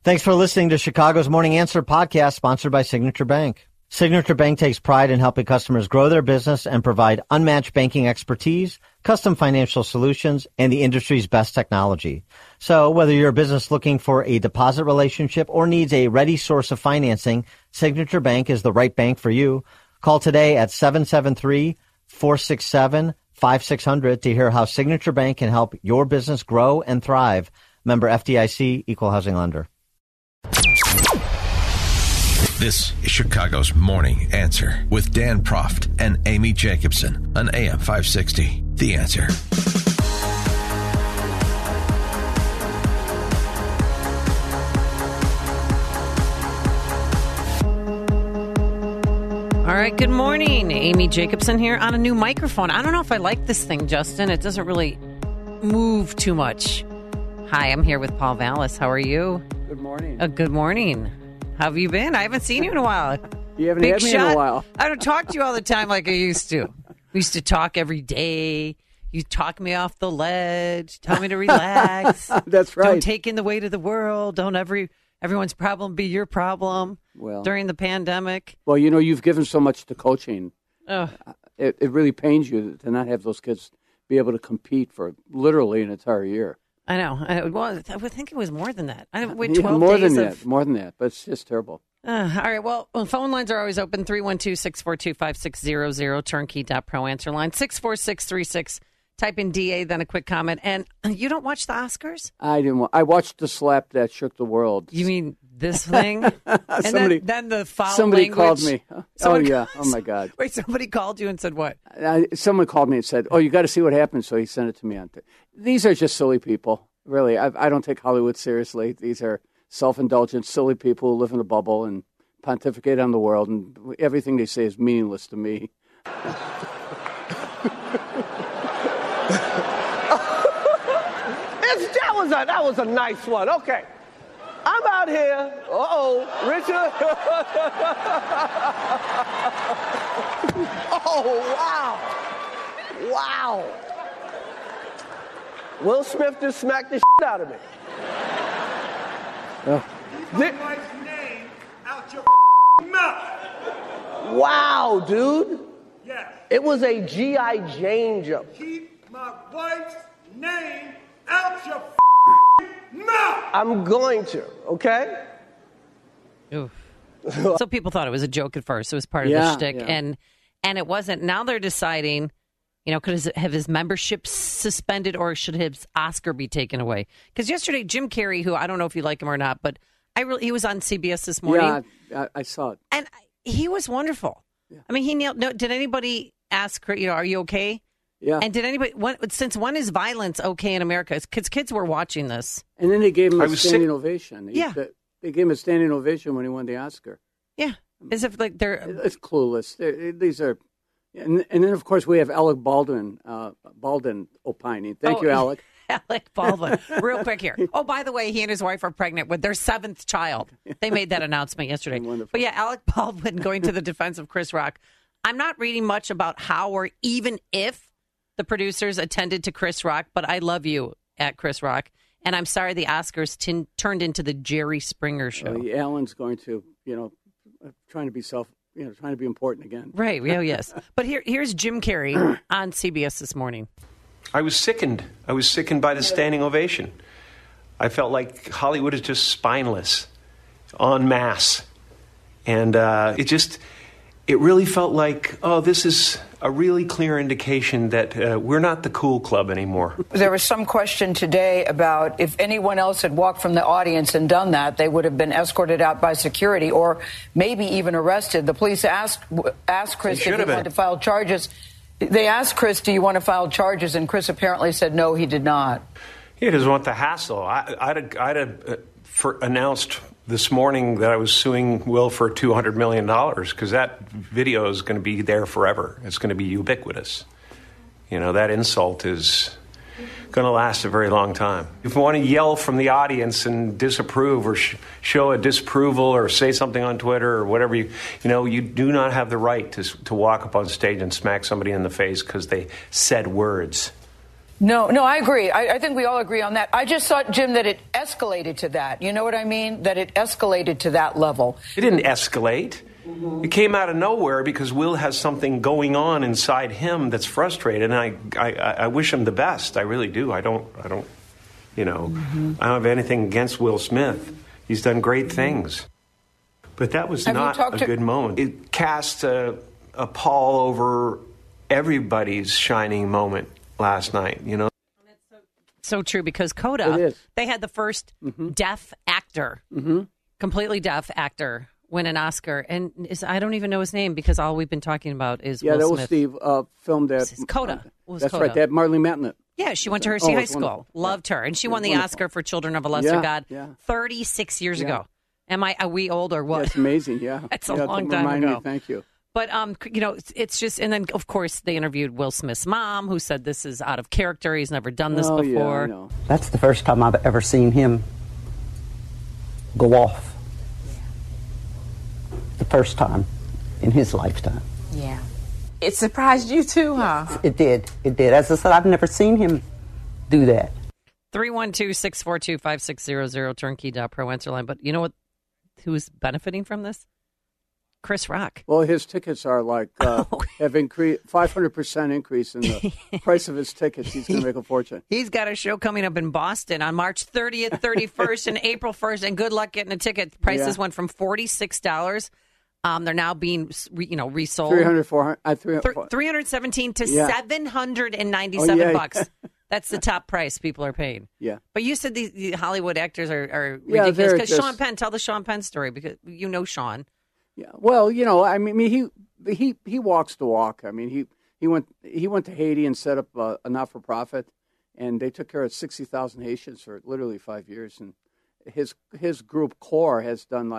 Thanks for listening to Chicago's Morning Answer podcast, sponsored by Signature Bank. Signature Bank takes pride in helping customers grow their business and provide unmatched banking expertise, custom financial solutions, and the industry's best technology. So whether you're a business looking for a deposit relationship or needs a ready source of financing, Signature Bank is the right bank for you. Call today at 773-467-5600 to hear how Signature Bank can help your business grow and thrive. Member FDIC, Equal Housing Lender. This is Chicago's Morning Answer with Dan Proft and Amy Jacobson on AM 560. The Answer. All right, good morning. Amy Jacobson here on a new microphone. I don't know if I like this thing, Justin. It doesn't really move too much. Hi, I'm here with Paul Vallis. How are you? Good morning. Good morning. How have you been? I haven't seen you in a while. You haven't had me in a while. I don't talk to you all the time like I used to. We used to talk every day. You talk me off the ledge, tell me to relax. That's right. Don't take in the weight of the world. Don't everyone's problem be your problem during the pandemic. Well, you know, you've given so much to coaching. It really pains you to not have those kids be able to compete for literally an entire year. I know. I would think it was more than that. More than that, but it's just terrible. All right. Well, phone lines are always open. 312-642-5600, turnkey.pro answer line. 64636. Type in DA, then a quick comment. And you don't watch the Oscars? I didn't. I watched the slap that shook the world. You mean this thing? And then the foul somebody language. Called me. Oh my God. Wait, somebody called you and said what? Someone called me and said, you got to see what happened. So he sent it to me. These are just silly people. Really, I don't take Hollywood seriously. These are self-indulgent, silly people who live in a bubble and pontificate on the world, and everything they say is meaningless to me. That was a nice one. Okay. I'm out here. Richard. Oh, wow. Will Smith just smacked the shit out of me. Keep my wife's name out your mouth. Wow, dude. Yes. It was a G.I. Jane joke. Keep my wife's name out your mouth. I'm going to, okay? Oof. So people thought it was a joke at first. It was part of the shtick. Yeah. And it wasn't. Now they're deciding, could have his membership suspended or should his Oscar be taken away? Because yesterday, Jim Carrey, who I don't know if you like him or not, but he was on CBS this morning. Yeah, I saw it. And he was wonderful. Yeah. I mean, he nailed. No, did anybody ask her, are you okay? Yeah. And did anybody, since when is violence okay in America? Because kids were watching this. And then they gave him a standing ovation. Yeah. They gave him a standing ovation when he won the Oscar. Yeah. As if they're... It's clueless. These are... And then, of course, we have Alec Baldwin opining. Thank you, Alec. Alec Baldwin. Real quick here. Oh, by the way, he and his wife are pregnant with their 7th child. They made that announcement yesterday. Wonderful. But yeah, Alec Baldwin going to the defense of Chris Rock. I'm not reading much about how or even if the producers attended to Chris Rock, but I love you at Chris Rock. And I'm sorry the Oscars turned into the Jerry Springer show. Alan's going to, trying to be trying to be important again. Right. Oh, yes. But here's Jim Carrey on CBS this morning. I was sickened. By the standing ovation. I felt like Hollywood is just spineless, en masse. And it really felt like, this is a really clear indication that we're not the cool club anymore. There was some question today about if anyone else had walked from the audience and done that, they would have been escorted out by security or maybe even arrested. The police asked Chris if he wanted to file charges. They asked Chris, do you want to file charges? And Chris apparently said no, he did not. He doesn't want the hassle. I'd have announced this morning that I was suing Will for $200 million because that video is going to be there forever. It's going to be ubiquitous. That insult is going to last a very long time. If you want to yell from the audience and disapprove or show a disapproval or say something on Twitter or whatever, you do not have the right to walk up on stage and smack somebody in the face because they said words. No, I agree. I think we all agree on that. I just thought, Jim, that it escalated to that. You know what I mean? That it escalated to that level. It didn't escalate. It came out of nowhere because Will has something going on inside him that's frustrated, and I wish him the best. I really do. I don't. I don't have anything against Will Smith. He's done great things, but that was not a good moment. It cast a pall over everybody's shining moment last night. So true, because Coda, they had the first deaf actor, completely deaf actor, win an Oscar, and I don't even know his name because all we've been talking about is Will Smith. Yeah, that was Steve filmed at Coda. That's right. They had Marlene Matlin. Yeah, she went to Hershey High School. Loved her, and she won the Oscar for Children of a Lesser God 36 years ago. Are we old or what? That's amazing. Yeah, that's a long time ago. Thank you. But it's just, and then of course they interviewed Will Smith's mom, who said this is out of character. He's never done this before. Yeah, I know. That's the first time I've ever seen him go off. The first time in his lifetime. Yeah. It surprised you too, huh? It did. As I said, I've never seen him do that. 312-642-5600, turnkey.pro answer line. But you know what? Who's benefiting from this? Chris Rock. Well, his tickets are have increased 500% increase in the price of his tickets. He's going to make a fortune. He's got a show coming up in Boston on March 30th, 31st, and April 1st. And good luck getting a ticket. Prices went from $46. They're now being, resold. $317 to $797 bucks. That's the top price people are paying. Yeah. But you said the Hollywood actors are ridiculous. Because Sean Penn, tell the Sean Penn story, because you know Sean. Yeah. Well, I mean, he walks the walk. I mean, he went to Haiti and set up a not-for-profit, and they took care of 60,000 Haitians for literally 5 years. And his group CORE has done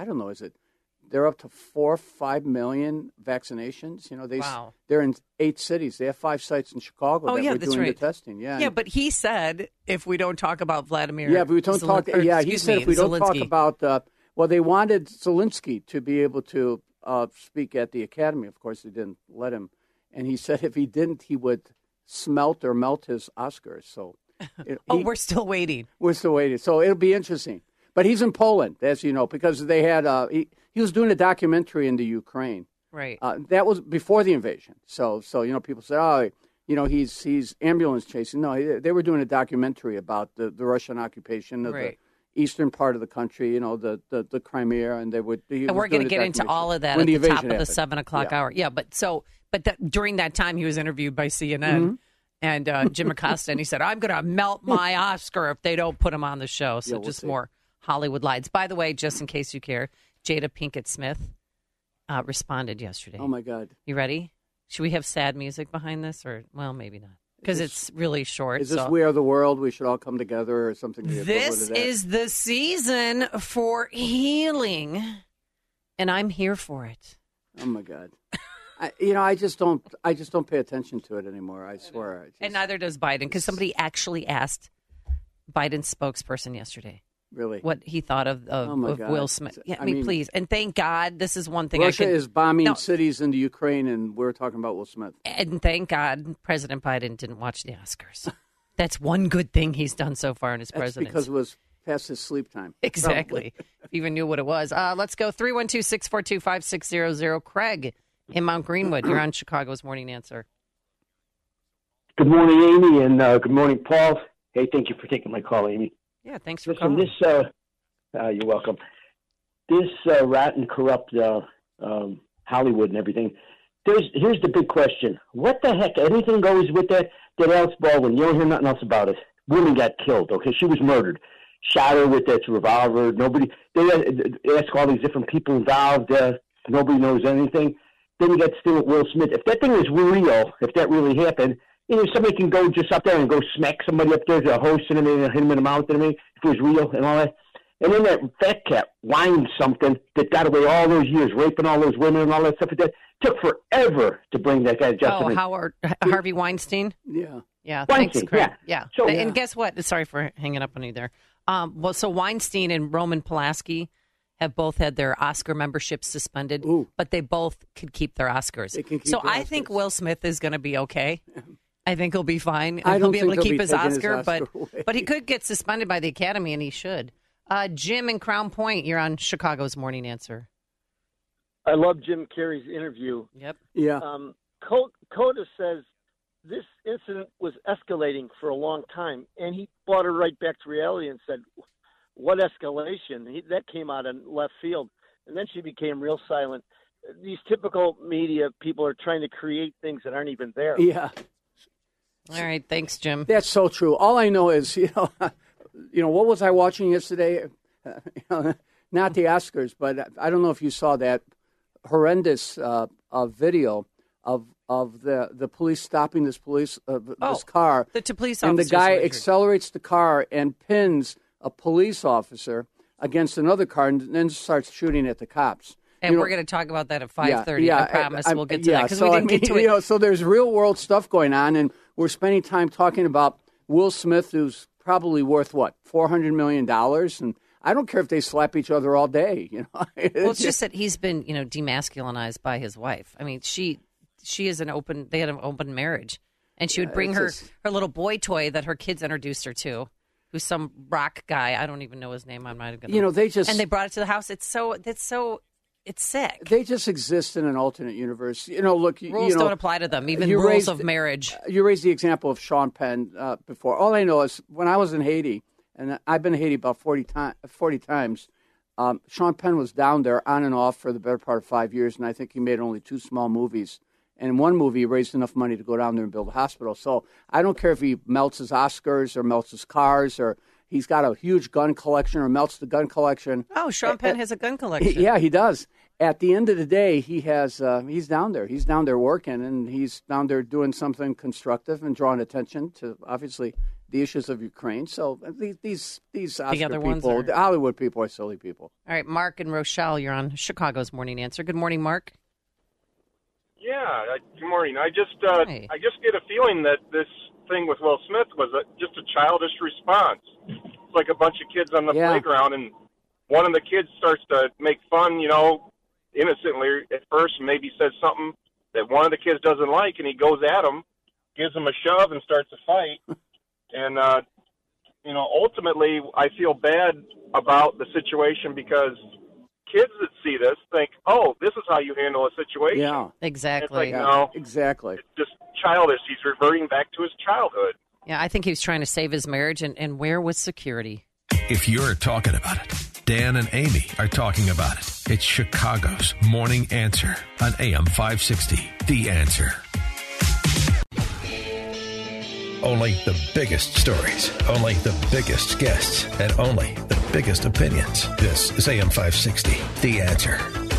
they're up to 4 or 5 million vaccinations. Wow. They're in 8 cities. They have 5 sites in Chicago that were doing the testing. Yeah, but he said if we don't talk about Vladimir. Yeah, but we don't talk. He said if we don't talk about. Well, they wanted Zelensky to be able to speak at the Academy. Of course, they didn't let him. And he said if he didn't, he would melt his Oscars. So, we're still waiting. We're still waiting. So it'll be interesting. But he's in Poland, as you know, because they had he was doing a documentary in the Ukraine. Right. That was before the invasion. So people say, he's ambulance chasing. No, they were doing a documentary about the Russian occupation of the eastern part of the country, the Crimea, and we're going to get into all of that at the top of the 7 o'clock hour. Yeah, but during that time, he was interviewed by CNN and Jim Acosta, and he said, "I'm going to melt my Oscar if they don't put him on the show." So more Hollywood lights. By the way, just in case you care, Jada Pinkett Smith responded yesterday. Oh my God! You ready? Should we have sad music behind this, or maybe not? Because it's really short. Is this We Are the World? We should all come together, or something? This is the season for healing, and I'm here for it. Oh my God! I just don't pay attention to it anymore. I swear. And neither does Biden, because somebody actually asked Biden's spokesperson yesterday. Really? What he thought of Will Smith. Yeah, I mean, please. And thank God, this is one thing Russia is bombing cities in the Ukraine, and we're talking about Will Smith. And thank God President Biden didn't watch the Oscars. That's one good thing he's done so far in his presidency. Because it was past his sleep time. Exactly. Even knew what it was. Let's go 312-642-5600. Craig in Mount Greenwood. You're on Chicago's Morning Answer. Good morning, Amy, and good morning, Paul. Hey, thank you for taking my call, Amy. Yeah, thanks for calling. You're welcome. This rat and corrupt Hollywood and everything. Here's the big question: what the heck? Anything goes with that Alice Baldwin. You don't hear nothing else about it. Woman got killed. Okay, she was murdered. Shot her with that revolver. They ask all these different people involved. Nobody knows anything. Then you got still with Will Smith. If that thing is real, if that really happened. Somebody can go just up there and go smack somebody up there, the host, and hit him in the mouth, if it was real and all that. And then that fat cat whined something that got away all those years, raping all those women and all that stuff. That took forever to bring that guy Justin. Harvey Weinstein? Yeah. Yeah, Weinstein, thanks, Craig. Yeah. So, and guess what? Sorry for hanging up on you there. So Weinstein and Roman Polanski have both had their Oscar memberships suspended, but they both could keep their Oscars. They can keep so their I Oscars. think Will Smith is going to be okay. I think he'll be fine. I don't he'll be able think to keep they'll his be taking Oscar, his Oscar away. but he could get suspended by the Academy, and he should. Jim in Crown Point, you're on Chicago's Morning Answer. I love Jim Carrey's interview. Yep. Yeah. Coda says this incident was escalating for a long time, and he brought her right back to reality and said, what escalation? That came out in left field. And then she became real silent. These typical media people are trying to create things that aren't even there. Yeah. All right. Thanks, Jim. That's so true. All I know is, what was I watching yesterday? Not the Oscars, but I don't know if you saw that horrendous video of the police stopping this car. The police and the officers guy were accelerates the car and pins a police officer against another car and then starts shooting at the cops. And we're going to talk about that at 5:30. Yeah, I promise we'll get to that because we didn't get to it. So there's real world stuff going on, and we're spending time talking about Will Smith, who's probably worth $400 million, and I don't care if they slap each other all day. Well, it's just that he's been demasculinized by his wife. I mean, she is they had an open marriage, and she would bring her little boy toy that her kids introduced her to, who's some rock guy. I don't even know his name. I might have got and they brought it to the house. It's sick. They just exist in an alternate universe. Look, rules don't apply to them, even rules of marriage. You raised the example of Sean Penn before. All I know is when I was in Haiti, and I've been to Haiti about 40 times, Sean Penn was down there on and off for the better part of 5 years, and I think he made only 2 small movies. And in one movie, he raised enough money to go down there and build a hospital. So I don't care if he melts his Oscars or melts his cars or he's got a huge gun collection or melts the gun collection. Oh, Sean Penn has a gun collection. Yeah, he does. At the end of the day, he's down there. He's down there working, and he's down there doing something constructive and drawing attention to, obviously, the issues of Ukraine. So these Oscar people, the Hollywood people are silly people. All right, Mark and Rochelle, you're on Chicago's Morning Answer. Good morning, Mark. Yeah, good morning. I just get a feeling that this thing with Will Smith was just a childish response. It's like a bunch of kids on the playground, and one of the kids starts to make fun, innocently at first, and maybe says something that one of the kids doesn't like, and he goes at him, gives him a shove, and starts a fight. And, ultimately, I feel bad about the situation because kids that see this think, oh, this is how you handle a situation. Yeah, exactly. Exactly. It's just childish. He's reverting back to his childhood. Yeah, I think he was trying to save his marriage, and where was security? If you're talking about it, Dan and Amy are talking about it. It's Chicago's Morning Answer on AM 560. The Answer. Only the biggest stories, only the biggest guests, and only the biggest opinions. This is AM 560. The Answer.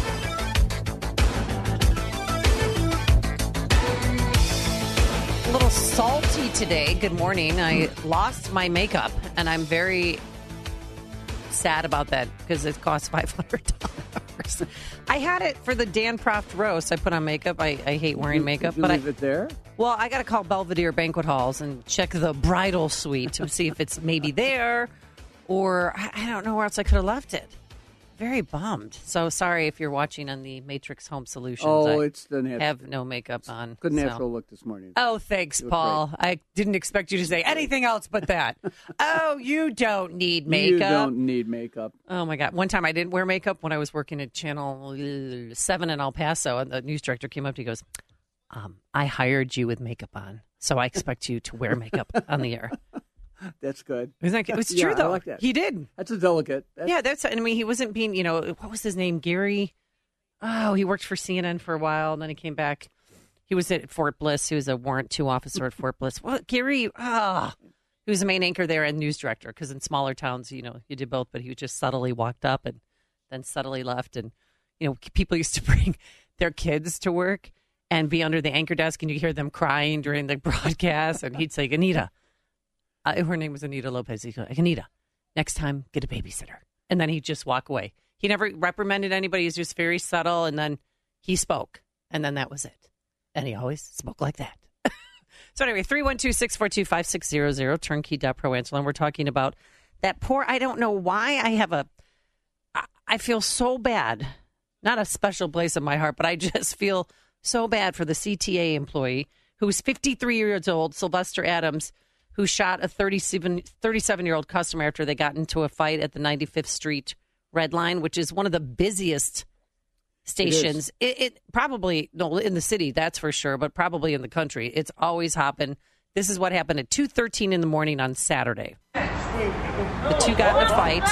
A little salty today. Good morning. I lost my makeup, and I'm very sad about that because it cost $500. I had it for the Dan Proft roast. I put on makeup. I hate wearing makeup. Did you leave it there? Well, I got to call Belvedere Banquet Halls and check the bridal suite to see if it's maybe there, or I don't know where else I could have left it. Very bummed. So sorry if you're watching on the Matrix Home Solutions. Oh, it's the natural. Have no makeup on. Good natural look this morning. Oh, thanks, Paul. Great. I didn't expect you to say anything else but that. Oh, you don't need makeup. You don't need makeup. Oh, my God. One time I didn't wear makeup when I was working at Channel 7 in El Paso, and the news director came up to me and goes, I hired you with makeup on, so I expect you to wear makeup on the air. That's good. It's true, though. I like that. He did. That's a delicate. He wasn't being, what was his name? Gary? Oh, he worked for CNN for a while, and then he came back. He was at Fort Bliss. He was a Warrant 2 officer at Fort Bliss. Well, Gary, he was the main anchor there and news director, because in smaller towns, you did both, but he just subtly walked up and then subtly left. And, people used to bring their kids to work and be under the anchor desk, and you hear them crying during the broadcast, and he'd say, Anita. Her name was Anita Lopez. He'd go, Anita, next time, get a babysitter. And then he'd just walk away. He never reprimanded anybody. He's just very subtle. And then he spoke. And then that was it. And he always spoke like that. So anyway, 312-642-5600, turnkey.pro answer. And we're talking about that poor, I don't know why I feel so bad. Not a special place in my heart, but I just feel so bad for the CTA employee who's 53 years old, Sylvester Adams, who shot a 37-year-old customer after they got into a fight at the 95th Street Red Line, which is one of the busiest stations. It probably, no, in the city, that's for sure, but probably in the country. It's always hopping. This is what happened at 2:13 in the morning on Saturday. The two got in a fight.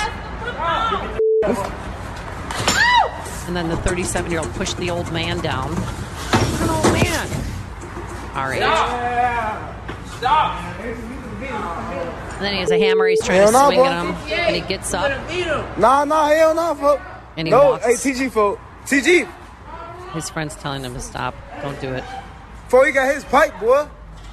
And then the 37-year-old pushed the old man down. An old man. Our age. Stop. And then he has a hammer. He's trying to swing at him. And he gets up. Nah, hell no, folks. And he walks. Hey, TG, folks. TG. His friend's telling him to stop. Don't do it. Before he got his pipe, boy.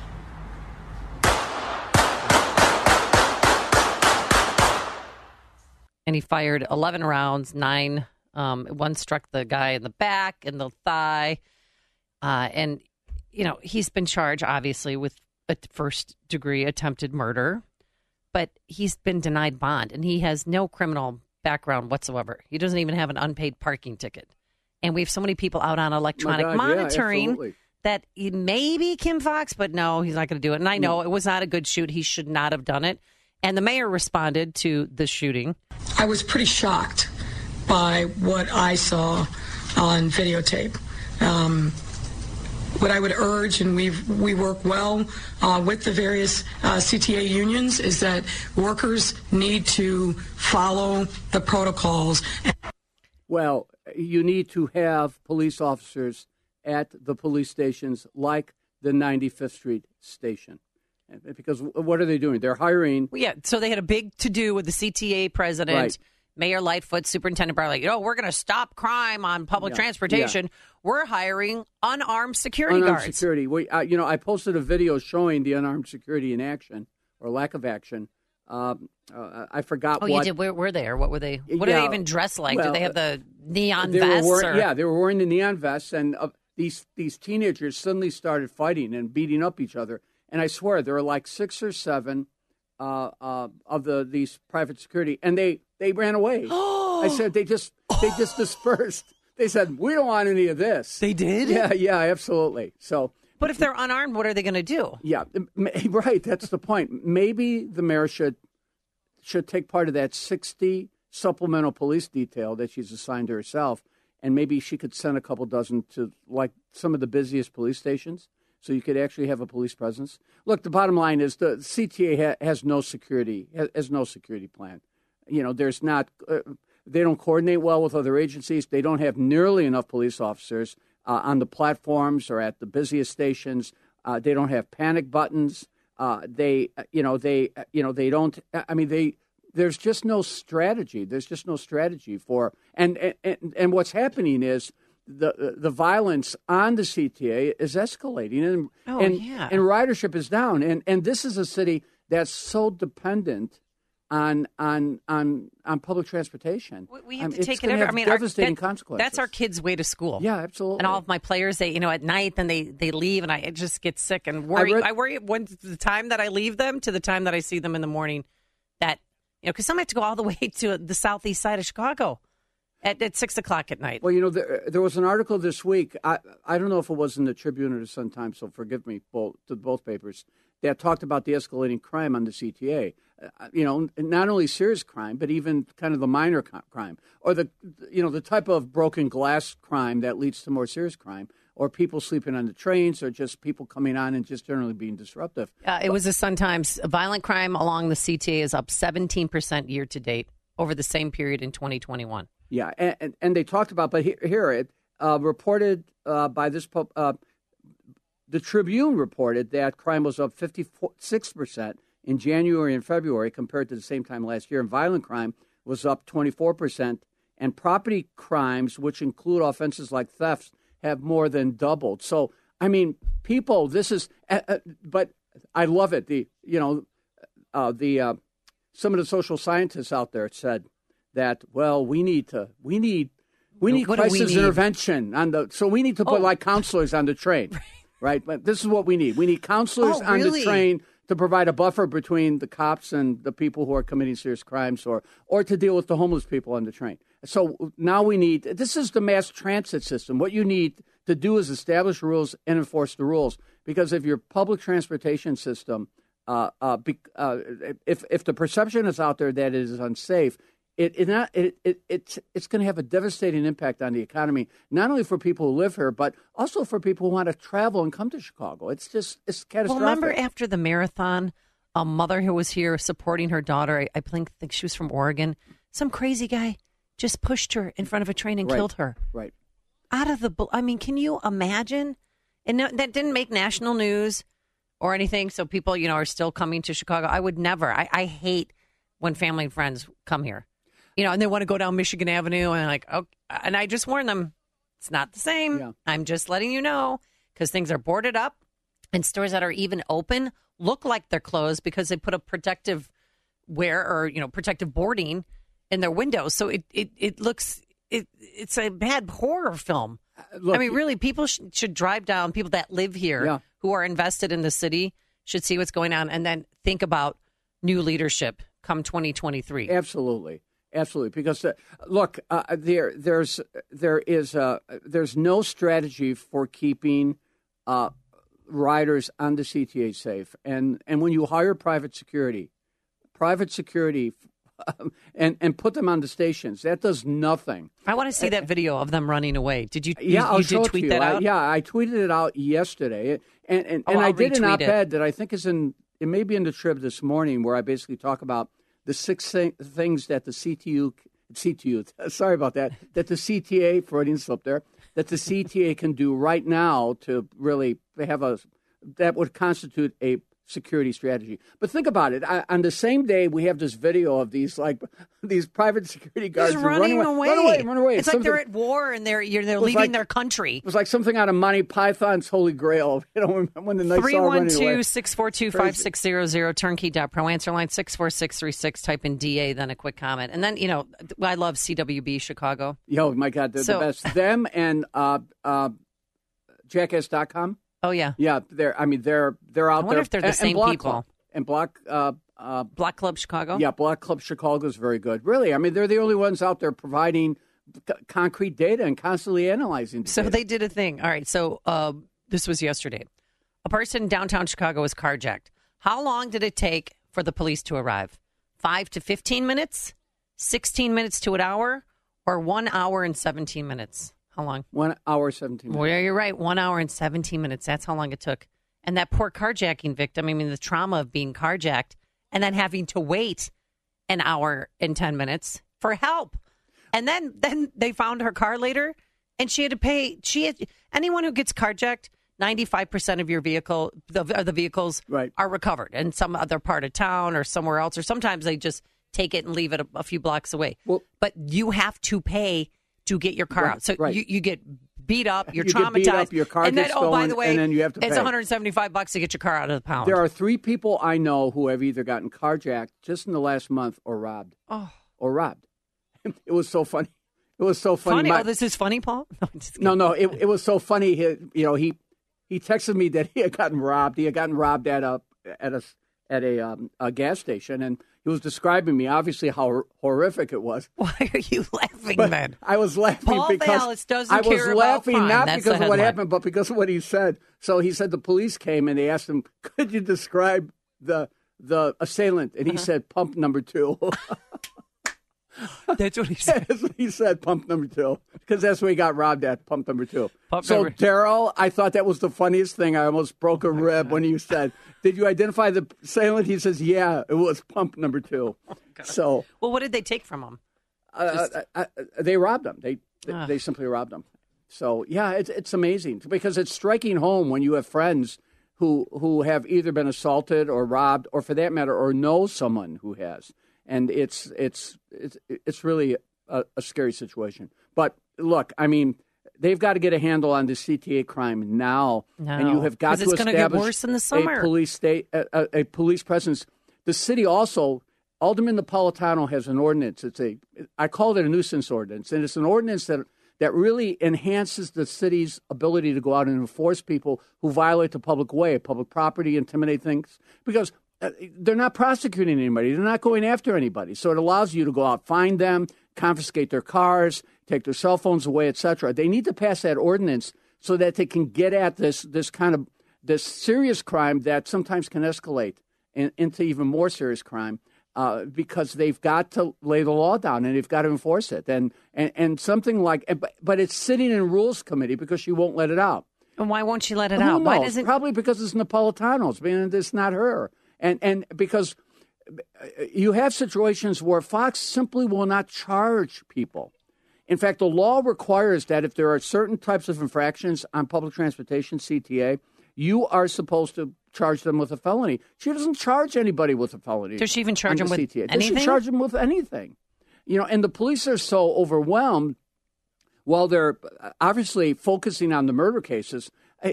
And he fired 11 rounds, 9. One struck the guy in the back and the thigh. And, you know, he's been charged, obviously, with a first-degree attempted murder. But he's been denied bond, and he has no criminal background whatsoever. He doesn't even have an unpaid parking ticket. And we have so many people out on electronic monitoring that maybe Kim Foxx, but no, he's not going to do it. And I know it was not a good shoot. He should not have done it. And the mayor responded to the shooting. I was pretty shocked by what I saw on videotape. What I would urge, and we work well with the various CTA unions, is that workers need to follow the protocols. Well, you need to have police officers at the police stations like the 95th Street station. Because what are they doing? They're hiring. Well, yeah, so they had a big to-do with the CTA president, right. Mayor Lightfoot, Superintendent Barley. We're going to stop crime on public transportation. Yeah. We're hiring unarmed security guards. Security. I posted a video showing the unarmed security in action, or lack of action. I forgot what. Oh, you did? Where were they? Or what were they? What do they even dress like? Do they have the neon vests? They were wearing the neon vests, and these teenagers suddenly started fighting and beating up each other. And I swear there were like 6 or 7 of these private security, and they ran away. I said they just dispersed. They said, we don't want any of this. They did? Yeah, absolutely. So, but if they're unarmed, what are they going to do? Yeah, right. That's the point. Maybe the mayor should take part of that 60 supplemental police detail that she's assigned to herself, and maybe she could send a couple dozen to like some of the busiest police stations. So you could actually have a police presence. Look, the bottom line is the CTA has no security plan. There's not. They don't coordinate well with other agencies. They don't have nearly enough police officers on the platforms or at the busiest stations. They don't have panic buttons. They don't. I mean, there's just no strategy. There's just no strategy for. And what's happening is. The violence on the CTA is escalating, and ridership is down, and this is a city that's so dependent on public transportation. We have to take it. Devastating consequences. That's our kids' way to school. Yeah, absolutely. And all of my players, they at night, then they leave, and I just get sick and worry. I worry when the time that I leave them to the time that I see them in the morning. That because some have to go all the way to the southeast side of Chicago. At 6 o'clock at night. Well, there was an article this week. I don't know if it was in the Tribune or the Sun-Times, so forgive me, both papers, that talked about the escalating crime on the CTA. Not only serious crime, but even kind of the minor crime, or the type of broken glass crime that leads to more serious crime, or people sleeping on the trains, or just people coming on and just generally being disruptive. It was the Sun-Times. Violent crime along the CTA is up 17% year to date over the same period in 2021. Yeah, and they talked about, but here it reported by this, the Tribune reported that crime was up 56% in January and February compared to the same time last year, and violent crime was up 24%, and property crimes, which include offenses like thefts, have more than doubled. So, I mean, people, this is, but I love it. Some of the social scientists out there said that, well, we need crisis intervention so we need to put like counselors on the train, right? But this is what we need. We need counselors on the train to provide a buffer between the cops and the people who are committing serious crimes, or to deal with the homeless people on the train. So now this is the mass transit system. What you need to do is establish rules and enforce the rules, because if your public transportation system, if the perception is out there that it is unsafe, it's going to have a devastating impact on the economy, not only for people who live here, but also for people who want to travel and come to Chicago. It's catastrophic. Well, remember after the marathon, a mother who was here supporting her daughter, I think she was from Oregon, some crazy guy just pushed her in front of a train and killed her. Right. Can you imagine? And that didn't make national news or anything, so people, are still coming to Chicago. I would never. I hate when family and friends come here. And they want to go down Michigan Avenue, and and I just warn them, it's not the same. Yeah. I'm just letting you know, because things are boarded up, and stores that are even open look like they're closed because they put a protective protective boarding in their windows. So it looks, it's a bad horror film. Look, really, people should drive down, people that live here who are invested in the city should see what's going on and then think about new leadership come 2023. Absolutely. Because there's no strategy for keeping riders on the CTA safe, and when you hire private security, and put them on the stations, that does nothing. I want to see that video of them running away. Did you? I'll did tweet that out? I tweeted it out yesterday, and I did an op-ed that I think is it may be in the Trib this morning, where I basically talk about the 6 things that the CTA, sorry about that the CTA, Freudian slip there, that the CTA can do right now to really have that would constitute a security strategy. But think about it. On the same day, we have this video of these private security guards running away. Run away. It's like they're at war and they're leaving their country. It was like something out of Monty Python's Holy Grail. When the knights saw running away. 312-642-5600, turnkey.pro, answer line 64636, type in DA, then a quick comment. And then, I love CWB Chicago. Oh, my God, they're the best. Them and Jackass.com. Oh, yeah. Yeah, they're out there. I wonder if they're the same people. And Block Club Chicago? Yeah, Block Club Chicago is very good. Really, they're the only ones out there providing concrete data and constantly analyzing data. So they did a thing. All right, so this was yesterday. A person in downtown Chicago was carjacked. How long did it take for the police to arrive? 5 to 15 minutes? 16 minutes to an hour? Or 1 hour and 17 minutes? How long? 1 hour, 17 minutes. Well, yeah, you're right. 1 hour and 17 minutes. That's how long it took. And that poor carjacking victim, the trauma of being carjacked and then having to wait an hour and 10 minutes for help. And then they found her car later, and she had to pay. Anyone who gets carjacked, 95% of your vehicle, the vehicles are recovered in some other part of town or somewhere else. Or sometimes they just take it and leave it a few blocks away. Well, but you have to pay to get your car out. So you get beat up, you're traumatized. Beat up, your car gets stolen, by the way, and then you have to pay. It's $175 to get your car out of the pound. There are 3 people I know who have either gotten carjacked just in the last month or robbed. It was so funny. Funny? This is funny, Paul? No, it was so funny. He texted me that he had gotten robbed. He had gotten robbed at a gas station, and he was describing me, obviously, how horrific it was. Why are you laughing, then? I was laughing Paul because I was laughing crime. not That's because of what happened, but because of what he said. So he said the police came and they asked him, "Could you describe the assailant?" And he said, "Pump number 2." That's what he said. That's what he said, pump number 2, because that's where he got robbed at, pump number 2. Daryl, I thought that was the funniest thing. I almost broke a rib when you said, "Did you identify the assailant?" He says, "Yeah, it was pump number 2." Well, what did they take from him? They robbed him. They simply robbed him. So yeah, it's amazing because it's striking home when you have friends who have either been assaulted or robbed, or for that matter, or know someone who has. And it's really a scary situation. But look, they've got to get a handle on the CTA crime now, and you have got to establish get worse in the summer. a police presence. The city also, Alderman Napolitano has an ordinance. I call it a nuisance ordinance, and it's an ordinance that really enhances the city's ability to go out and enforce people who violate the public way, public property, intimidate things, because they're not prosecuting anybody. They're not going after anybody. So it allows you to go out, find them, confiscate their cars, take their cell phones away, etc. They need to pass that ordinance so that they can get at this kind of this serious crime that sometimes can escalate into even more serious crime because they've got to lay the law down and they've got to enforce it. And something like, but it's sitting in Rules Committee because she won't let it out. And why won't she let it out? Why doesn't? Probably because it's Napolitano's. I mean, it's not her. And because you have situations where Fox simply will not charge people. In fact, the law requires that if there are certain types of infractions on public transportation, CTA, you are supposed to charge them with a felony. She doesn't charge anybody with a felony. Does she even charge them with CTA. anything? Does she charge them with anything? And the police are so overwhelmed while they're obviously focusing on the murder cases.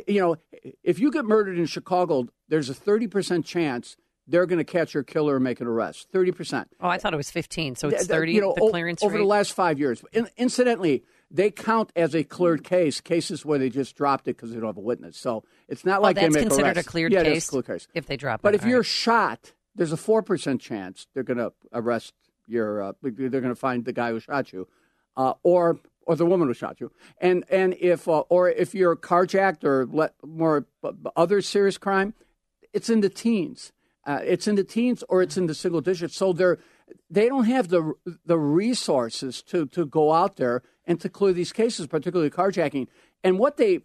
If you get murdered in Chicago, there's a 30% chance they're going to catch your killer and make an arrest. 30%. Oh, I thought it was 15, so it's 30, the clearance over rate? The last 5 years. Incidentally, they count as a cleared cases where they just dropped it because they don't have a witness. So it's not like they make arrests. That's considered a cleared case? That's a cleared case. If they drop it. But if you're shot, there's a 4% chance they're going to arrest they're going to find the guy who shot you, or the woman who shot you. And if you're carjacked or more other serious crime, it's in the teens. It's in the teens or it's in the single digits. So they don't have the resources to go out there and to clear these cases, particularly carjacking. And what they've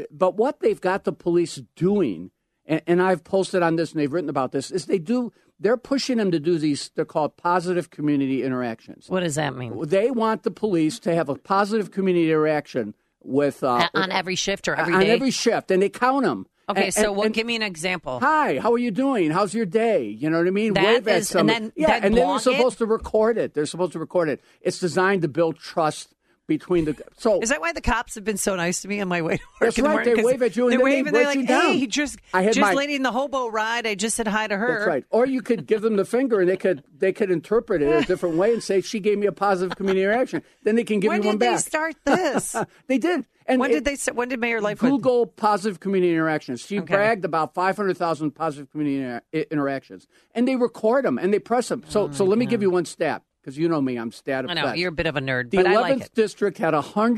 got the police doing, and I've posted on this and they've written about this, is they're pushing them to do these, they're called positive community interactions. What does that mean? They want the police to have a positive community interaction with... on every shift or every day? On every shift, and they count them. Okay, give me an example. Hi, how are you doing? How's your day? You know what I mean? Wave at someone. And then they're supposed to record it. They're supposed to record it. It's designed to build trust between the... So is that why the cops have been so nice to me on my way to work? That's right. They wave at you and then they break you down. Hey, just lady in the hobo ride. I just said hi to her. That's right. Or you could give them the finger and they could interpret it a different way and say, she gave me a positive community interaction. Then they can give you one back. When did they start this? They did. And when did Mayor Lightfoot Google positive community interactions? She bragged about 500,000 positive community interactions, and they record them and they press them. So let me give you one stat, because you know me, I'm stat obsessed. I know you're a bit of a nerd, but I like it. The 11th district had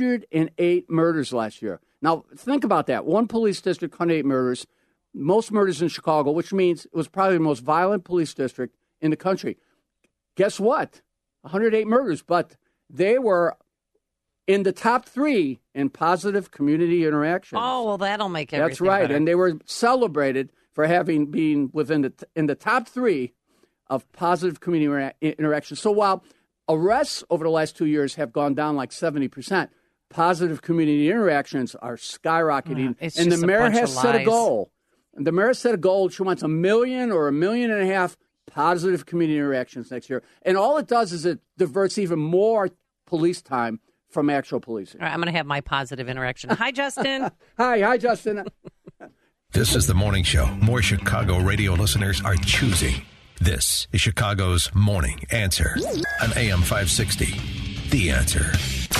108 murders last year. Now think about that: one police district, 108 murders, most murders in Chicago, which means it was probably the most violent police district in the country. Guess what? 108 murders, but they were in the top 3 in positive community interactions. Oh, well, that'll make everything That's right. better. And they were celebrated for having been in the top 3 of positive community interactions. So while arrests over the last 2 years have gone down like 70%, positive community interactions are skyrocketing. And the mayor has set a goal. The mayor set a goal. She wants 1 million or 1.5 million positive community interactions next year. And all it does is it diverts even more police time from actual policing. All right, I'm going to have my positive interaction. Hi, Justin. Hi, Justin. This is the morning show more Chicago radio listeners are choosing. This is Chicago's Morning Answer on AM 560. The Answer.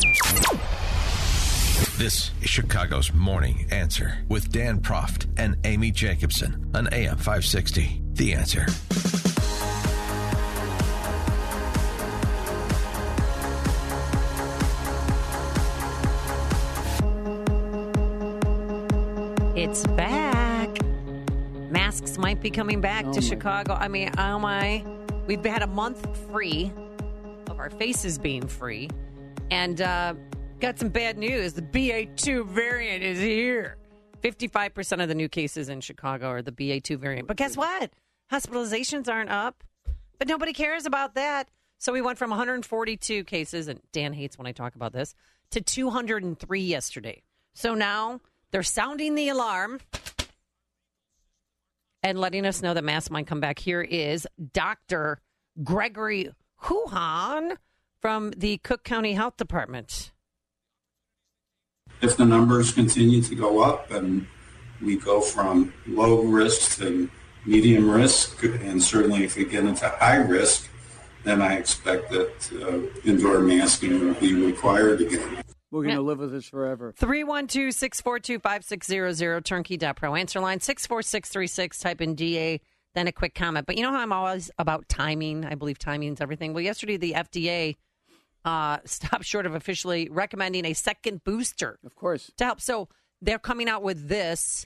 This is Chicago's Morning Answer with Dan Proft and Amy Jacobson on AM 560. The Answer. It's back. Masks might be coming back to Chicago. I mean, oh my. We've had a month free of our faces being free. And got some bad news. The BA2 variant is here. 55% of the new cases in Chicago are the BA2 variant. But guess what? Hospitalizations aren't up. But nobody cares about that. So we went from 142 cases, and Dan hates when I talk about this, to 203 yesterday. So now they're sounding the alarm and letting us know that masks might come back. Here is Dr. Gregory Huhan from the Cook County Health Department. If the numbers continue to go up and we go from low risk to medium risk, and certainly if we get into high risk, then I expect that indoor masking will be required again. We're going to live with this forever. 312-642-5600, turnkey.pro. Answer line 64636. Type in DA, then a quick comment. But you know how I'm always about timing? I believe timing is everything. Well, yesterday the FDA stopped short of officially recommending a second booster. Of course. To help. So they're coming out with this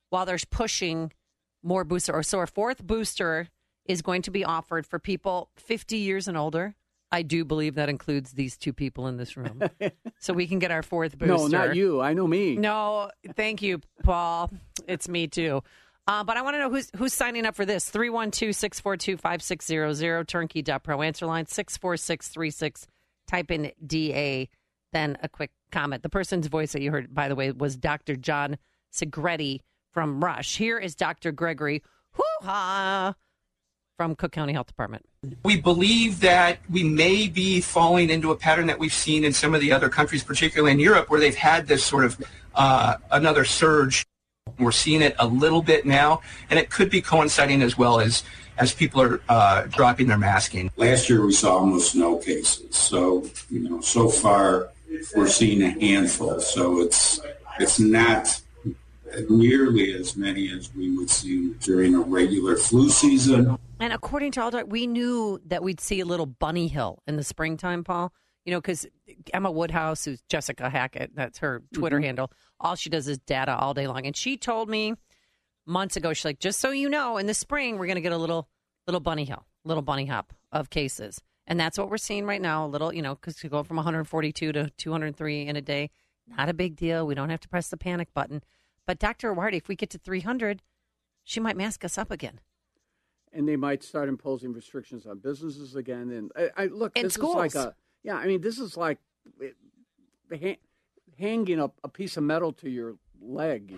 while they're pushing more booster. So our fourth booster is going to be offered for people 50 years and older. I do believe that includes these two people in this room. So we can get our fourth booster. No, not you. I know me. No, thank you, Paul. It's me too. But I want to know who's signing up for this. 312-642-5600, turnkey.pro. Answer line 64636. Type in DA, then a quick comment. The person's voice that you heard, by the way, was Dr. John Segretti from Rush. Here is Dr. Gregory Hoo-ha from Cook County Health Department. We believe that we may be falling into a pattern that we've seen in some of the other countries, particularly in Europe, where they've had this sort of another surge. We're seeing it a little bit now, and it could be coinciding as well as people are dropping their masking. Last year we saw almost no cases. So, so far we're seeing a handful. So it's not nearly as many as we would see during a regular flu season. And according to all that, we knew that we'd see a little bunny hill in the springtime, Paul. Because Emma Woodhouse, who's Jessica Hackett, that's her Twitter handle, all she does is data all day long. And she told me months ago, she's like, just so you know, in the spring, we're going to get a little bunny hill, little bunny hop of cases. And that's what we're seeing right now, a little, because we go from 142 to 203 in a day. Not a big deal. We don't have to press the panic button. But Dr. Awardi, if we get to 300, she might mask us up again. And they might start imposing restrictions on businesses again. And I look, in this schools. is like this is like hanging a piece of metal to your leg,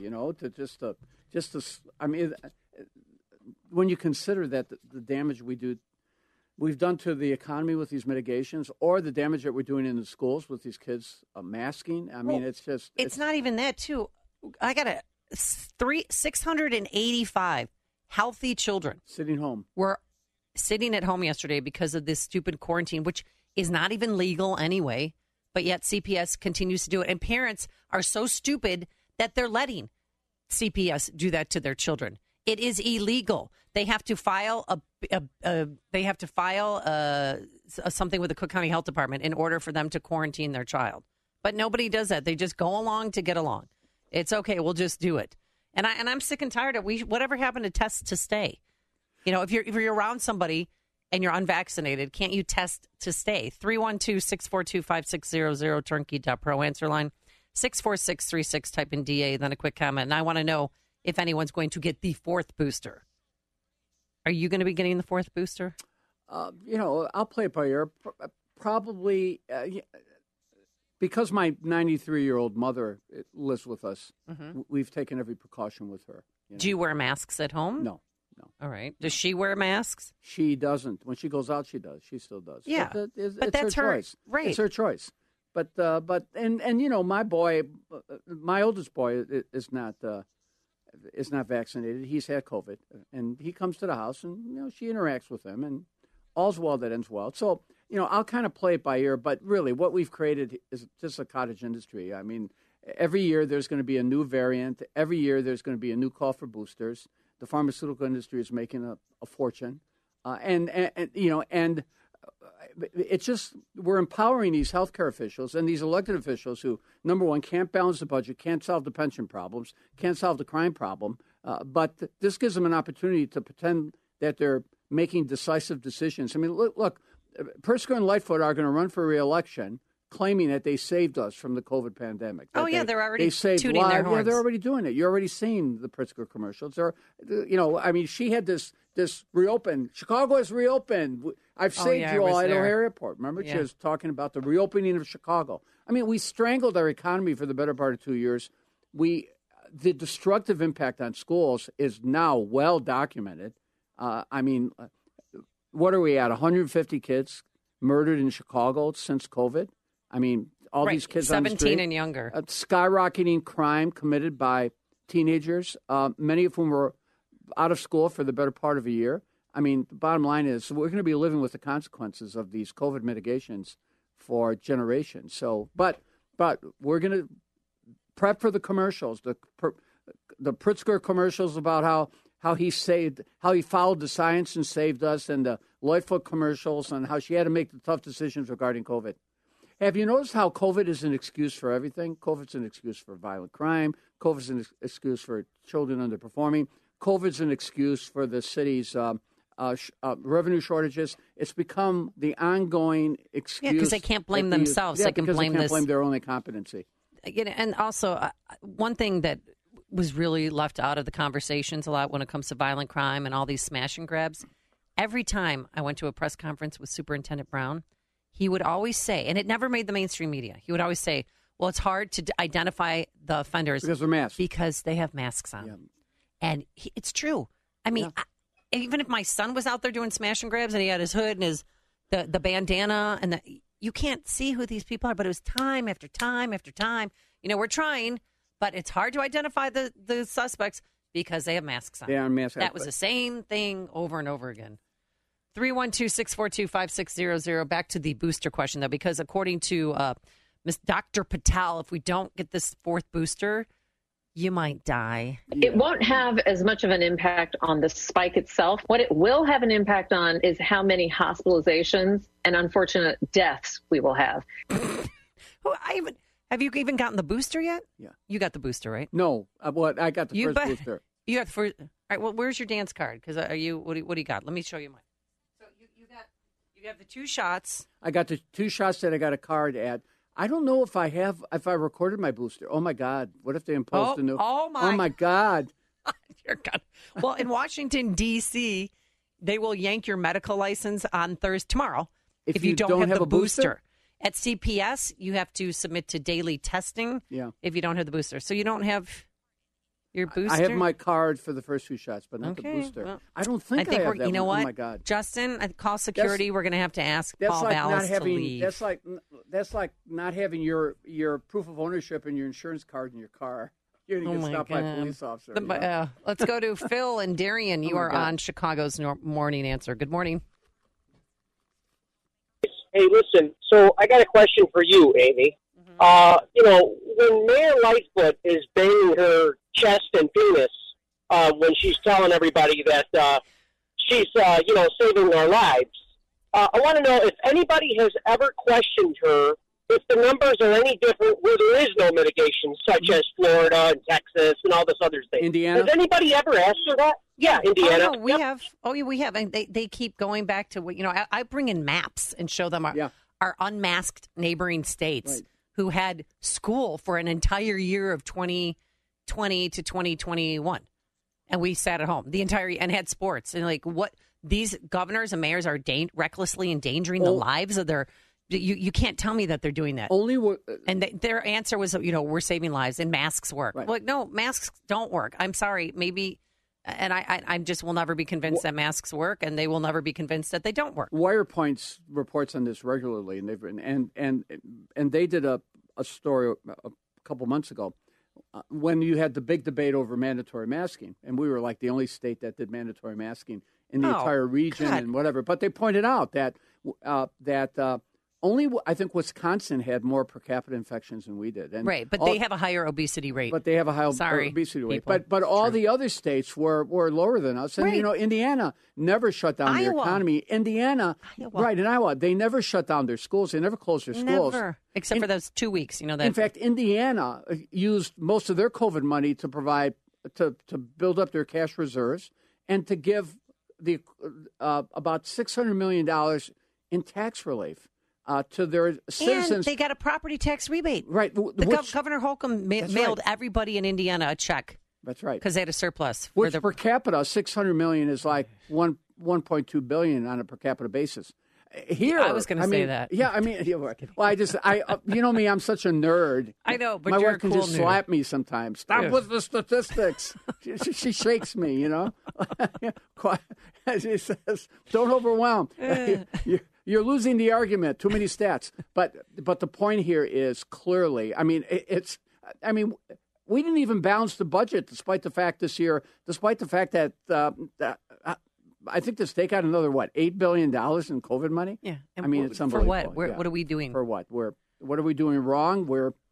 when you consider that the damage we've done to the economy with these mitigations, or the damage that we're doing in the schools with these kids masking. It's not even that too. I got 685 healthy children sitting home. Were sitting at home yesterday because of this stupid quarantine, which is not even legal anyway, but yet CPS continues to do it. And parents are so stupid that they're letting CPS do that to their children. It is illegal. They have to file something with the Cook County Health Department in order for them to quarantine their child. But nobody does that. They just go along to get along. It's okay. We'll just do it. And I'm sick and tired of whatever happened to test to stay. If you're around somebody and you're unvaccinated, can't you test to stay? 312-642-5600, turnkey.pro. Answer line 64636. Type in DA, then a quick comment. And I want to know if anyone's going to get the fourth booster. Are you going to be getting the fourth booster? I'll play it by ear. Probably because my 93-year-old mother lives with us. Mm-hmm. We've taken every precaution with her. Do you wear masks at home? No. All right. Does she wear masks? She doesn't. When she goes out, she does. She still does. Yeah, but that's her choice. Right. It's her choice. But my boy, my oldest boy is not vaccinated. He's had COVID, and he comes to the house, and she interacts with him, and all's well that ends well. So I'll kind of play it by ear. But really, what we've created is just a cottage industry. I mean, every year there's going to be a new variant. Every year there's going to be a new call for boosters. The pharmaceutical industry is making a fortune, and it's just we're empowering these healthcare officials and these elected officials who, number one, can't balance the budget, can't solve the pension problems, can't solve the crime problem, but this gives them an opportunity to pretend that they're making decisive decisions. I mean, look, Pritzker and Lightfoot are going to run for re-election, claiming that they saved us from the COVID pandemic. They're already tooting their horns. Yeah, they're already doing it. You're already seeing the Pritzker commercials. She had this reopen. Chicago is reopened. I've saved you all at O'Hare Airport. Remember, she was talking about the reopening of Chicago. I mean, we strangled our economy for the better part of 2 years. The destructive impact on schools is now well documented. What are we at? 150 kids murdered in Chicago since COVID. I mean, all these kids on the street. 17 and younger. Skyrocketing crime committed by teenagers, many of whom were out of school for the better part of a year. I mean, the bottom line is we're going to be living with the consequences of these COVID mitigations for generations. So, but we're going to prep for the commercials, the Pritzker commercials about how he followed the science and saved us, and the Lightfoot commercials on how she had to make the tough decisions regarding COVID. Have you noticed how COVID is an excuse for everything? COVID's an excuse for violent crime. COVID's an excuse for children underperforming. COVID's an excuse for the city's revenue shortages. It's become the ongoing excuse. Yeah, because they can't blame themselves. They can blame their own incompetency. And also, one thing that was really left out of the conversations a lot when it comes to violent crime and all these smash and grabs, every time I went to a press conference with Superintendent Brown, he would always say, and it never made the mainstream media, he would always say, well, it's hard to identify the offenders. Because they're masked. Because they have masks on. Yeah. And it's true. I mean, even if my son was out there doing smash and grabs and he had his hood and his the bandana, and you can't see who these people are, but it was time after time after time. We're trying, but it's hard to identify the suspects because they have masks on. They are masked. That was the same thing over and over again. 312-642-5600. Back to the booster question, though, because according to Ms. Dr. Patel, if we don't get this fourth booster, you might die. It won't have as much of an impact on the spike itself. What it will have an impact on is how many hospitalizations and unfortunate deaths we will have. Have you even gotten the booster yet? Yeah. You got the booster, right? No. I got the first booster. You got the first. All right. Well, where's your dance card? Because what do you got? Let me show you mine. So you have the 2 shots. I got the 2 shots that I got a card at. I don't know if I recorded my booster. Oh my God! What if they imposed a new? Oh my God! Dear God! Well, in Washington D.C., they will yank your medical license on tomorrow if you don't have the booster. At CPS, you have to submit to daily testing. Yeah. If you don't have the booster, so you don't have your booster. I have my card for the first 2 shots, but not the booster. Well, I don't think I have that. You know one. what? Oh my God, Justin, I call security. We're going to have to ask Paul Vallis to leave. That's like not having your proof of ownership and your insurance card in your car. You're going to get stopped by a police officer. Let's go to Phil and Darien. You are on Chicago's Morning Answer. Good morning. Hey, listen. So I got a question for you, Amy. When Mayor Lightfoot is banging her chest and penis when she's telling everybody that she's, saving our lives, I want to know if anybody has ever questioned her if the numbers are any different where there is no mitigation, such as Florida and Texas and all this other things. Indiana? Has anybody ever asked her that? Yeah, Indiana. Oh, no, we have. Oh, yeah, we have. And they keep going back to, I bring in maps and show them our unmasked neighboring states who had school for an entire year of 2020 to 2021. And we sat at home and had sports. And what these governors and mayors are recklessly endangering the lives of their. You can't tell me that they're doing that. And their answer was, we're saving lives and masks work. Right. Well, no, masks don't work. I'm sorry. Maybe. And I just will never be convinced that masks work, and they will never be convinced that they don't work. Wire Points reports on this regularly, and they've written, and they did a story a couple months ago when you had the big debate over mandatory masking, and we were like the only state that did mandatory masking in the entire region and whatever. But they pointed out that only I think Wisconsin had more per capita infections than we did. And but they have a higher obesity rate. But they have a higher obesity rate. But all the other states were lower than us. And, Indiana never shut down their economy. Indiana, in Iowa, they never shut down their schools. They never closed their schools. Never, except for those 2 weeks. In fact, Indiana used most of their COVID money to provide, to build up their cash reserves and to give about $600 million in tax relief. To their citizens. And they got a property tax rebate. Right. Governor Holcomb mailed everybody in Indiana a check. That's right. Because they had a surplus. Which per capita, $600 million is like $1.2 billion on a per capita basis. Here, I was going to say that. Yeah, you know me, I'm such a nerd. I know, but my you're wife can a cool just nerd. slap me sometimes. Stop with the statistics. she shakes me, She says, "Don't overwhelm." You're losing the argument. Too many stats. But the point here is clearly, we didn't even balance the budget despite the fact that I think the state got another, $8 billion in COVID money? Yeah. It's unbelievable. For what? What are we doing? For what? What are we doing wrong?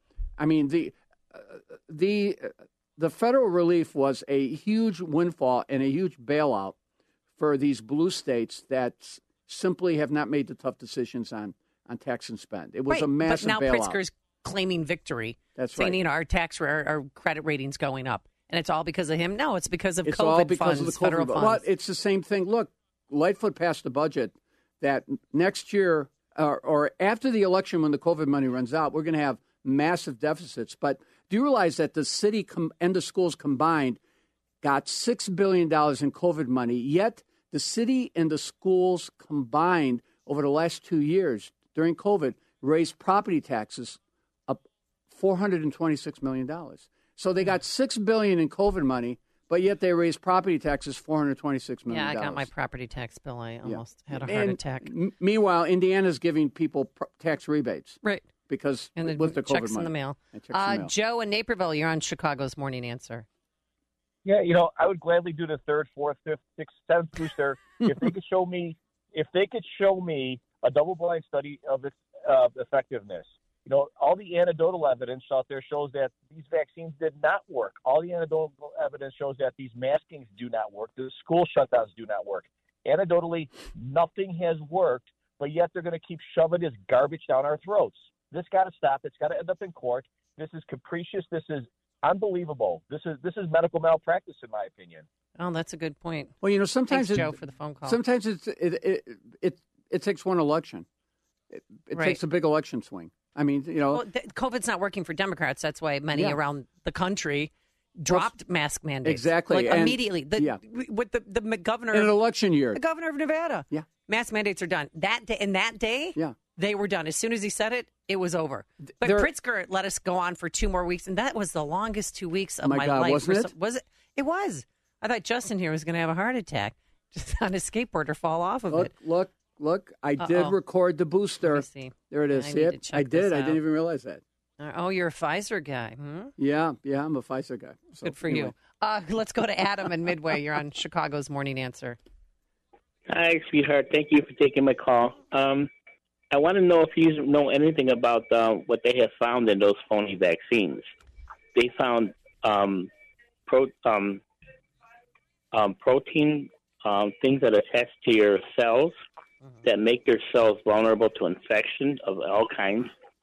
The federal relief was a huge windfall and a huge bailout for these blue states that simply have not made the tough decisions on on tax and spend. It was a massive bailout. But now Pritzker's claiming victory. That's saying, right. Our credit rating's going up. And it's all because of him? No, it's because of it's COVID all because funds, of the COVID federal funds. Well, it's the same thing. Look, Lightfoot passed a budget that next year or after the election when the COVID money runs out, we're going to have massive deficits. But do you realize that the city and the schools combined got $6 billion in COVID money, yet the city and the schools combined over the last 2 years during COVID raised property taxes up $426 million. So they got $6 billion in COVID money, but yet they raised property taxes $426 million. Yeah, I got my property tax bill. I almost had a heart attack. Meanwhile, Indiana's giving people tax rebates. Right. Because and with the COVID checks money. In the mail. Joe in Naperville, you're on Chicago's Morning Answer. Yeah, I would gladly do the third, fourth, fifth, sixth, seventh booster if they could show me a double-blind study of its effectiveness. All the anecdotal evidence out there shows that these vaccines did not work. All the anecdotal evidence shows that these maskings do not work. The school shutdowns do not work. Anecdotally, nothing has worked, but yet they're going to keep shoving this garbage down our throats. This got to stop. It's got to end up in court. This is capricious. This is unbelievable. This is medical malpractice, in my opinion. Oh, that's a good point. Well, sometimes Thanks, Joe, for the phone call. Sometimes it takes one election. It takes a big election swing. I mean, Well, COVID's not working for Democrats. That's why many around the country dropped mask mandates. Exactly. Immediately. With the governor. In an election year. The governor of Nevada. Yeah. Mask mandates are done. That day, they were done. As soon as he said it, it was over. But Pritzker let us go on for 2 more weeks, and that was the longest 2 weeks of my life. Wasn't it? Was it? It was. I thought Justin here was going to have a heart attack just on his skateboard or fall off of it. Look, I did record the booster. Let me see. There it is. I See it? I did. I didn't even realize that. Oh, you're a Pfizer guy. Hmm? Yeah, I'm a Pfizer guy. So, good for you. Let's go to Adam in Midway. You're on Chicago's Morning Answer. Hi, sweetheart. Thank you for taking my call. I want to know if you know anything about what they have found in those phony vaccines. They found protein things that attach to your cells that make your cells vulnerable to infection of all kinds.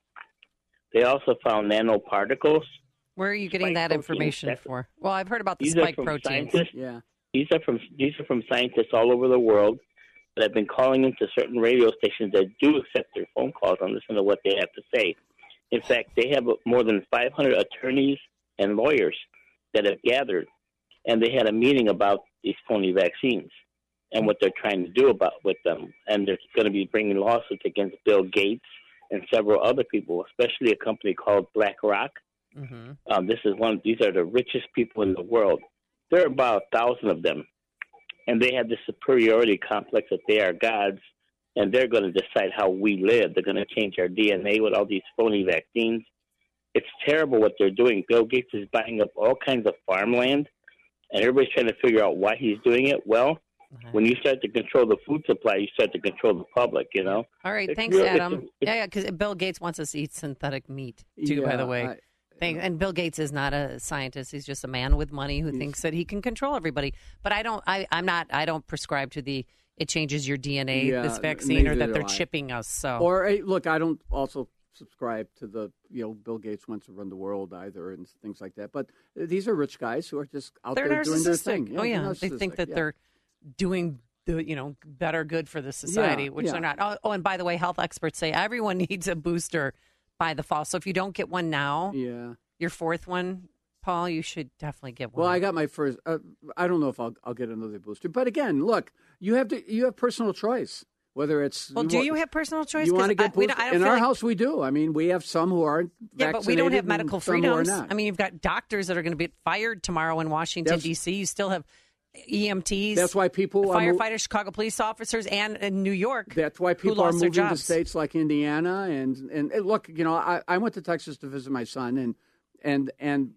They also found nanoparticles. Where are you getting that information for? Well, I've heard about the these spike proteins. Yeah, these are from scientists all over the world that have been calling into certain radio stations that do accept their phone calls and listen to what they have to say. In fact, they have more than 500 attorneys and lawyers that have gathered, and they had a meeting about these phony vaccines and what they're trying to do with them. And they're going to be bringing lawsuits against Bill Gates and several other people, especially a company called BlackRock. Mm-hmm. These are the richest people in the world. There are about 1,000 of them. And they have this superiority complex that they are gods, and they're going to decide how we live. They're going to change our DNA with all these phony vaccines. It's terrible what they're doing. Bill Gates is buying up all kinds of farmland, and everybody's trying to figure out why he's doing it. Well, when you start to control the food supply, you start to control the public, All right, thanks, Adam. Because Bill Gates wants us to eat synthetic meat, too, by the way. And Bill Gates is not a scientist. He's just a man with money who thinks that he can control everybody. But I don't prescribe to it changes your DNA, this vaccine, or that they're chipping us. So, or look, I don't also subscribe to the Bill Gates wants to run the world either and things like that. But these are rich guys who are just out there doing their thing. Yeah, they think that they're doing the better good for the society, which they're not. Oh, and by the way, health experts say everyone needs a booster by the fall. So if you don't get one now, your fourth one, Paul, you should definitely get one. Well, I got my first. I don't know if I'll get another booster, but again, look, you have personal choice. Whether it's do you have personal choice? You want to get boosted? In our house, we do. I mean, we have some who aren't vaccinated. But we don't have medical freedoms. I mean, you've got doctors that are going to be fired tomorrow in Washington D.C. You still have EMTs. That's why people firefighters, Chicago police officers, and in New York. That's why people are moving to states like Indiana and look. I went to Texas to visit my son and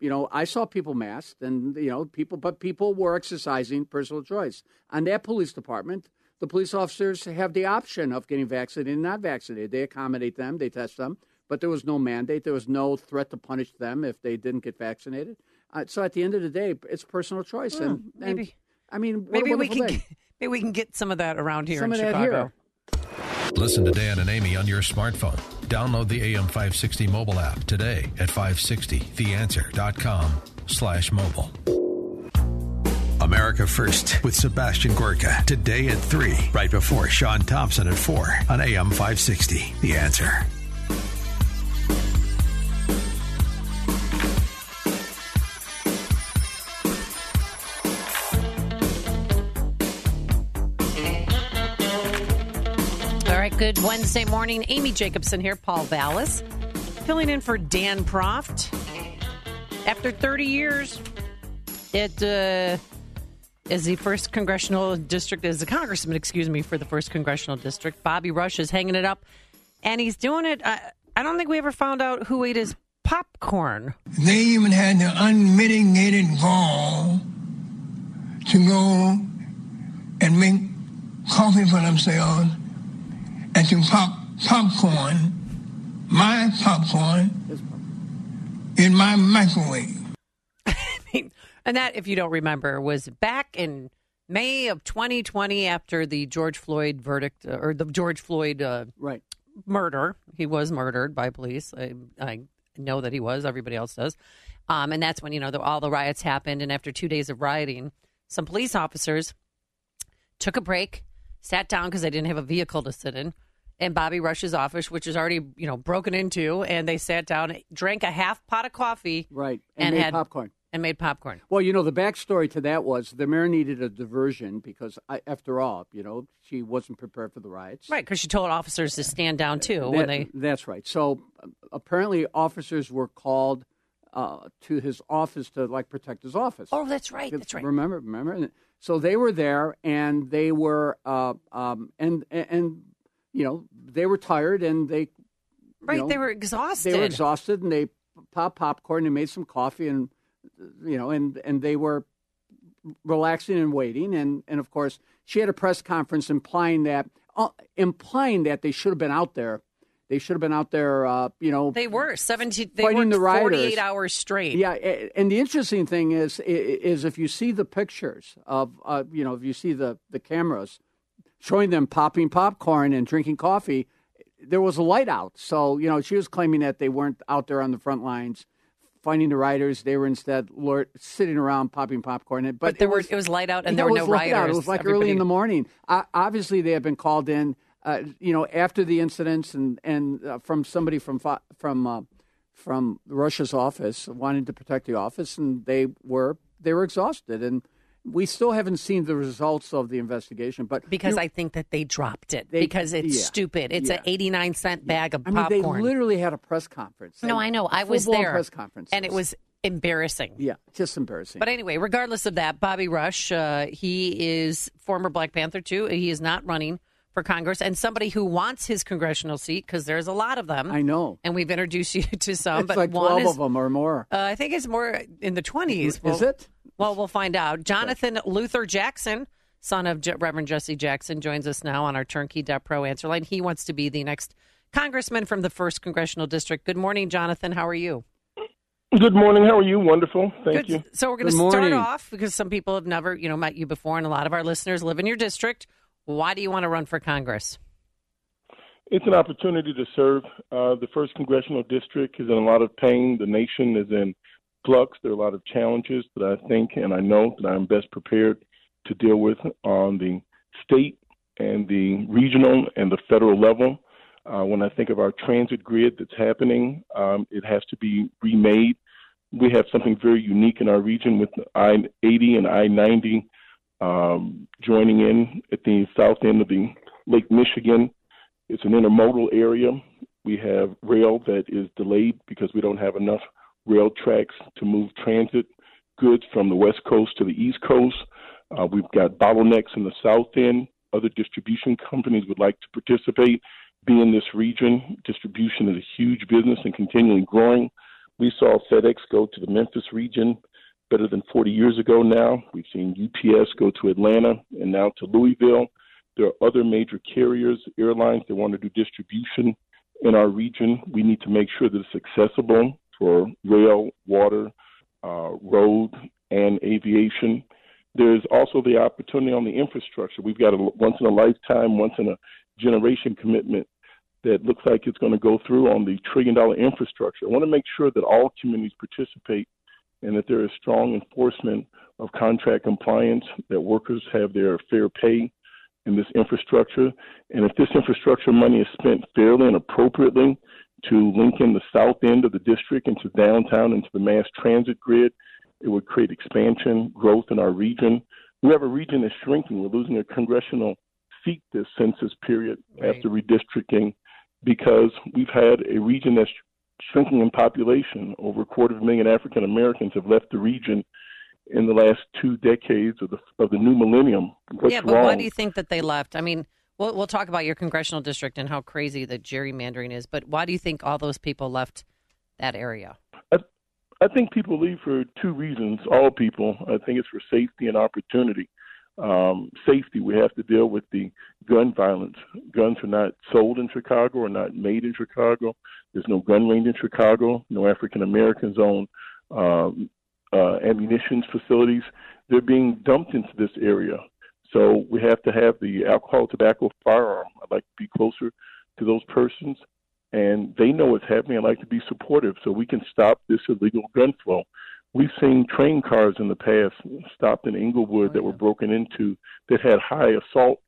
I saw people masked and people were exercising personal choice. On that police department, the police officers have the option of getting vaccinated and not vaccinated. They accommodate them, they test them, but there was no mandate. There was no threat to punish them if they didn't get vaccinated. So at the end of the day, it's personal choice. Maybe. I mean, maybe we can get some of that around here in Chicago. Listen to Dan and Amy on your smartphone. Download the AM 560 mobile app today at 560theanswer.com/mobile. America First with Sebastian Gorka. Today at 3, right before Sean Thompson at 4 on AM 560. The Answer. Good Wednesday morning. Amy Jacobson here, Paul Vallis, filling in for Dan Proft. After 30 years, it is the first congressional district, as a congressman, for the first congressional district. Bobby Rush is hanging it up, and he's doing it. I don't think we ever found out who ate his popcorn. They even had the unmitigated gall to go and make coffee for themselves and to pop popcorn, my popcorn, in my microwave. And that, if you don't remember, was back in May of 2020 after the George Floyd verdict, or the George Floyd murder. He was murdered by police. I know that he was. Everybody else does. And that's when, all the riots happened. And after 2 days of rioting, some police officers took a break, sat down because they didn't have a vehicle to sit in, and Bobby Rush's office, which is already, broken into, and they sat down, drank a half pot of coffee. Right, and made popcorn. And made popcorn. Well, the backstory to that was the mayor needed a diversion because, after all, she wasn't prepared for the riots. Right, because she told officers to stand down, too. That's right. So, apparently, officers were called to his office to, protect his office. Oh, that's right. That's right. Remember? So they were there, and they were, they were tired, and they, they were exhausted. They were exhausted, and they popped popcorn and made some coffee, and and they were relaxing and waiting, and of course she had a press conference implying that they should have been out there. They should have been out there. They were 17. They fighting worked the rioters 48 hours straight. Yeah, and the interesting thing is if you see the pictures of if you see the cameras showing them popping popcorn and drinking coffee, there was a light out. So she was claiming that they weren't out there on the front lines fighting the rioters. They were instead sitting around popping popcorn. But it was light out, and there were no rioters. It was early in the morning. Obviously, they had been called in. After the incidents, and from somebody from Rush's office wanting to protect the office, and they were exhausted, and we still haven't seen the results of the investigation. But because I think that they dropped it because it's stupid. It's an 89-cent bag of popcorn. They literally had a press conference. No, I know. I was there. Press conference, and it was embarrassing. Yeah, just embarrassing. But anyway, regardless of that, Bobby Rush, he is former Black Panther too. He is not running for Congress, and somebody who wants his congressional seat, because there's a lot of them. I know. And we've introduced you to some. It's but like 12 of them or more. I think it's more in the 20s. Is it? Well, we'll find out. Jonathan Luther Jackson, son of Reverend Jesse Jackson, joins us now on our Turnkey.Pro answer line. He wants to be the next congressman from the 1st Congressional District. Good morning, Jonathan. How are you? Good morning. How are you? Wonderful. Thank you. So we're going to start off, because some people have never, met you before, and a lot of our listeners live in your district. Why do you want to run for Congress? It's an opportunity to serve. The 1st Congressional District is in a lot of pain. The nation is in flux. There are a lot of challenges that I think and I know that I'm best prepared to deal with on the state and the regional and the federal level. When I think of our transit grid that's happening, it has to be remade. We have something very unique in our region with I-80 and I-90 joining in at the south end of the Lake Michigan. It's an intermodal area. We have rail that is delayed because we don't have enough rail tracks to move transit goods from the West Coast to the East Coast. We've got bottlenecks in the south end. Other distribution companies would like to participate, be in this region. Distribution is a huge business and continually growing. We saw FedEx go to the Memphis region better than 40 years ago now. We've seen UPS go to Atlanta and now to Louisville. There are other major carriers, airlines that want to do distribution in our region. We need to make sure that it's accessible for rail, water, road, and aviation. There's also the opportunity on the infrastructure. We've got a once-in-a-lifetime, once-in-a generation commitment that looks like it's going to go through on the $1 trillion infrastructure. I want to make sure that all communities participate and that there is strong enforcement of contract compliance, that workers have their fair pay in this infrastructure. And if this infrastructure money is spent fairly and appropriately to link in the south end of the district into downtown, into the mass transit grid, it would create expansion, growth in our region. We have a region that's shrinking. We're losing a congressional seat this census period after redistricting because we've had a region that's shrinking in population. Over 250,000 African Americans have left the region in the last 2 decades of the new millennium. What's but wrong? Why do you think that they left? I mean, we'll talk about your congressional district and how crazy the gerrymandering is, but why do you think all those people left that area? I think people leave for 2 reasons, all people. I think it's for safety and opportunity. Safety, we have to deal with the gun violence. Guns are not sold in Chicago or not made in Chicago. There's no gun range in Chicago, no African Americans own ammunition facilities. They're being dumped into this area. So we have to have the alcohol, tobacco, firearm. I'd like to be closer to those persons, and they know what's happening. I'd like to be supportive so we can stop this illegal gun flow. We've seen train cars in the past stopped in Inglewood that were broken into that had assault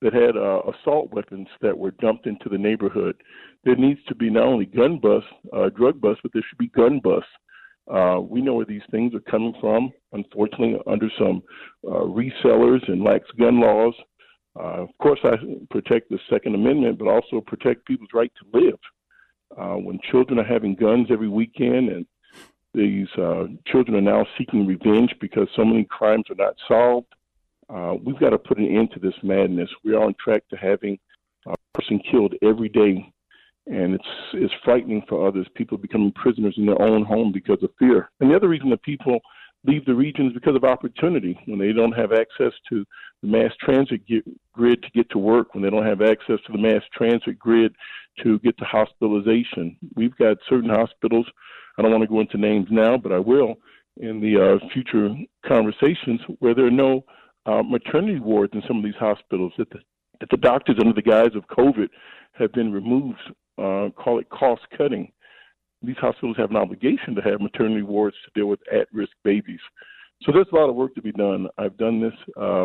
weapons that were dumped into the neighborhood. There needs to be not only gun busts, drug busts, but there should be gun busts. We know where these things are coming from, unfortunately, under some resellers and lax gun laws. Of course, I protect the Second Amendment, but also protect people's right to live. When children are having guns every weekend and these children are now seeking revenge because so many crimes are not solved, we've got to put an end to this madness. We are on track to having a person killed every day, and it's frightening for others. People becoming prisoners in their own home because of fear. And the other reason that people leave the region is because of opportunity. When they don't have access to the mass transit grid to get to work, when they don't have access to the mass transit grid to get to hospitalization. We've got certain hospitals, I don't want to go into names now, but I will in the future conversations, where there are no maternity wards in some of these hospitals, that the doctors, under the guise of COVID, have been removed, call it cost cutting. These hospitals have an obligation to have maternity wards to deal with at-risk babies. So there's a lot of work to be done. I've done this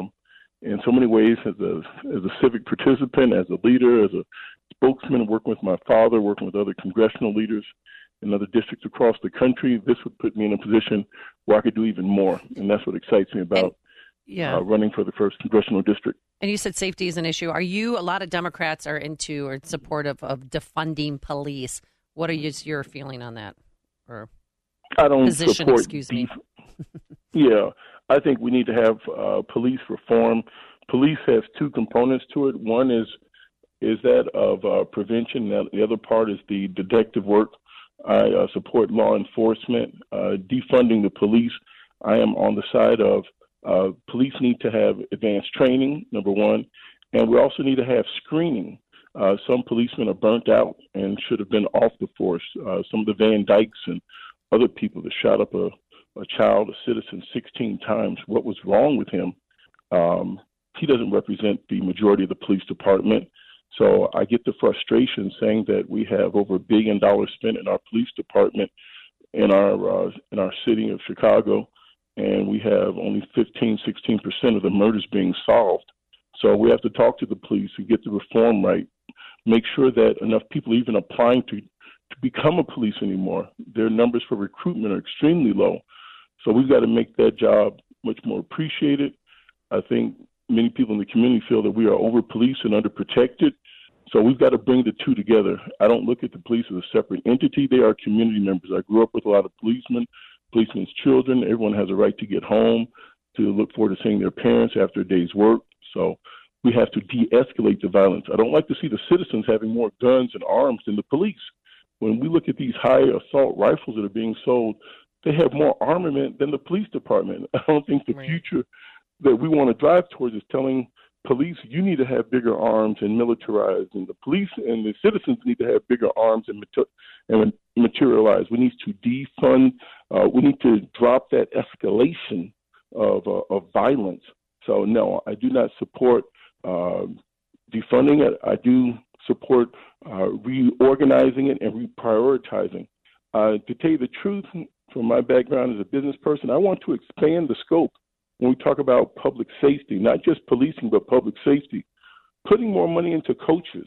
in so many ways as a civic participant, as a leader, as a spokesman, working with my father, working with other congressional leaders in other districts across the country. This would put me in a position where I could do even more, and that's what excites me about running for the 1st congressional district. And you said safety is an issue. Are you, a lot of Democrats are into or supportive of defunding police. What is your feeling on that? Or I don't position, support excuse me. Yeah, I think we need to have police reform. Police has 2 components to it. One is that of prevention. The other part is the detective work. I support law enforcement, defunding the police. I am on the side of police need to have advanced training, number one, and we also need to have screening. Some policemen are burnt out and should have been off the force. Some of the Van Dykes and other people that shot up a child, a citizen, 16 times. What was wrong with him? He doesn't represent the majority of the police department. So I get the frustration saying that we have over $1 billion spent in our police department in our city of Chicago, and we have only 15-16% of the murders being solved. So we have to talk to the police and get the reform right. Make sure that enough people even applying to become a police anymore. Their numbers for recruitment are extremely low. So we've got to make that job much more appreciated. I think many people in the community feel that we are over-policed and under-protected. So we've got to bring the 2 together. I don't look at the police as a separate entity. They are community members. I grew up with a lot of policemen's children. Everyone has a right to get home, to look forward to seeing their parents after a day's work. So we have to de-escalate the violence. I don't like to see the citizens having more guns and arms than the police. When we look at these high assault rifles that are being sold, they have more armament than the police department. I don't think the future that we want to drive towards is telling police, you need to have bigger arms and militarize, and the police and the citizens need to have bigger arms and materialize. We need to defund. We need to drop that escalation of violence. So no, I do not support defunding it. I do support reorganizing it and reprioritizing. To tell you the truth, from my background as a business person, I want to expand the scope when we talk about public safety, not just policing, but public safety, putting more money into coaches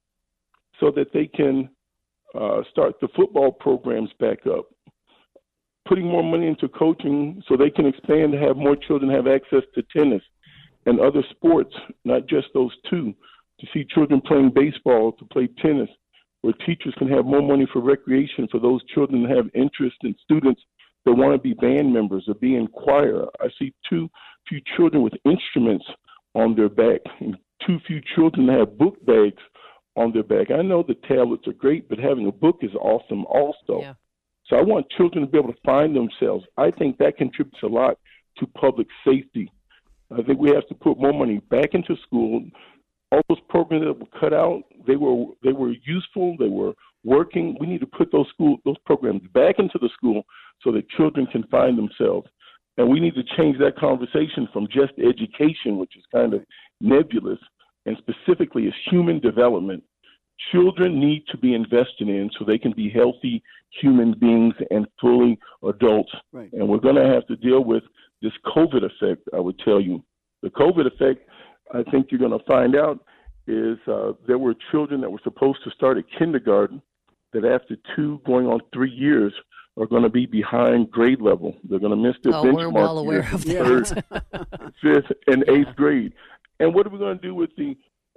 so that they can start the football programs back up, putting more money into coaching so they can expand to have more children have access to tennis and other sports, not just those two, to see children playing baseball, to play tennis, where teachers can have more money for recreation for those children that have interest in students that want to be band members or be in choir. I see too few children with instruments on their back and too few children that have book bags on their back. I know the tablets are great, but having a book is awesome also. Yeah. So I want children to be able to find themselves. I think that contributes a lot to public safety. I think we have to put more money back into school. All those programs that were cut out, they were useful, they were working. We need to put those programs back into the school so that children can find themselves. And we need to change that conversation from just education, which is kind of nebulous, and specifically as human development. Children need to be invested in so they can be healthy human beings and fully adults. Right. And we're going to have to deal with this COVID effect, I would tell you. The COVID effect, I think you're going to find out, is there were children that were supposed to start at kindergarten that after 2 going on 3 years are going to be behind grade level. They're going to miss their benchmark. We're well aware of that. 3rd, 5th, and 8th grade. And what are we going to do with the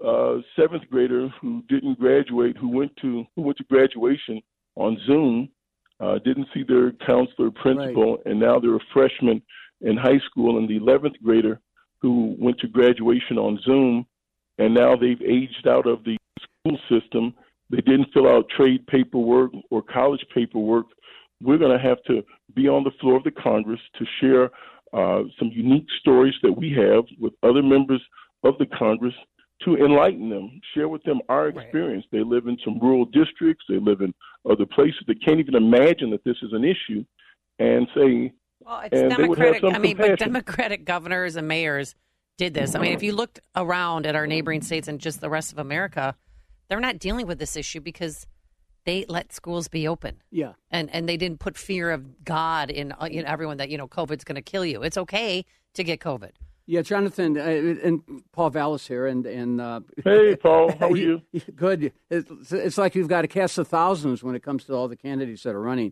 7th grader who didn't graduate, who went to graduation on Zoom, didn't see their counselor, principal, and now they're a freshman in high school, and the 11th grader who went to graduation on Zoom, and now they've aged out of the school system. They didn't fill out trade paperwork or college paperwork. We're going to have to be on the floor of the Congress to share some unique stories that we have with other members of the Congress to enlighten them, share with them our experience. They live in some rural districts. They live in other places that can't even imagine that this is an issue, and say, well, it's Democratic. But Democratic governors and mayors did this. I mean, if you looked around at our neighboring states and just the rest of America, they're not dealing with this issue because they let schools be open. Yeah. And they didn't put fear of God in everyone that, COVID's going to kill you. It's okay to get COVID. Yeah, Jonathan and Paul Vallis here. And hey, Paul, how are you? Good. It's like you've got a cast of thousands when it comes to all the candidates that are running.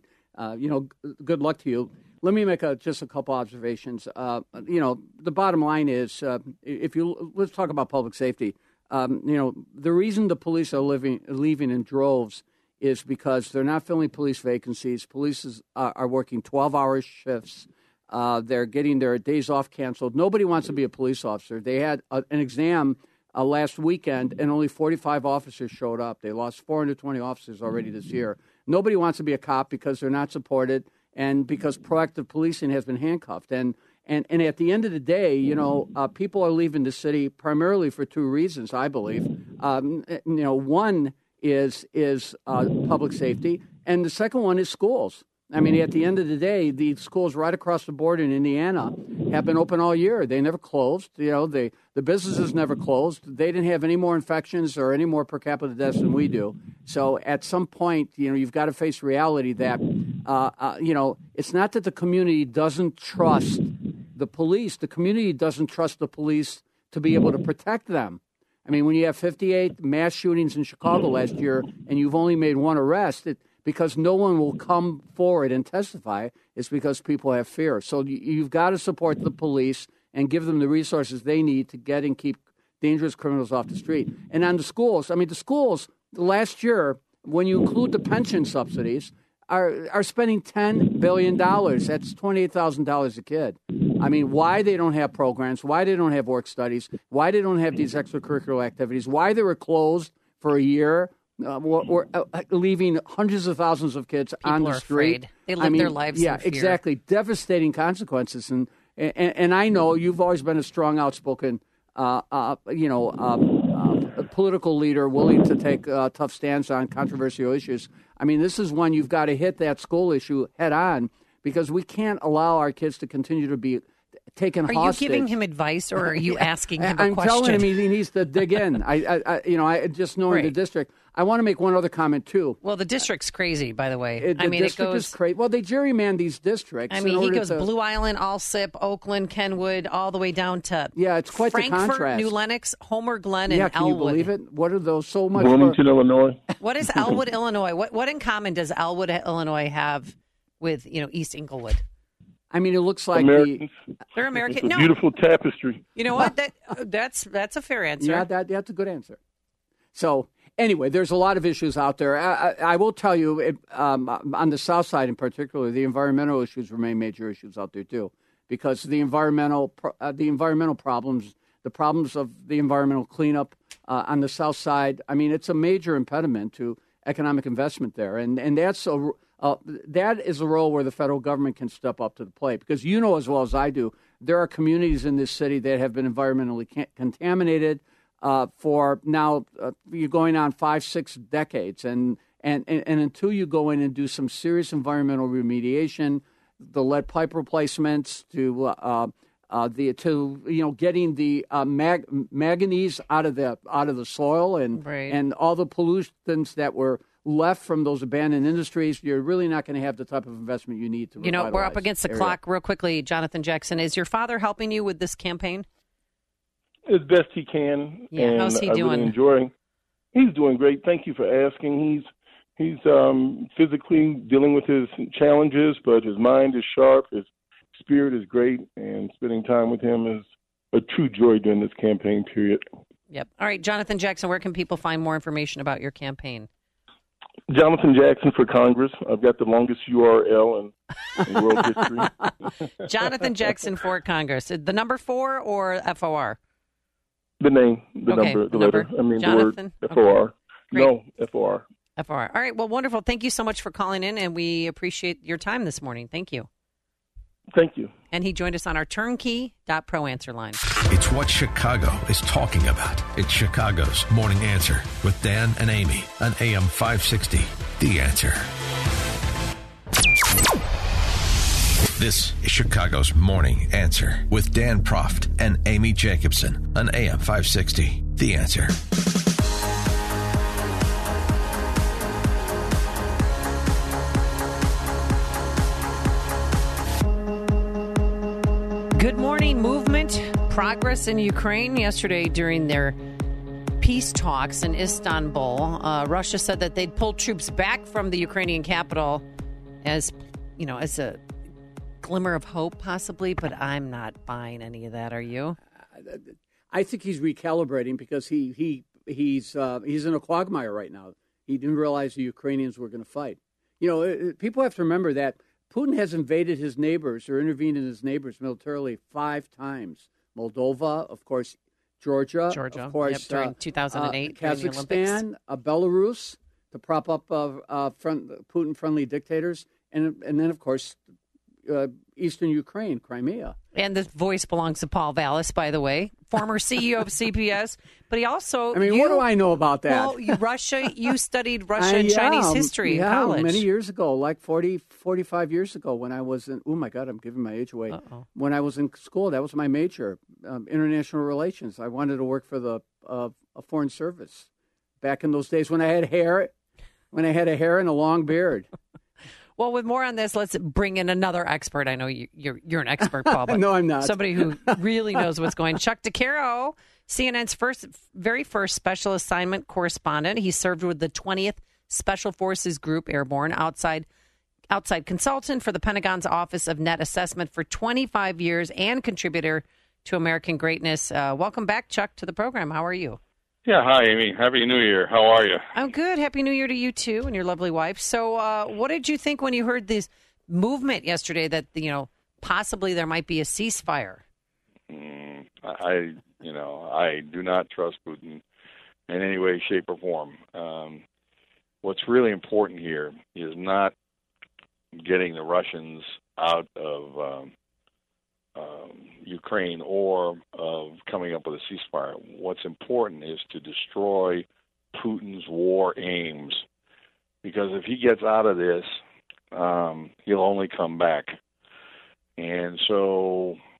Good luck to you. Let me make just a couple observations. The bottom line is, let's talk about public safety. The reason the police are leaving in droves is because they're not filling police vacancies. Police are working 12-hour shifts. They're getting their days off canceled. Nobody wants to be a police officer. They had an exam last weekend, and only 45 officers showed up. They lost 420 officers already this year. Nobody wants to be a cop because they're not supported and because proactive policing has been handcuffed. And at the end of the day, people are leaving the city primarily for 2 reasons, I believe. One is public safety, and the second one is schools. I mean, at the end of the day, the schools right across the border in Indiana have been open all year. They never closed. The businesses never closed. They didn't have any more infections or any more per capita deaths than we do. So at some point, you've got to face reality that, it's not that the community doesn't trust the police. The community doesn't trust the police to be able to protect them. I mean, when you have 58 mass shootings in Chicago last year and you've only made 1 arrest, because no one will come forward and testify, it's because people have fear. So you've got to support the police and give them the resources they need to get and keep dangerous criminals off the street. And on the schools, last year, when you include the pension subsidies, are spending $10 billion. That's $28,000 a kid. I mean, why they don't have programs, why they don't have work studies, why they don't have these extracurricular activities, why they were closed for a year, or leaving hundreds of thousands of kids on the street. Afraid. They live their lives in fear. Exactly. Devastating consequences. And I know you've always been a strong, outspoken, political leader willing to take tough stands on controversial issues. I mean, this is one you've got to hit that school issue head on because we can't allow our kids to continue to be taken hostage. Are you giving him advice, or are you asking him a question? I'm telling him he needs to dig in. I just knowing the district. I want to make one other comment too. Well, the district's crazy, by the way. The district is crazy. Well, they gerryman these districts. I mean, he goes Blue Island, Allsip, Oakland, Kenwood, all the way down to it's quite Frankfurt, the contrast. New Lenox, Homer Glen, and can Elwood. you believe it? What are those so much? Wilmington, Illinois. What is Elwood, Illinois? What in common does Elwood, Illinois have with East Inglewood? I mean, it looks like Americans. They're American. It's a beautiful tapestry. You know what? That's a fair answer. Yeah, that's a good answer. So anyway, there's a lot of issues out there. I will tell you, on the South Side in particular, the environmental issues remain major issues out there too, because the environmental problems, the problems of the environmental cleanup on the South Side. I mean, it's a major impediment to economic investment there, and that's that is a role where the federal government can step up to the plate, because you know as well as I do, there are communities in this city that have been environmentally contaminated for now you're going on 5-6 decades, and until you go in and do some serious environmental remediation, the lead pipe replacements to getting the manganese out of the soil and all the pollutants that were left from those abandoned industries, you're really not going to have the type of investment you need to revitalize. We're up against the clock real quickly. Jonathan Jackson, is your father helping you with this campaign? As best he can. Yeah, and how's he doing? He's doing great. Thank you for asking. He's physically dealing with his challenges, but his mind is sharp. His spirit is great, and spending time with him is a true joy during this campaign period. Yep. All right, Jonathan Jackson, where can people find more information about your campaign? Jonathan Jackson for Congress. I've got the longest URL in world history. Jonathan Jackson for Congress. The number 4 or FOR? The name, number, the letter. I mean, Jonathan? The word FOR. Okay. No, FOR. FOR. All right. Well, wonderful. Thank you so much for calling in, and we appreciate your time this morning. Thank you. Thank you. And he joined us on our turnkey.pro answer line. It's what Chicago is talking about. It's Chicago's Morning Answer with Dan and Amy on AM 560. The Answer. This is Chicago's Morning Answer with Dan Proft and Amy Jacobson on AM 560. The Answer. Good morning. Movement, progress in Ukraine. Yesterday during their peace talks in Istanbul, Russia said that they'd pull troops back from the Ukrainian capital as a glimmer of hope, possibly, but I'm not buying any of that. Are you? I think he's recalibrating because he's in a quagmire right now. He didn't realize the Ukrainians were going to fight. People have to remember that Putin has invaded his neighbors or intervened in his neighbors militarily 5 times. Moldova, of course, Georgia, of course, during 2008, Kazakhstan, Belarus, to prop up Putin-friendly dictators, and then, of course, eastern Ukraine, Crimea. And this voice belongs to Paul Vallis, by the way, former CEO of CBS. But he also... what do I know about that? Well, you studied Russia and Chinese history in college. Many years ago, like 45 years ago when I was in... Oh, my God, I'm giving my age away. Uh-oh. When I was in school, that was my major, international relations. I wanted to work for the Foreign Service back in those days when I had hair and a long beard. Well, with more on this, let's bring in another expert. I know you're an expert, Paul. But no, I'm not. Somebody who really knows what's going on. Chuck DeCaro, CNN's very first special assignment correspondent. He served with the 20th Special Forces Group Airborne, outside consultant for the Pentagon's Office of Net Assessment for 25 years and contributor to American Greatness. Welcome back, Chuck, to the program. How are you? Yeah, hi, Amy. Happy New Year. How are you? I'm good. Happy New Year to you, too, and your lovely wife. So what did you think when you heard this movement yesterday that, possibly there might be a ceasefire? I do not trust Putin in any way, shape, or form. What's really important here is not getting the Russians out of Ukraine or of coming up with a ceasefire. What's important is to destroy Putin's war aims, because if he gets out of this, he'll only come back. And so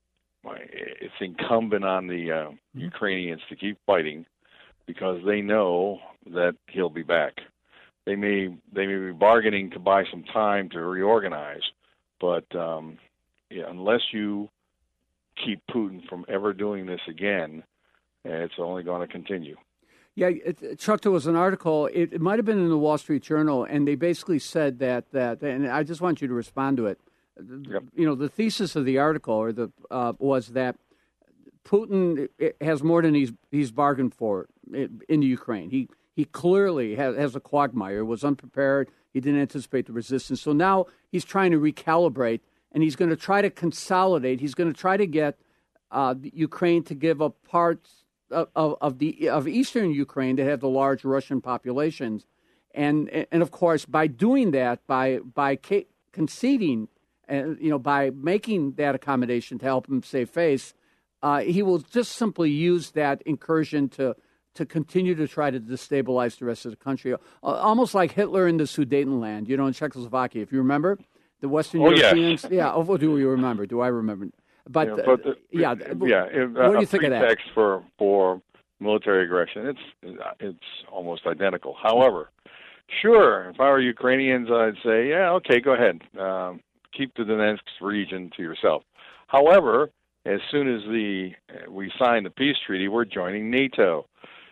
it's incumbent on the Ukrainians to keep fighting because they know that he'll be back. They may be bargaining to buy some time to reorganize, but unless you keep Putin from ever doing this again, it's only going to continue. Yeah, Chuck, there was an article, it might have been in the Wall Street Journal, and they basically said that, and I just want you to respond to it. Yep. The thesis of the article was that Putin has more than he's bargained for in the Ukraine. He clearly has a quagmire, was unprepared. He didn't anticipate the resistance. So now he's trying to recalibrate, and he's going to try to consolidate. He's going to try to get Ukraine to give up parts of eastern Ukraine that have the large Russian populations. And of course, by doing that, by conceding, by making that accommodation to help him save face, he will just simply use that incursion to continue to try to destabilize the rest of the country, almost like Hitler in the Sudetenland, in Czechoslovakia. If you remember, the Western Europeans. Yes. Yeah. Oh, do you remember? Do I remember? But what do you think of that? Pretext for military aggression. It's almost identical. However, sure, if I were Ukrainians, I'd say, yeah, okay, go ahead. Keep the Donetsk region to yourself. However, as soon as we sign the peace treaty, we're joining NATO.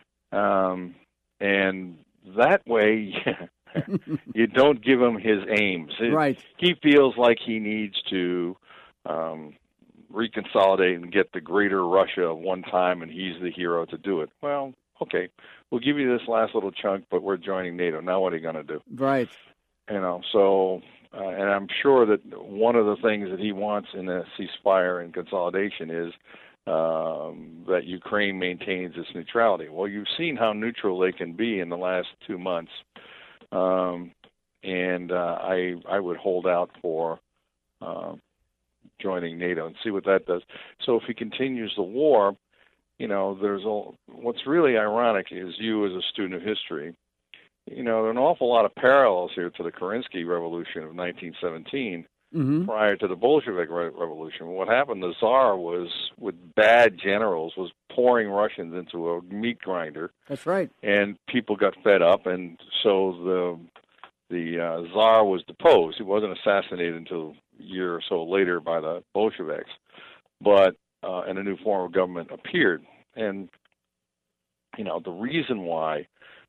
And that way, you don't give him his aims. Right. He feels like he needs to reconsolidate and get the greater Russia one time, and he's the hero to do it. Well, okay, we'll give you this last little chunk, but we're joining NATO. Now what are you going to do? Right. So, and I'm sure that one of the things that he wants in a ceasefire and consolidation is that Ukraine maintains its neutrality. Well, you've seen how neutral they can be in the last 2 months, and I would hold out for joining NATO and see what that does. So if he continues the war, what's really ironic is you as a student of history, there are an awful lot of parallels here to the Kerensky Revolution of 1917 prior to the Bolshevik Revolution. What happened, the Tsar was, with bad generals, was pouring Russians into a meat grinder. That's right. And people got fed up, and so the Tsar was deposed. He wasn't assassinated until a year or so later by the Bolsheviks, but and a new form of government appeared. And the reason why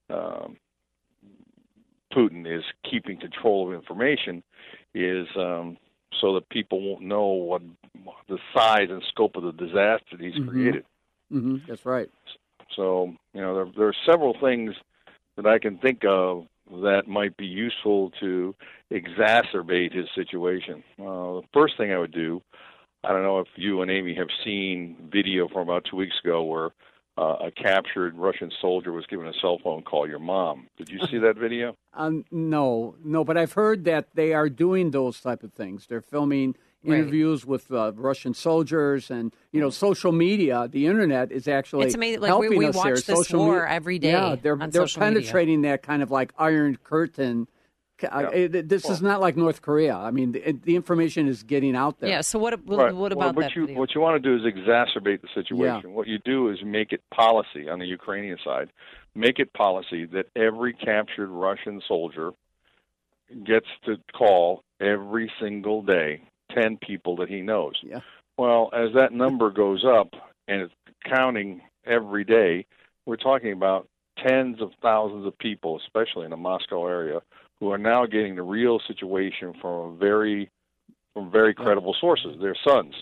Putin is keeping control of information is so that people won't know what the size and scope of the disaster that he's created. That's right. So there are several things that I can think of that might be useful to exacerbate his situation. The first thing I would do, I don't know if you and Amy have seen video from about 2 weeks ago where a captured Russian soldier was given a cell phone call, your mom. Did you see that video? No, but I've heard that they are doing those type of things. They're filming interviews with Russian soldiers, and social media, the internet is actually it's amazing. Like helping we us watch here. this Social war every day. Yeah, they're penetrating that kind of like iron curtain. This is not like North Korea. I mean, the information is getting out there. Yeah. So what about that video? What you want to do is exacerbate the situation. Yeah. What you do is make it policy on the Ukrainian side. Make it policy that every captured Russian soldier gets to call every single day 10 people that he knows. Yeah. Well, as that number goes up and it's counting every day, we're talking about tens of thousands of people, especially in the Moscow area, who are now getting the real situation from very credible sources, their sons.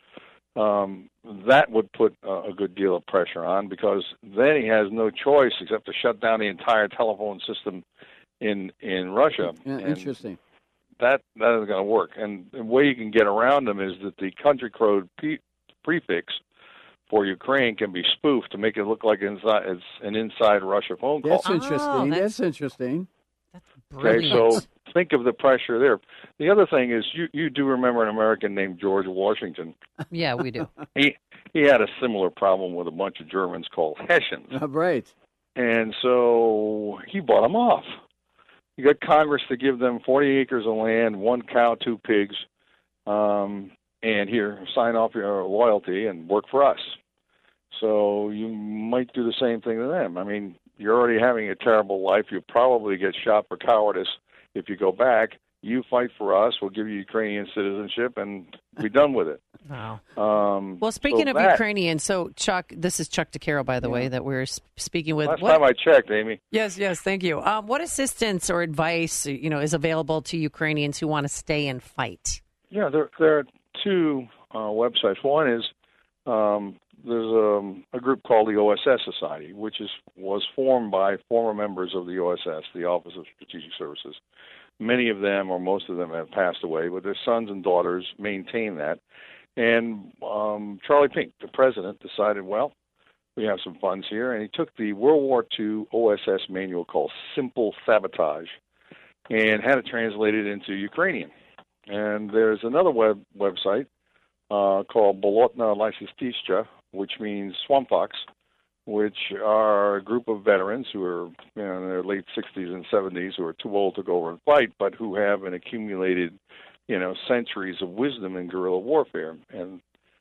That would put a good deal of pressure on, because then he has no choice except to shut down the entire telephone system in Russia. Yeah, interesting. That isn't going to work. And the way you can get around them is that the country code prefix for Ukraine can be spoofed to make it look like it's an inside Russia phone call. That's interesting. That's interesting. Okay, so think of the pressure there. The other thing is you do remember an American named George Washington. Yeah, we do. He had a similar problem with a bunch of Germans called Hessians. Right. And so he bought them off. He got Congress to give them 40 acres of land, 1 cow, 2 pigs, and here, sign off your loyalty and work for us. So you might do the same thing to them. I mean, you're already having a terrible life. You'll probably get shot for cowardice if you go back. You fight for us. We'll give you Ukrainian citizenship and be done with it. Wow. Well, speaking of Ukrainian, so Chuck, this is Chuck DeCaro, by the way, that we're speaking with. Last time I checked, Amy. Yes, thank you. What assistance or advice, is available to Ukrainians who want to stay and fight? Yeah, there are two websites. One is there's a group called the OSS Society, which was formed by former members of the OSS, the Office of Strategic Services. Many of them, or most of them, have passed away, but their sons and daughters maintain that. And Charlie Pink, the president, decided, well, we have some funds here, and he took the World War II OSS manual called Simple Sabotage and had it translated into Ukrainian. And there's another website called Bolotna Lysistischa, which means swamp fox, which are a group of veterans who are in their late 60s and 70s who are too old to go over and fight, but who have an accumulated, centuries of wisdom in guerrilla warfare. And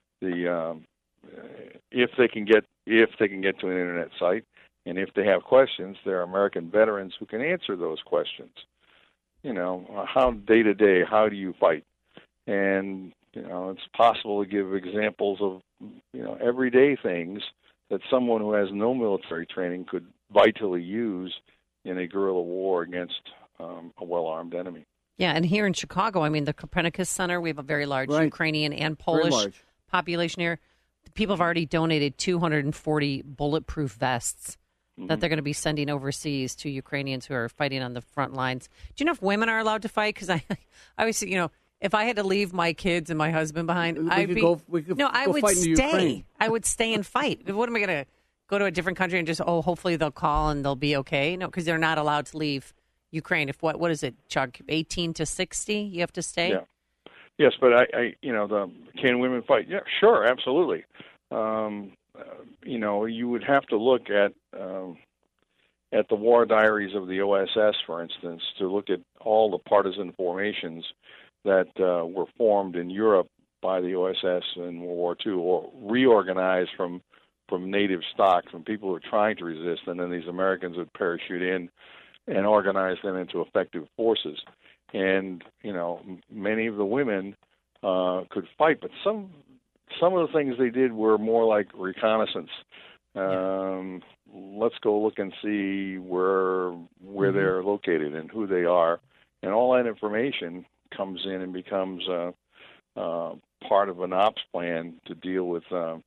if they can get to an internet site, and if they have questions, there are American veterans who can answer those questions. How day to day, how do you fight? And it's possible to give examples of everyday things that someone who has no military training could vitally use in a guerrilla war against a well-armed enemy. Yeah, and here in Chicago, the Copernicus Center, we have a very large Ukrainian and Polish population here. People have already donated 240 bulletproof vests that they're going to be sending overseas to Ukrainians who are fighting on the front lines. Do you know if women are allowed to fight? Because I always, if I had to leave my kids and my husband behind, I would stay. I would stay and fight. What am I going to go to a different country and just, hopefully they'll call and they'll be okay? No, because they're not allowed to leave Ukraine. If what is it, Chuck? 18 to 60, you have to stay. Yeah. Yes, but can women fight? Yeah, sure, absolutely. You would have to look at the war diaries of the OSS, for instance, to look at all the partisan formations that were formed in Europe by the OSS in World War II, or reorganized from native stock, from people who were trying to resist, and then these Americans would parachute in and organize them into effective forces. And many of the women could fight, but some of the things they did were more like reconnaissance. Let's go look and see where they're located and who they are, and all that information comes in and becomes part of an ops plan to deal with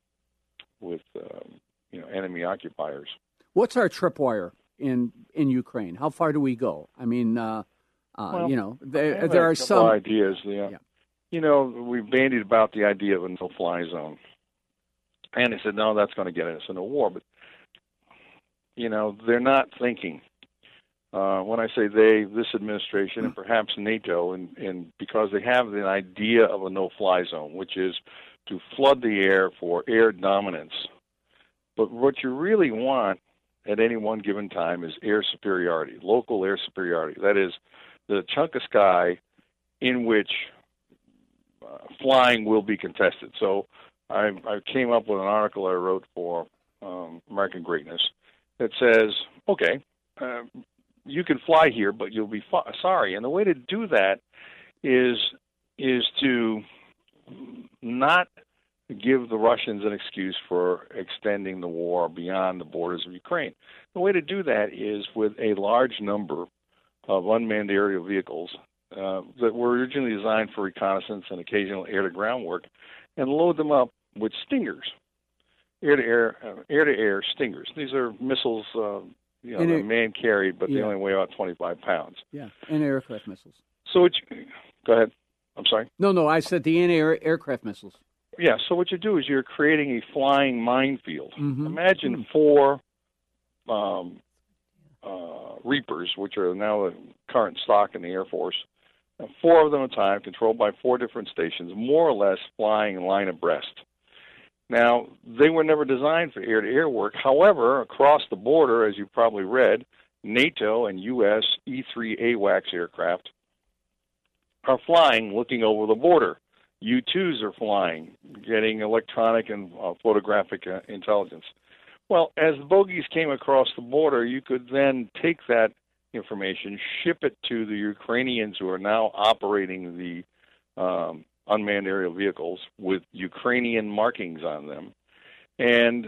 enemy occupiers. What's our tripwire in Ukraine? How far do we go? There are some ideas. Yeah. We've bandied about the idea of a no-fly zone, and they said, no, that's going to get us in a war. But they're not thinking. When I say they, this administration and perhaps NATO, and because they have the idea of a no-fly zone, which is to flood the air for air dominance. But what you really want at any one given time is air superiority, local air superiority. That is the chunk of sky in which flying will be contested. So I came up with an article I wrote for American Greatness that says, okay, you can fly here, but you'll be sorry. And the way to do that is to not give the Russians an excuse for extending the war beyond the borders of Ukraine. The way to do that is with a large number of unmanned aerial vehicles that were originally designed for reconnaissance and occasional air-to-ground work, and load them up with Stingers, air-to-air Stingers. These are missiles, they're man-carried, but they only weigh about 25 pounds. Yeah, anti-aircraft missiles. So go ahead. I'm sorry? No, I said the anti-aircraft missiles. Yeah, so what you do is you're creating a flying minefield. Mm-hmm. Imagine 4 Reapers, which are now the current stock in the Air Force, 4 of them at a time, controlled by 4 different stations, more or less flying in line abreast. Now, they were never designed for air-to-air work. However, across the border, as you've probably read, NATO and U.S. E-3 AWACS aircraft are flying looking over the border. U-2s are flying, getting electronic and photographic intelligence. Well, as the bogies came across the border, you could then take that information, ship it to the Ukrainians who are now operating the unmanned aerial vehicles with Ukrainian markings on them, and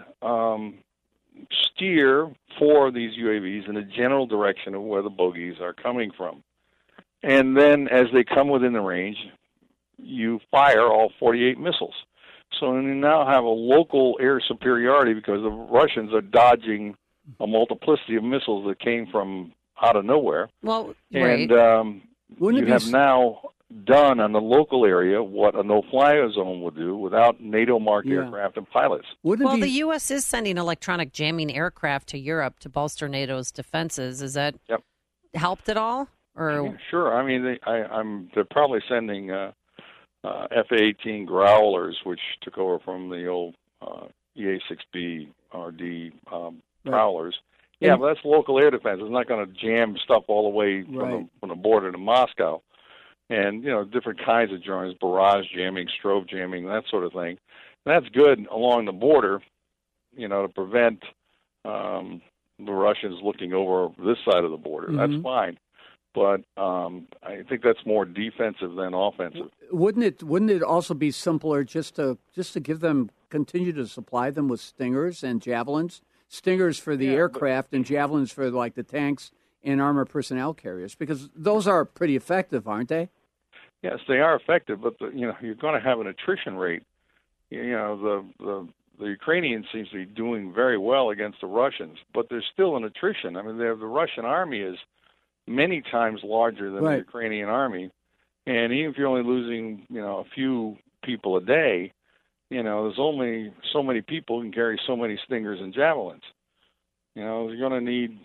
steer 4 of these UAVs in the general direction of where the bogies are coming from. And then as they come within the range, you fire all 48 missiles. So you now have a local air superiority because the Russians are dodging a multiplicity of missiles that came from out of nowhere. Well, and right. You have now done on the local area what a no-fly zone would do without NATO-marked aircraft and pilots. Well, the U.S. is sending electronic jamming aircraft to Europe to bolster NATO's defenses. Is that helped at all? Or yeah, sure. I mean, they're probably sending F-18 Growlers, which took over from the old EA-6B RD Prowlers. Yeah, but that's local air defense. It's not going to jam stuff all the way from the border to Moscow. And, different kinds of drones, barrage jamming, strobe jamming, that sort of thing. And that's good along the border, to prevent the Russians looking over this side of the border. Mm-hmm. That's fine. But I think that's more defensive than offensive. Wouldn't it also be simpler just to continue to supply them with Stingers and Javelins? Stingers for the aircraft and Javelins for like the tanks and armored personnel carriers, because those are pretty effective, aren't they? Yes, they are effective, but you're going to have an attrition rate. The Ukrainians seems to be doing very well against the Russians, but there's still an attrition. I mean, the Russian army is many times larger than the Ukrainian army, and even if you're only losing a few people a day, there's only so many people who can carry so many Stingers and Javelins. You're going to need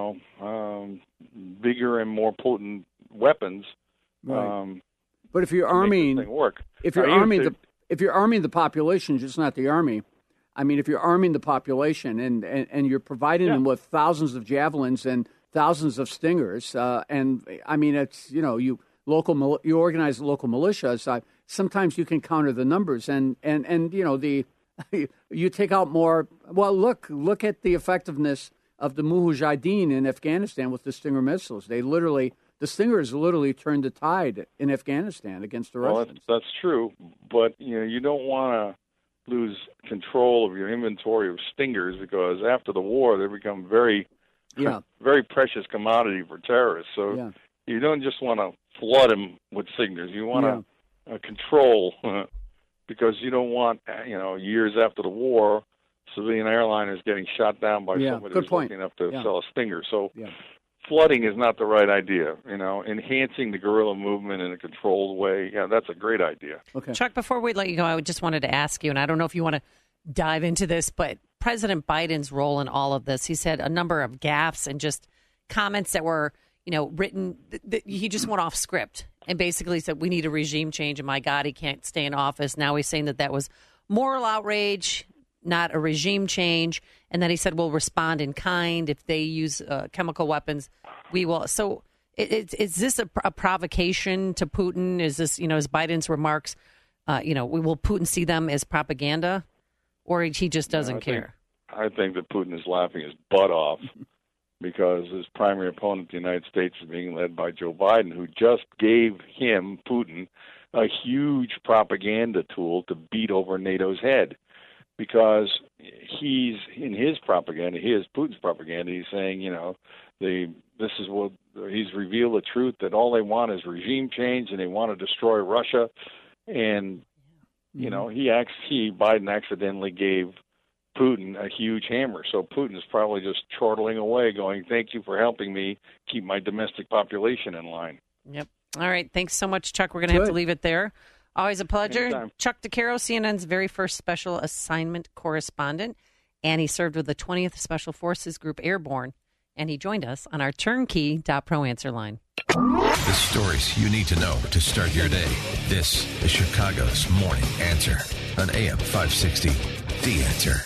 bigger and more potent weapons. Right. But if you're arming, if you're arming the population, just not the army. I mean, if you're arming the population and you're providing them with thousands of Javelins and thousands of Stingers, and I mean, it's you organize local militias. Sometimes you can counter the numbers, and you take out more. Well, look at the effectiveness of the Mujahideen in Afghanistan with the Stinger missiles. The Stingers literally turned the tide in Afghanistan against the Russians. Well, that's true, but you don't want to lose control of your inventory of Stingers, because after the war they become very precious commodity for terrorists. So you don't just want to flood them with Stingers. You want to control, because you don't want years after the war civilian airliners getting shot down by somebody who's lucky enough to sell a Stinger. So flooding is not the right idea. Enhancing the guerrilla movement in a controlled way, that's a great idea. Okay. Chuck, before we let you go, I just wanted to ask you, and I don't know if you want to dive into this, but President Biden's role in all of this. He's had a number of gaffes and just comments that were, written. He just went off script and basically said, we need a regime change, and my God, he can't stay in office. Now he's saying that was moral outrage, not a regime change. And then he said, we'll respond in kind. If they use chemical weapons, we will. So is this a provocation to Putin? Is this, is Biden's remarks, will Putin see them as propaganda, or he just doesn't care? I think that Putin is laughing his butt off because his primary opponent, the United States, is being led by Joe Biden, who just gave him, Putin, a huge propaganda tool to beat over NATO's head. Because he's in his propaganda, Putin's propaganda, he's saying, this is what he's revealed the truth that all they want is regime change and they want to destroy Russia. And, Biden accidentally gave Putin a huge hammer. So Putin is probably just chortling away going, thank you for helping me keep my domestic population in line. Yep. All right. Thanks so much, Chuck. We're going to have to leave it there. Always a pleasure. Anytime. Chuck DeCaro, CNN's very first special assignment correspondent, and he served with the 20th Special Forces Group Airborne, and he joined us on our turnkey.pro answer line. The stories you need to know to start your day. This is Chicago's Morning Answer on AM 560. The Answer.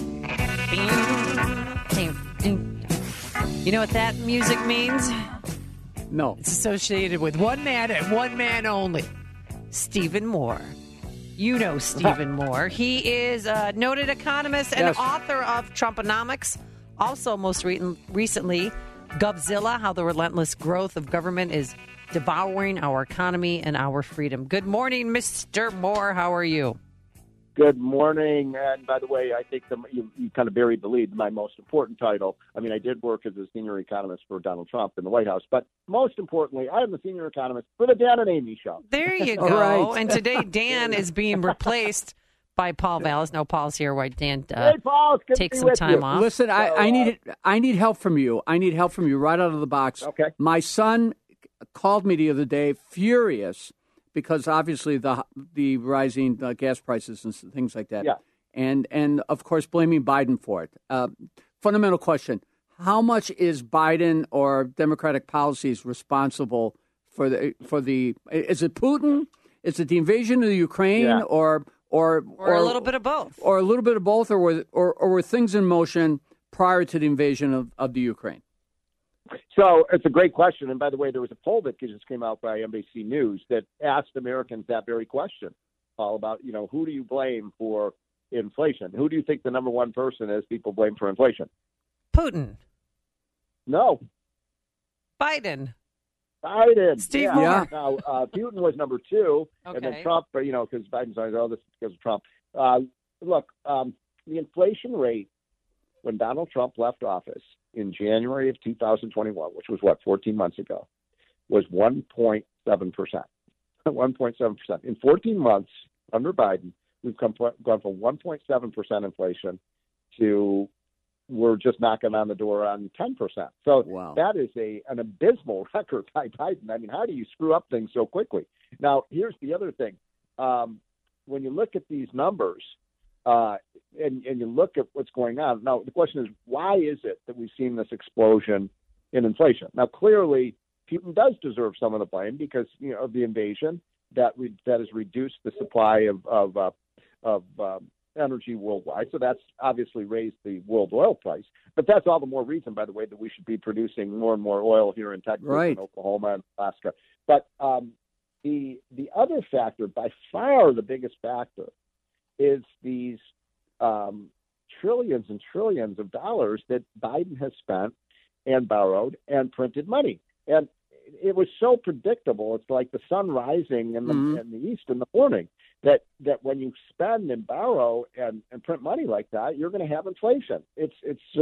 You know what that music means? No. It's associated with one man and one man only. Stephen Moore. You know Stephen Moore. He is a noted economist and author of Trumponomics. Also, most recently, Govzilla, How the Relentless Growth of Government is Devouring Our Economy and Our Freedom. Good morning, Mr. Moore. How are you? Good morning. And by the way, I think you kind of buried the lead. My most important title. I mean, I did work as a senior economist for Donald Trump in the White House, but most importantly, I am the senior economist for the Dan and Amy Show. There you go. Right. And today, Dan is being replaced by Paul Vallis. No, Paul's here. Why Dan hey, Paul, take some time off. Listen, I need help from you. I need help from you right out of the box. Okay. My son called me the other day, furious, because obviously the rising gas prices and things like that. Yeah. And of course blaming Biden for it. Fundamental question: how much is Biden or Democratic policies responsible for the? Is it Putin? Is it the invasion of the Ukraine, or a little bit of both, or a little bit of both, or were things in motion prior to the invasion of the Ukraine? So it's a great question. And by the way, there was a poll that just came out by NBC News that asked Americans that very question, all about, who do you blame for inflation? Who do you think the number one person is people blame for inflation? Putin. No. Biden. Steve Moore. Yeah. Now, Putin was number two, Okay. and then Trump, because Biden's always, this is because of Trump. Look, the inflation rate when Donald Trump left office in January of 2021, which was 14 months ago, was 1.7%. 1.7%. In 14 months under Biden, we've gone from 1.7% inflation to we're just knocking on the door on 10%. So that is an abysmal record by Biden. I mean, how do you screw up things so quickly? Now, here's the other thing. When you look at these numbers, and you look at what's going on. Now, the question is, why is it that we've seen this explosion in inflation? Now, clearly, Putin does deserve some of the blame because of the invasion that has reduced the supply of energy worldwide. So that's obviously raised the world oil price. But that's all the more reason, by the way, that we should be producing more and more oil here in Texas and Oklahoma and Alaska. But the other factor, by far the biggest factor, is these trillions and trillions of dollars that Biden has spent and borrowed and printed money. And it was so predictable. It's like the sun rising in the east in the morning, that when you spend and borrow and print money like that, you're going to have inflation. It's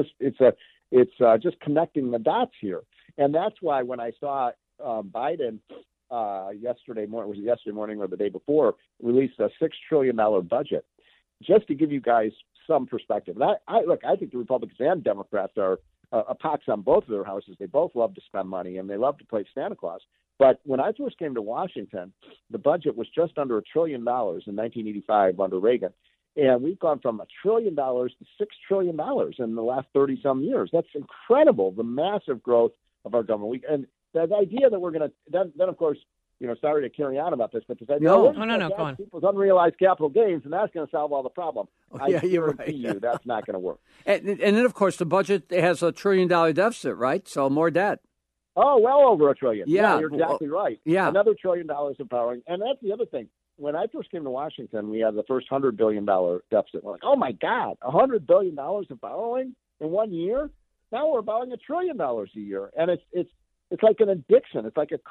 just connecting the dots here. And that's why when I saw Biden yesterday morning or the day before, released a $6 trillion budget. Just to give you guys some perspective. And I think the Republicans and Democrats are a pox on both of their houses. They both love to spend money and they love to play Santa Claus. But when I first came to Washington, the budget was just under $1 trillion in 1985 under Reagan. And we've gone from $1 trillion to $6 trillion in the last 30-some years. That's incredible, the massive growth of our government. And the idea that we're going to then, of course, sorry to carry on about this, but this idea go on. People's unrealized capital gains, and that's going to solve all the problem. You're right. You that's not going to work. And then, of course, the budget has $1 trillion deficit, right? So more debt. Oh, well over $1 trillion. Yeah, you're exactly right. Yeah, another $1 trillion of borrowing, and that's the other thing. When I first came to Washington, we had the first $100 billion deficit. We're like, oh my God, $100 billion of borrowing in 1 year? Now we're borrowing $1 trillion a year, and it's like an addiction. It's like a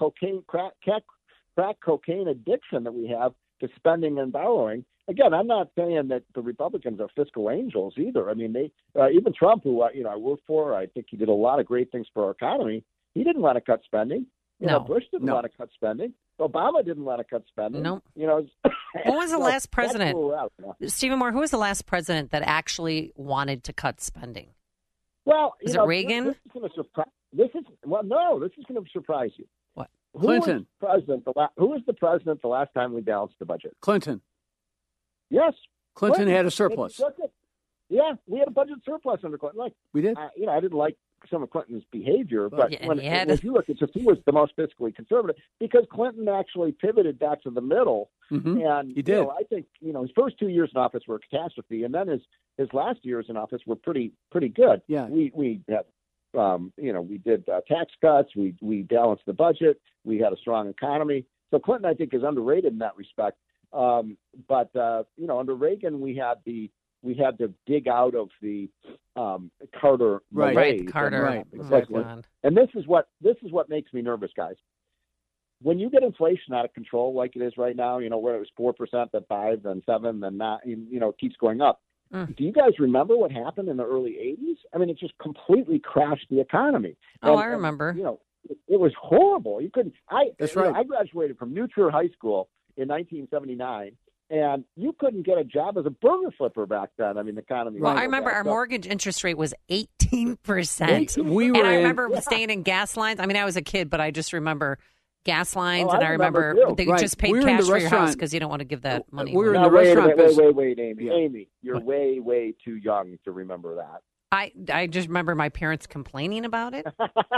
crack cocaine addiction that we have to spending and borrowing. Again, I'm not saying that the Republicans are fiscal angels either. I mean, they even Trump, who I work for, I think he did a lot of great things for our economy. He didn't want to cut spending. Bush didn't want to cut spending. Obama didn't want to cut spending. No. Who was the last president? Stephen Moore, who was the last president that actually wanted to cut spending? Well, is it Reagan? This is going to surprise. This is going to surprise you. What? Clinton. Who was the president the last time we balanced the budget? Clinton. Yes. Clinton had a surplus. Yeah, we had a budget surplus under Clinton. Like we did. I didn't like some of Clinton's behavior, but if you look, he was the most fiscally conservative because Clinton actually pivoted back to the middle. Mm-hmm. And he did. I think his first 2 years in office were a catastrophe, and then his last years in office were pretty good. Yeah, we had. We did tax cuts. We balanced the budget. We had a strong economy. So Clinton, I think, is underrated in that respect. But But under Reagan, we had to dig out of the Carter malaise. Right, Carter. Right, exactly. And this is what makes me nervous, guys. When you get inflation out of control like it is right now, where it was 4%, then 5%, then 7%, then 9%, it keeps going up. Do you guys remember what happened in the early 80s? I mean, it just completely crashed the economy. I remember. It was horrible. You couldn't. That's right. I graduated from New Trier High School in 1979, and you couldn't get a job as a burger flipper back then. I mean, the economy. Well, I remember our mortgage interest rate was 18%. And I remember staying in gas lines. I mean, I was a kid, but I just remember gas lines, and I remember they just paid cash for your house because you don't want to give that money. We were in the restaurant business. Wait, Amy. Yeah. Amy, you're way too young to remember that. I just remember my parents complaining about it.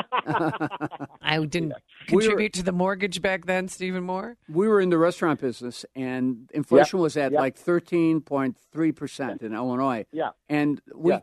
I didn't contribute to the mortgage back then, Stephen Moore. We were in the restaurant business, and inflation was at like 13.3% in Illinois. Yeah. And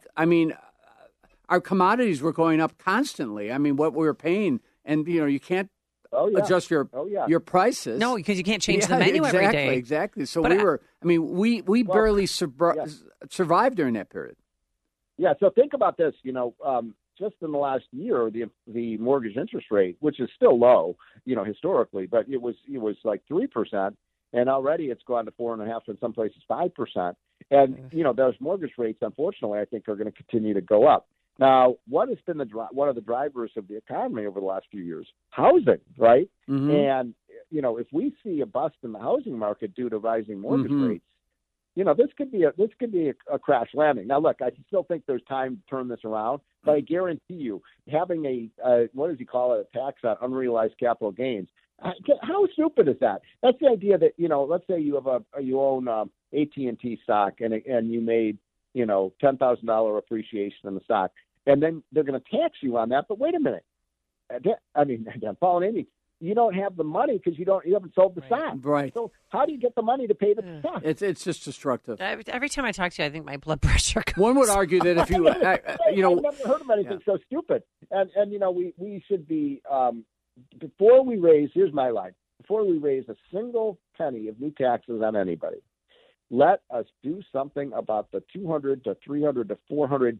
our commodities were going up constantly. I mean, what we were paying, and you can't adjust your prices. No, because you can't change the menu every day. Exactly. So we barely survived during that period. Yeah, so think about this. Just in the last year, the mortgage interest rate, which is still low, historically, but it was like 3%, and already it's gone to 4.5%, in some places 5%. And those mortgage rates, unfortunately, I think are going to continue to go up. Now, what has been one of the drivers of the economy over the last few years? Housing, right? Mm-hmm. And if we see a bust in the housing market due to rising mortgage rates, this could be a crash landing. Now, look, I still think there's time to turn this around, but I guarantee you, having a what does he call it, a tax on unrealized capital gains? How stupid is that? That's the idea that let's say you own AT&T stock and you made $10,000 appreciation in the stock, and then they're going to tax you on that. But wait a minute, I mean, Paul and Amy, you don't have the money because you haven't sold the stock. Right. So how do you get the money to pay the stock? It's just destructive. Every time I talk to you, I think my blood pressure goes. One would argue that if you, I've never heard of anything so stupid. And we should be before we raise. Here's my line: before we raise a single penny of new taxes on anybody, let us do something about the $200 to $300 to $400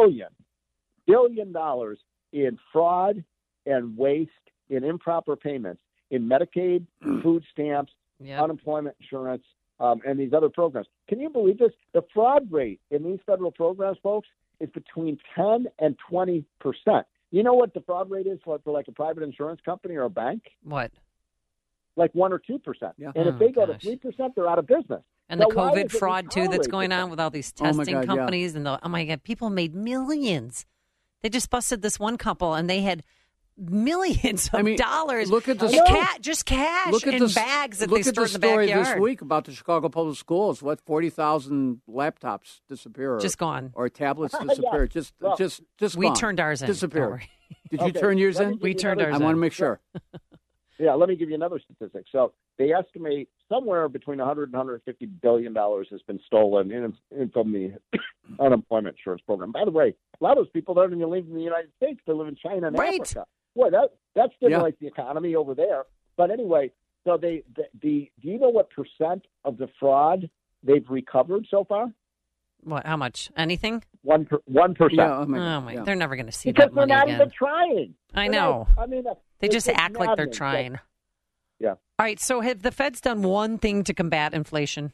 billion dollars in fraud and waste, in improper payments, in Medicaid, food stamps, unemployment insurance, and these other programs. Can you believe this? The fraud rate in these federal programs, folks, is between 10 and 20%. You know what the fraud rate is for like a private insurance company or a bank? What? Like 1 or 2%. Yeah. And if they go to 3%, they're out of business. And the COVID fraud, too, that's going on with all these testing companies. And oh, my God, people made millions. They just busted this one couple, and they had millions of dollars. Look at the cash in bags that they stored in the backyard. Look at the story this week about the Chicago Public Schools. 40,000 laptops disappear, just gone, or tablets disappear. Just we gone. turned ours in. Disappeared. Did you turn yours in? We turned ours in. I want to make sure. Yeah, let me give you another statistic. So they estimate somewhere between $100 and $150 billion has been stolen from the unemployment insurance program. By the way, a lot of those people don't even live in the United States; they live in China and Africa. Boy, that stimulates the economy over there. But anyway, so do you know what percent of the fraud they've recovered so far? What? How much? Anything? 1%. Yeah, oh my! They're never going to see because that money they're not again. Even trying. I know. They just act like they're trying. Yeah. All right. So have the Feds done one thing to combat inflation?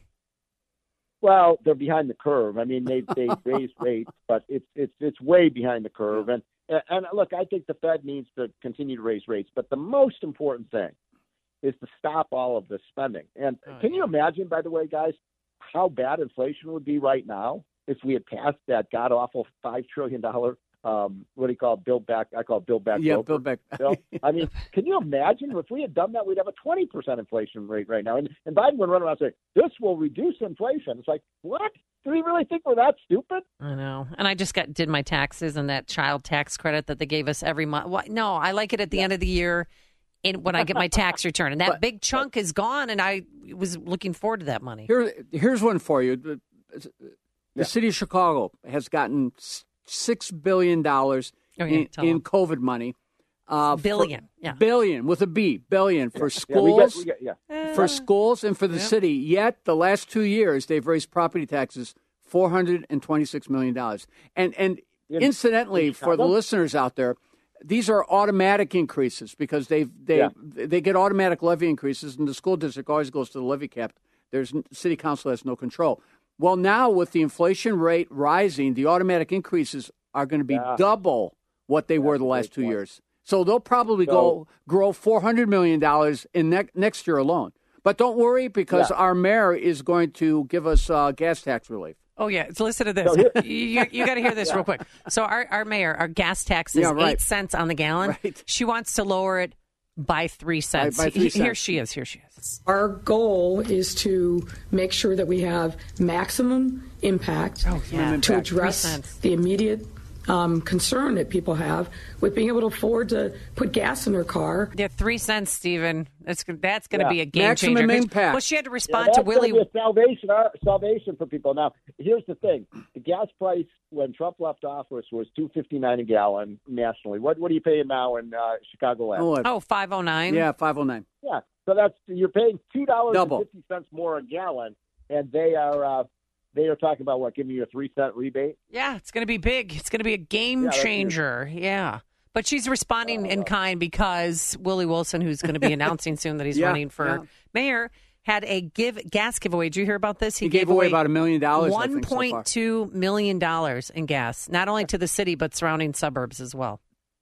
Well, they're behind the curve. I mean, they raised rates, but it's way behind the curve. And look, I think the Fed needs to continue to raise rates. But the most important thing is to stop all of this spending. And can you imagine, by the way, guys, how bad inflation would be right now if we had passed that god awful $5 trillion what do you call it? Build Back? I call it Build Back. Yeah, Build Back. I mean, can you imagine if we had done that? We'd have a 20% inflation rate right now. And Biden would run around and say, "This will reduce inflation." It's like, what? Do we really think we're that stupid? I know. And I just did my taxes and that child tax credit that they gave us every month. Well, no, I like it at the end of the year. When I get my tax return, and that big chunk is gone, and I was looking forward to that money. Here's one for you. The city of Chicago has gotten $6 billion in COVID money. Billion. Billion with a B. Billion for schools. For schools and for the city. Yet the last 2 years they've raised property taxes $426 million. And incidentally, for the listeners out there, these are automatic increases because they get automatic levy increases, and the school district always goes to the levy cap. City council has no control. Well, now with the inflation rate rising, the automatic increases are going to be double what they were the last 2 years. So they'll probably grow $400 million in next year alone. But don't worry, because our mayor is going to give us gas tax relief. Oh, yeah. So listen to this. You got to hear this real quick. So our mayor, our gas tax is 8 cents on the gallon. Right. She wants to lower it by 3 cents. By 3 cents. Here she is. Our goal is to make sure that we have maximum impact to address the immediate concern that people have with being able to afford to put gas in their car. Yeah, 3 cents, Stephen. That's going to be a game maximum changer. impact. Well, she had to respond to Willie. That's going to be a salvation for people. Now, here's the thing: the gas price when Trump left office was $2.59 a gallon nationally. What are you paying now in Chicagoland? $5.09. Yeah, $5.09. Yeah, so you're paying $2.50 more a gallon, and they are talking about giving you a 3 cent rebate. Yeah, it's going to be big. It's going to be a game changer. Yeah. But she's responding in kind because Willie Wilson, who's going to be announcing soon that he's running for mayor, had a gas giveaway. Did you hear about this? He gave away about $1 million. $1.2 million in gas, not only to the city but surrounding suburbs as well.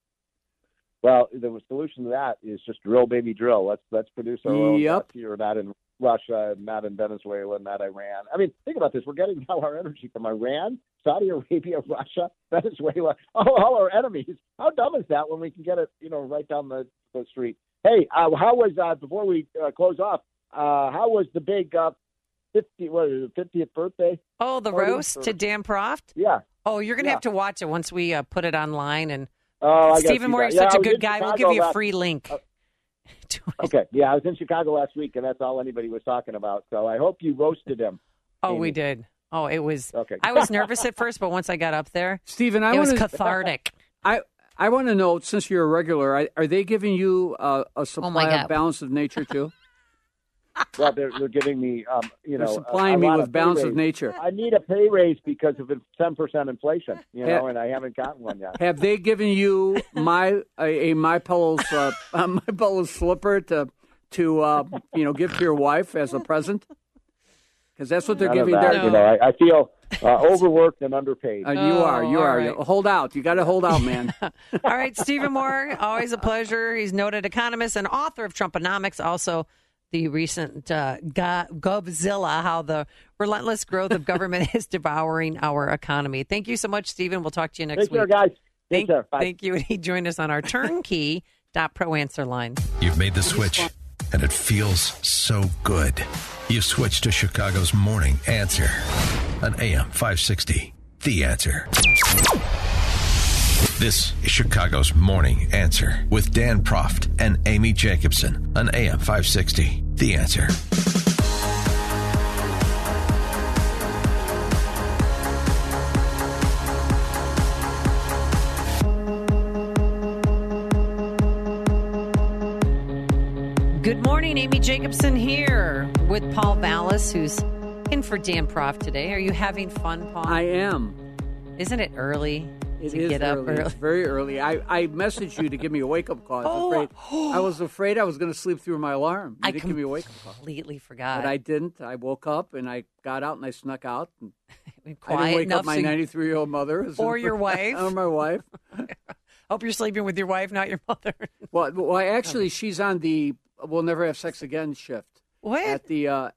Well, the solution to that is just drill, baby, drill. Let's produce our own gas here, not in Russia, not in Venezuela, not Iran. I mean, think about this. We're getting now our energy from Iran, Saudi Arabia, Russia, Venezuela, all our enemies. How dumb is that when we can get it, right down the street? Hey, how was, before we close off, how was the big 50th birthday? Oh, the roast to Dan Proft? Yeah. Oh, you're going to have to watch it once we put it online. And I Stephen Moore, you're such a good guy. We'll give you a free link. Okay. Yeah, I was in Chicago last week, and that's all anybody was talking about. So I hope you roasted him. Oh, Amy. we did. Oh, it was. Okay. I was nervous at first, but once I got up there, Stephen, it was cathartic. I want to know, since you're a regular, are they giving you a supply of Balance of Nature too? Well, they're giving me, they're supplying me with Balance of Nature. I need a pay raise because of 10% inflation, and I haven't gotten one yet. Have they given you my Pillow's My Pillow's slipper to give to your wife as a present? Because that's what they're giving. I feel overworked and underpaid. You are. Right. Hold out. You got to hold out, man. All right, Stephen Moore, always a pleasure. He's noted economist and author of Trumponomics, also the recent Govzilla, how the relentless growth of government is devouring our economy. Thank you so much, Stephen. We'll talk to you next week. Take care, guys. Take care. Bye. Thank you. And he joined us on our turnkey.pro answer line. You've made the switch, and it feels so good. You've switched to Chicago's Morning Answer on AM 560. The Answer. This is Chicago's Morning Answer with Dan Proft and Amy Jacobson on AM 560. The Answer. Good morning, Amy Jacobson here with Paul Vallis, who's in for Dan Proft today. Are you having fun, Paul? I am. Isn't it early? It is early. It's very early. I messaged you to give me a wake-up call. I was afraid I was going to sleep through my alarm. You didn't give me a wake-up call. Completely forgot. But I didn't. I woke up, and I got out, and I snuck out. And Quiet I didn't wake enough up my 93-year-old mother. Or your wife. Or my wife. Hope you're sleeping with your wife, not your mother. Well, actually, she's on the "We'll Never Have Sex Again" shift. What? At the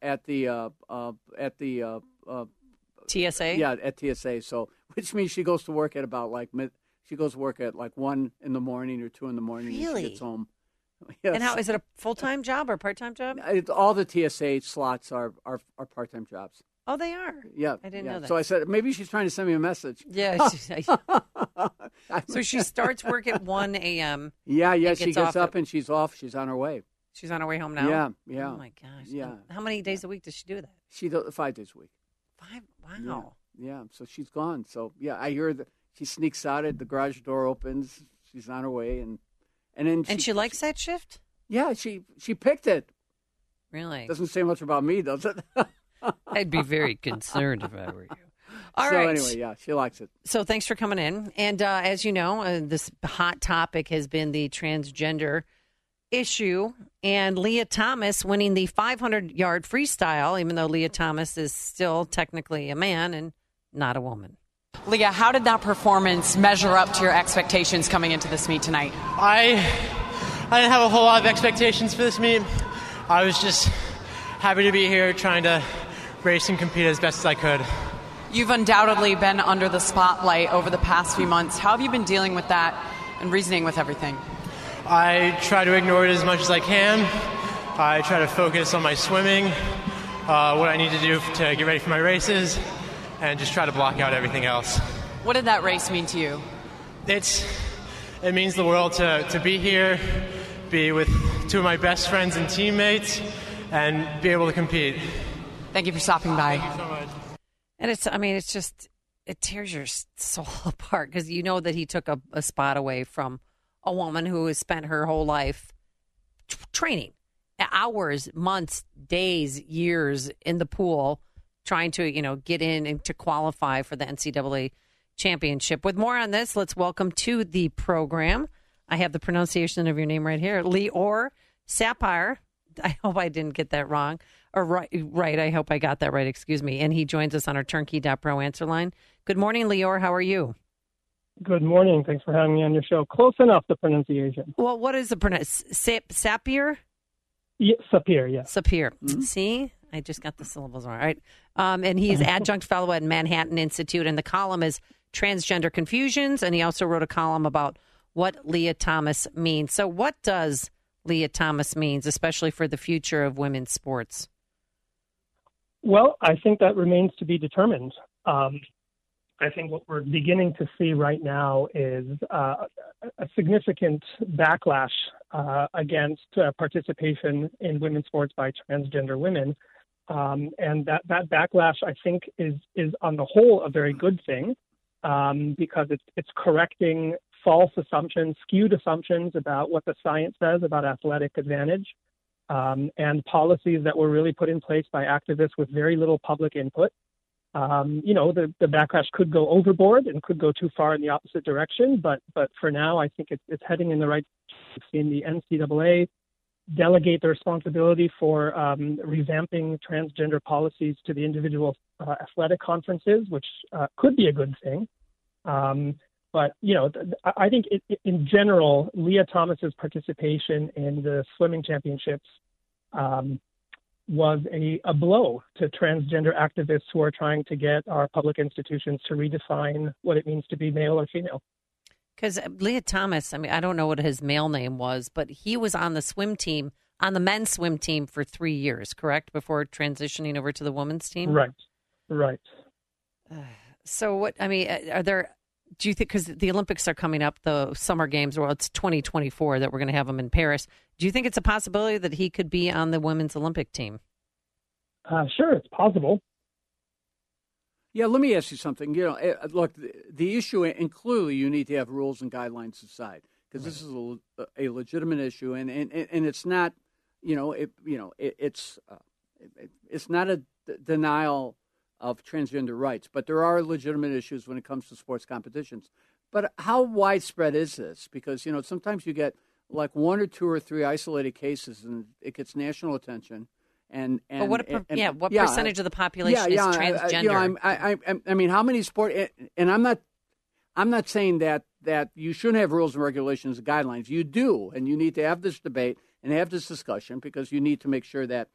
TSA? Yeah, at TSA. So, which means she goes to work at about She goes to work at 1 in the morning or 2 in the morning. Really? And she gets home. Yes. And how is it a full-time job or part-time job? All the TSA slots are part-time jobs. Oh, they are? Yeah. I didn't know that. So I said, maybe she's trying to send me a message. Yeah. So she starts work at 1 a.m. Yeah. She gets up and she's off. She's on her way. She's on her way home now? Yeah. Oh, my gosh. Yeah. How many days a week does she do that? She does 5 days a week. 5? Wow. Yeah. So she's gone. So, yeah, I hear that she sneaks out. The garage door opens. She's on her way. And And then she likes that shift? Yeah, she picked it. Really? Doesn't say much about me, does it? I'd be very concerned if I were you. All so right. Anyway, yeah, she likes it. So thanks for coming in. And as you know, this hot topic has been the transgender issue, and Leah Thomas winning the 500-yard freestyle, even though Leah Thomas is still technically a man and not a woman. Leah, how did that performance measure up to your expectations coming into this meet tonight? I didn't have a whole lot of expectations for this meet. I was just happy to be here, trying to race and compete as best as I could. You've undoubtedly been under the spotlight over the past few months. How have you been dealing with that and reasoning with everything? I try to ignore it as much as I can. I try to focus on my swimming, what I need to do to get ready for my races, and just try to block out everything else. What did that race mean to you? It means the world to be here, be with two of my best friends and teammates, and be able to compete. Thank you for stopping by. Thank you so much. And it tears your soul apart because you know that he took a spot away from a woman who has spent her whole life training, hours, months, days, years in the pool, trying to, get in and to qualify for the NCAA championship. With more on this, let's welcome to the program. I have the pronunciation of your name right here, Lior Sapir. I hope I didn't get that wrong. Or right. I hope I got that right. Excuse me. And he joins us on our Turnkey.pro answer line. Good morning, Lior. How are you? Good morning. Thanks for having me on your show. Close enough, the pronunciation. Well, what is the pronunciation? Sapir? Yeah, Sapir, yes. Sapir. Mm-hmm. See? I just got the syllables wrong. All right. And he's adjunct fellow at Manhattan Institute. And the column is Transgender Confusions. And he also wrote a column about what Leah Thomas means. So what does Leah Thomas means, especially for the future of women's sports? Well, I think that remains to be determined. I think what we're beginning to see right now is a significant backlash against participation in women's sports by transgender women. And that backlash, I think, is on the whole a very good thing because it's correcting false assumptions, skewed assumptions about what the science says about athletic advantage, and policies that were really put in place by activists with very little public input. The backlash could go overboard and could go too far in the opposite direction, but for now, I think it's heading in the right direction. The NCAA delegate the responsibility for revamping transgender policies to the individual athletic conferences, which could be a good thing. But, I think in general, Leah Thomas's participation in the swimming championships was a blow to transgender activists who are trying to get our public institutions to redefine what it means to be male or female. Because Leah Thomas, I don't know what his male name was, but he was on the swim team, on the men's swim team for 3 years, correct? Before transitioning over to the women's team? Right. So do you think, because the Olympics are coming up, the summer games, well, it's 2024 that we're going to have them in Paris. Do you think it's a possibility that he could be on the women's Olympic team? Sure, it's possible. Yeah, let me ask you something. Look, the issue, and clearly you need to have rules and guidelines aside, because this is a legitimate issue, and it's not, it's not a denial of transgender rights, but there are legitimate issues when it comes to sports competitions. But how widespread is this? Because, sometimes you get like one or two or three isolated cases and it gets national attention. But what percentage of the population is transgender? I mean, how many and I'm not saying that you shouldn't have rules and regulations and guidelines. You do, and you need to have this debate and have this discussion because you need to make sure that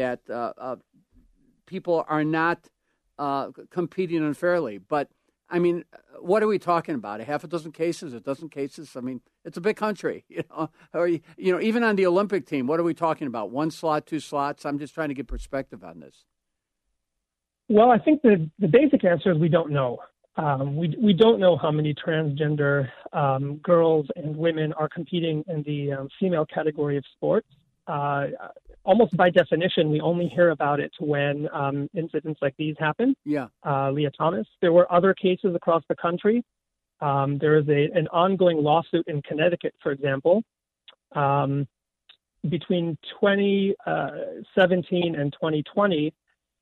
people are not competing unfairly. But I mean, what are we talking about? A half a dozen cases, a dozen cases? I mean, it's a big country, Or even on the Olympic team, what are we talking about? 1 slot, 2 slots? I'm just trying to get perspective on this. Well, I think the basic answer is we don't know. We don't know how many transgender girls and women are competing in the female category of sports. Almost by definition, we only hear about it when incidents like these happen. Yeah. Leah Thomas. There were other cases across the country. There is an ongoing lawsuit in Connecticut, for example, between 2017 and 2020,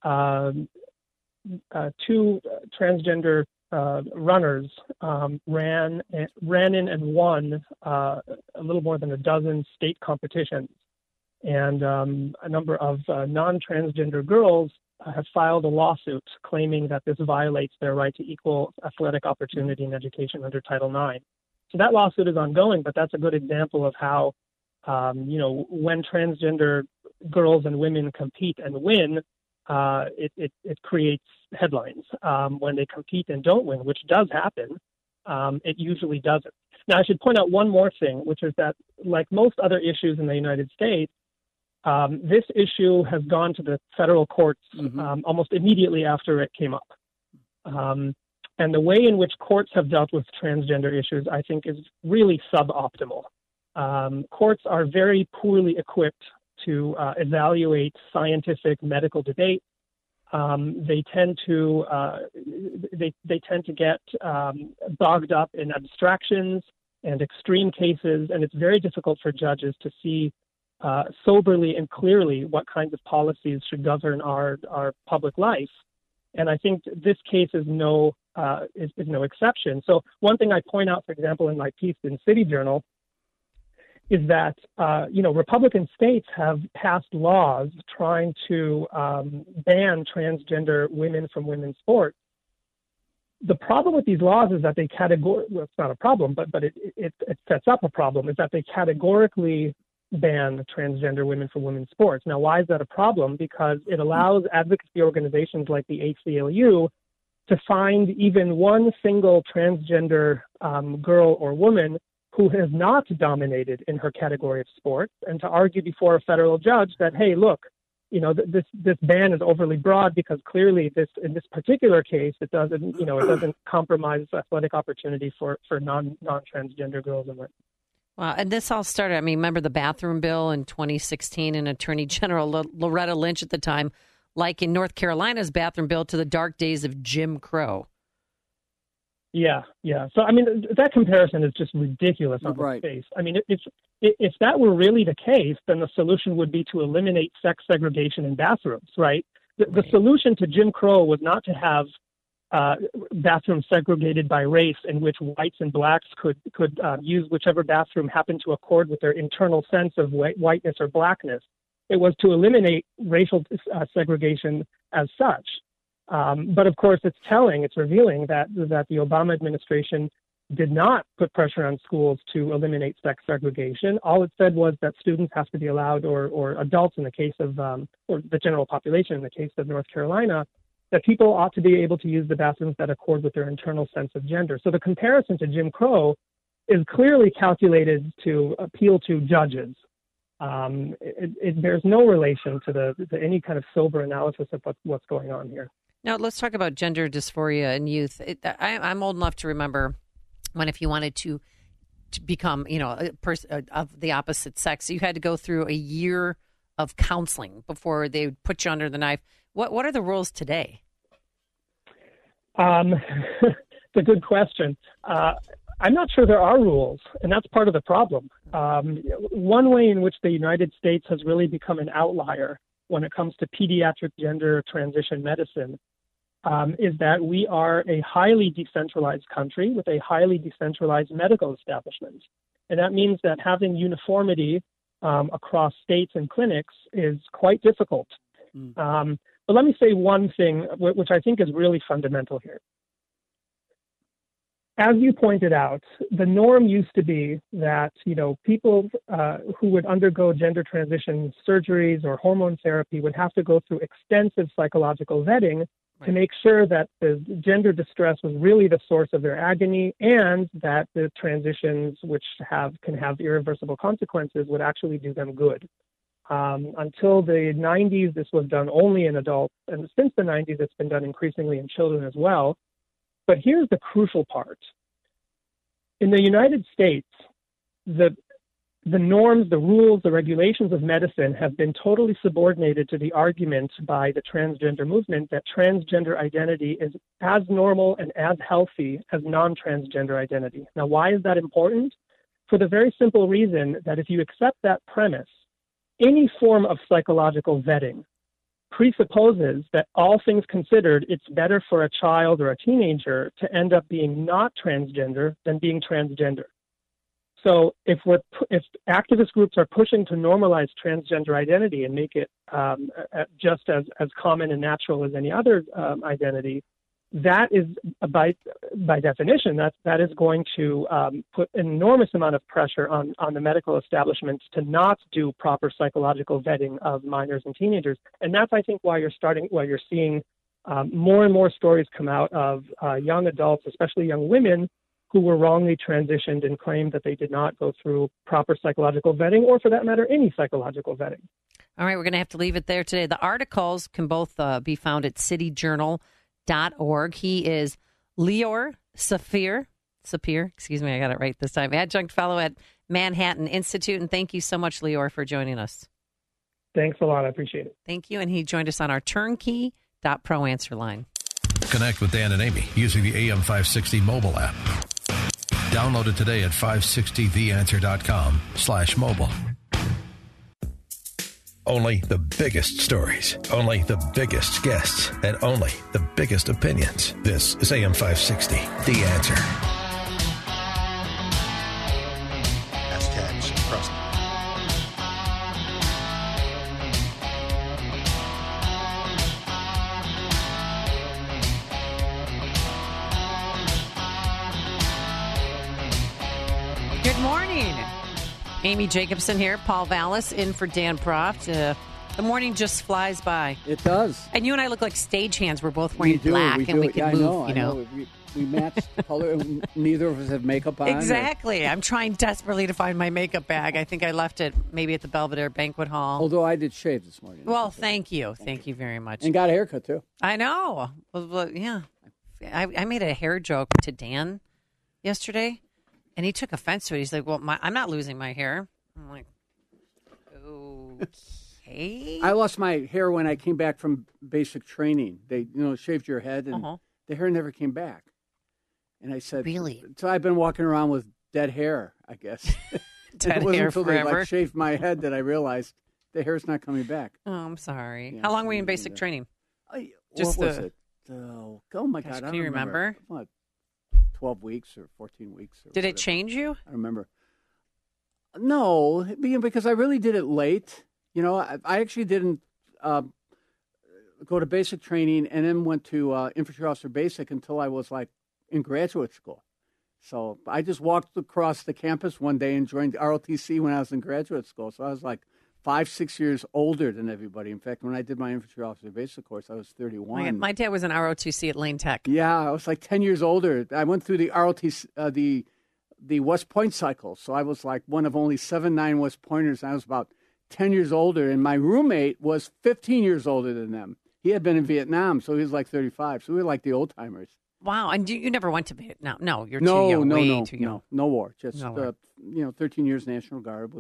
two transgender runners ran in and won a little more than a dozen state competitions. And a number of non-transgender girls have filed a lawsuit claiming that this violates their right to equal athletic opportunity and education under Title IX. So that lawsuit is ongoing, but that's a good example of how, when transgender girls and women compete and win, it creates headlines. When they compete and don't win, which does happen, it usually doesn't. Now, I should point out one more thing, which is that, like most other issues in the United States, this issue has gone to the federal courts almost immediately after it came up. And the way in which courts have dealt with transgender issues, I think, is really suboptimal. Courts are very poorly equipped to evaluate scientific medical debate. They tend to get bogged up in abstractions and extreme cases, and it's very difficult for judges to see soberly and clearly what kinds of policies should govern our public life. And I think this case is no exception. So one thing I point out, for example, in my piece in City Journal, is that Republican states have passed laws trying to ban transgender women from women's sports. The problem with these laws is that they it's not a problem, but it sets up a problem, is that they categorically ban transgender women from women's sports. Now, why is that a problem? Because it allows advocacy organizations like the ACLU to find even one single transgender girl or woman who has not dominated in her category of sports, and to argue before a federal judge that, hey, look, this ban is overly broad because clearly in this particular case it doesn't compromise athletic opportunity for non-transgender girls and women. Wow, and this all started, remember the bathroom bill in 2016, and Attorney General Loretta Lynch at the time likened North Carolina's bathroom bill to the dark days of Jim Crow. Yeah. So, that comparison is just ridiculous on its face. If that were really the case, then the solution would be to eliminate sex segregation in bathrooms, right? The solution to Jim Crow was not to have bathrooms segregated by race in which whites and blacks could use whichever bathroom happened to accord with their internal sense of whiteness or blackness. It was to eliminate racial segregation as such. But of course, it's revealing that the Obama administration did not put pressure on schools to eliminate sex segregation. All it said was that students have to be allowed, or adults in the case of, or the general population in the case of North Carolina, that people ought to be able to use the bathrooms that accord with their internal sense of gender. So the comparison to Jim Crow is clearly calculated to appeal to judges. It bears no relation to any kind of sober analysis of what's going on here. Now, let's talk about gender dysphoria in youth. I'm old enough to remember when, if you wanted to become, a person of the opposite sex, you had to go through a year of counseling before they would put you under the knife. What are the rules today? It's a good question. I'm not sure there are rules, and that's part of the problem. One way in which the United States has really become an outlier when it comes to pediatric gender transition medicine is that we are a highly decentralized country with a highly decentralized medical establishment. And that means that having uniformity across states and clinics is quite difficult. But let me say one thing, which I think is really fundamental here. As you pointed out, the norm used to be that, people who would undergo gender transition surgeries or hormone therapy would have to go through extensive psychological vetting to make sure that the gender distress was really the source of their agony, and that the transitions, which can have irreversible consequences, would actually do them good. Until the 90s, this was done only in adults, and since the 90s, it's been done increasingly in children as well. But here's the crucial part. In the United States, the norms, the rules, the regulations of medicine have been totally subordinated to the argument by the transgender movement that transgender identity is as normal and as healthy as non-transgender identity. Now, why is that important? for the very simple reason that if you accept that premise, any form of psychological vetting presupposes that all things considered, it's better for a child or a teenager to end up being not transgender than being transgender. So if activist groups are pushing to normalize transgender identity and make it just as common and natural as any other identity, that is by definition that is going to put an enormous amount of pressure on the medical establishments to not do proper psychological vetting of minors and teenagers, and that's I think why you're seeing more and more stories come out of young adults, especially young women, who were wrongly transitioned and claimed that they did not go through proper psychological vetting, or for that matter, any psychological vetting. All right, we're going to have to leave it there today. The articles can both be found at cityjournal.org. He is Lior Sapir, excuse me, I got it right this time, adjunct fellow at Manhattan Institute. And thank you so much, Lior, for joining us. Thanks a lot. I appreciate it. Thank you. And he joined us on our turnkey.pro answer line. Connect with Dan and Amy using the AM 560 mobile app. Download it today at 560theanswer.com/mobile. Only the biggest stories, only the biggest guests, and only the biggest opinions. This is AM 560, The Answer. Hashtags across. Good morning. Amy Jacobson here, Paul Vallis in for Dan Proft. The morning just flies by. It does. And you and I look like stagehands. We're both wearing black and we can move, I know. We match the color, and neither of us have makeup on. Exactly. I'm trying desperately to find my makeup bag. I think I left it maybe at the Belvedere Banquet Hall. Although I did shave this morning. Well, thank you. Thank you very much. And got a haircut, too. I know. Well, yeah. I made a hair joke to Dan yesterday. And he took offense to it. He's like, well, I'm not losing my hair. I'm like, okay. I lost my hair when I came back from basic training. They, shaved your head, and the hair never came back. And I said, really? So I've been walking around with dead hair, I guess. Dead it wasn't hair until forever. they shaved my head that I realized the hair's not coming back. Oh, I'm sorry. Yeah, how long were you in basic training? What was it? Oh my God. Can you remember? What, 12 weeks or 14 weeks. Or did it change you? I remember. No, because I really did it late. I actually didn't go to basic training and then went to infantry officer basic until I was like in graduate school. So I just walked across the campus one day and joined ROTC when I was in graduate school. So I was like 5-6 years older than everybody. In fact, when I did my infantry officer basic course, I was 31. My dad was an ROTC at Lane Tech. Yeah, I was like 10 years older. I went through the ROTC, the West Point cycle. So I was like one of only 7-9 West Pointers. I was about 10 years older, and my roommate was 15 years older than them. He had been in Vietnam, so he was like 35. So we were like the old timers. Wow, and you never went to Vietnam? No, you're too young. Too young. No war. Just 13 years National Guard.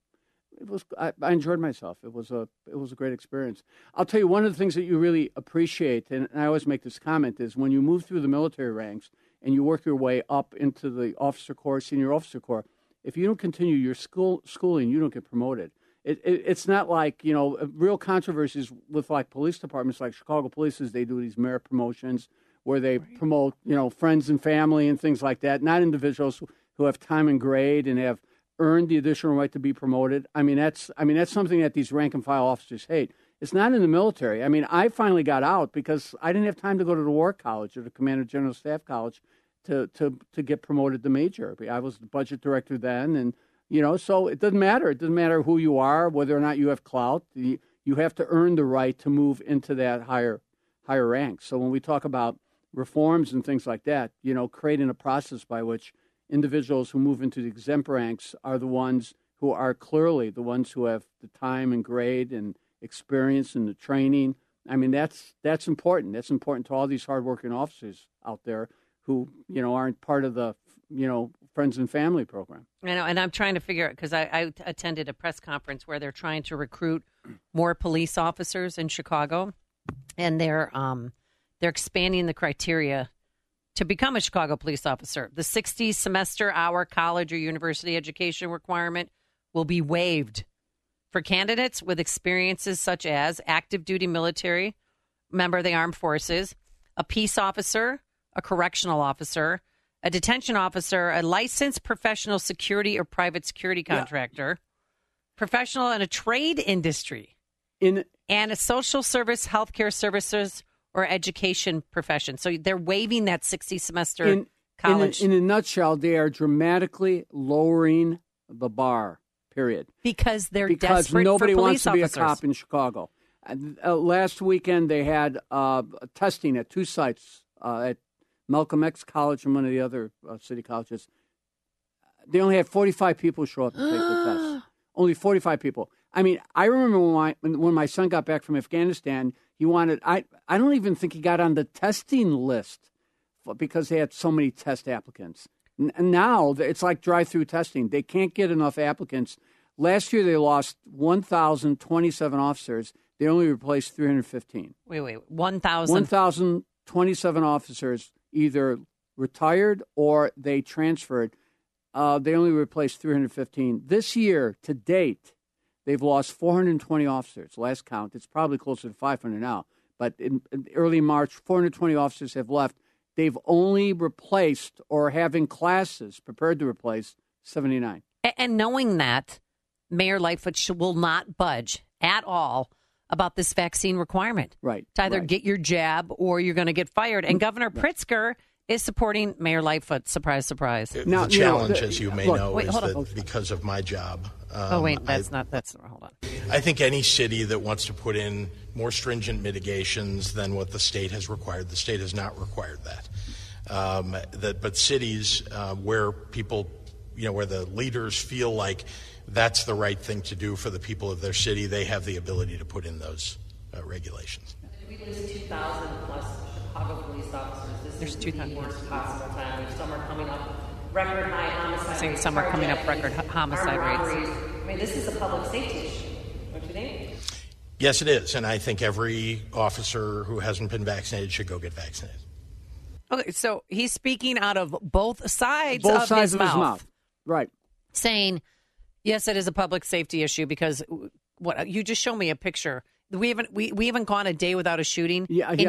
I enjoyed myself. It was a great experience. I'll tell you, one of the things that you really appreciate, and I always make this comment, is when you move through the military ranks and you work your way up into the officer corps, senior officer corps, if you don't continue your schooling, you don't get promoted. It's not like, real controversies with like police departments, like Chicago Police, is they do these merit promotions where they promote, friends and family and things like that, not individuals who have time and grade and have earned the additional right to be promoted. I mean, that's something that these rank and file officers hate. It's not in the military. I mean, I finally got out because I didn't have time to go to the War College or the Commander General Staff College to get promoted to major. I was the budget director then, and so it doesn't matter. It doesn't matter who you are, whether or not you have clout. You have to earn the right to move into that higher rank. So when we talk about reforms and things like that, creating a process by which individuals who move into the exempt ranks are the ones who are clearly the ones who have the time and grade and experience and the training. I mean, that's important. That's important to all these hardworking officers out there who, aren't part of the, friends and family program. I know, and I'm trying to figure out, because I attended a press conference where they're trying to recruit more police officers in Chicago, and they're expanding the criteria to become a Chicago police officer. The 60 semester hour college or university education requirement will be waived for candidates with experiences such as active duty military, member of the armed forces, a peace officer, a correctional officer, a detention officer, a licensed professional security or private security contractor, professional in a trade industry, and a social service, healthcare services, or education profession. So they're waiving that 60 semester college. In a nutshell, they are dramatically lowering the bar, period. Because they're desperate nobody for wants police to be officers. a cop in Chicago. Last weekend, they had testing at 2 sites, at Malcolm X College and one of the other city colleges. They only had 45 people show up to take the test. Only 45 people. I mean, I remember when my son got back from Afghanistan, he wanted, I don't even think he got on the testing list because they had so many test applicants. And now it's like drive-through testing. They can't get enough applicants. Last year they lost 1,027 officers. They only replaced 315. Wait, 1,000? 1,027 officers either retired or they transferred. They only replaced 315. This year, to date, they've lost 420 officers. Last count, it's probably closer to 500 now. But in early March, 420 officers have left. They've only replaced or having classes prepared to replace 79. And knowing that, Mayor Lightfoot will not budge at all about this vaccine requirement. Right. To either get your jab or you're going to get fired. And Governor Pritzker is supporting Mayor Lightfoot. Surprise, surprise. The challenge, as you may know, is that because of my job. Hold on. I think any city that wants to put in more stringent mitigations than what the state has required, the state has not required that. But cities where people, where the leaders feel like that's the right thing to do for the people of their city, they have the ability to put in those regulations. We lose 2,000 plus Chicago police officers. There's 2,000 worst possible time. Some are coming up record high homicide. Some are coming up record homicide rates. I mean, this is a public safety issue, don't you think? Yes, it is, and I think every officer who hasn't been vaccinated should go get vaccinated. Okay, so he's speaking out of both sides of his mouth. Right. Saying, yes, it is a public safety issue because what you just showed me a picture. We haven't gone a day without a shooting in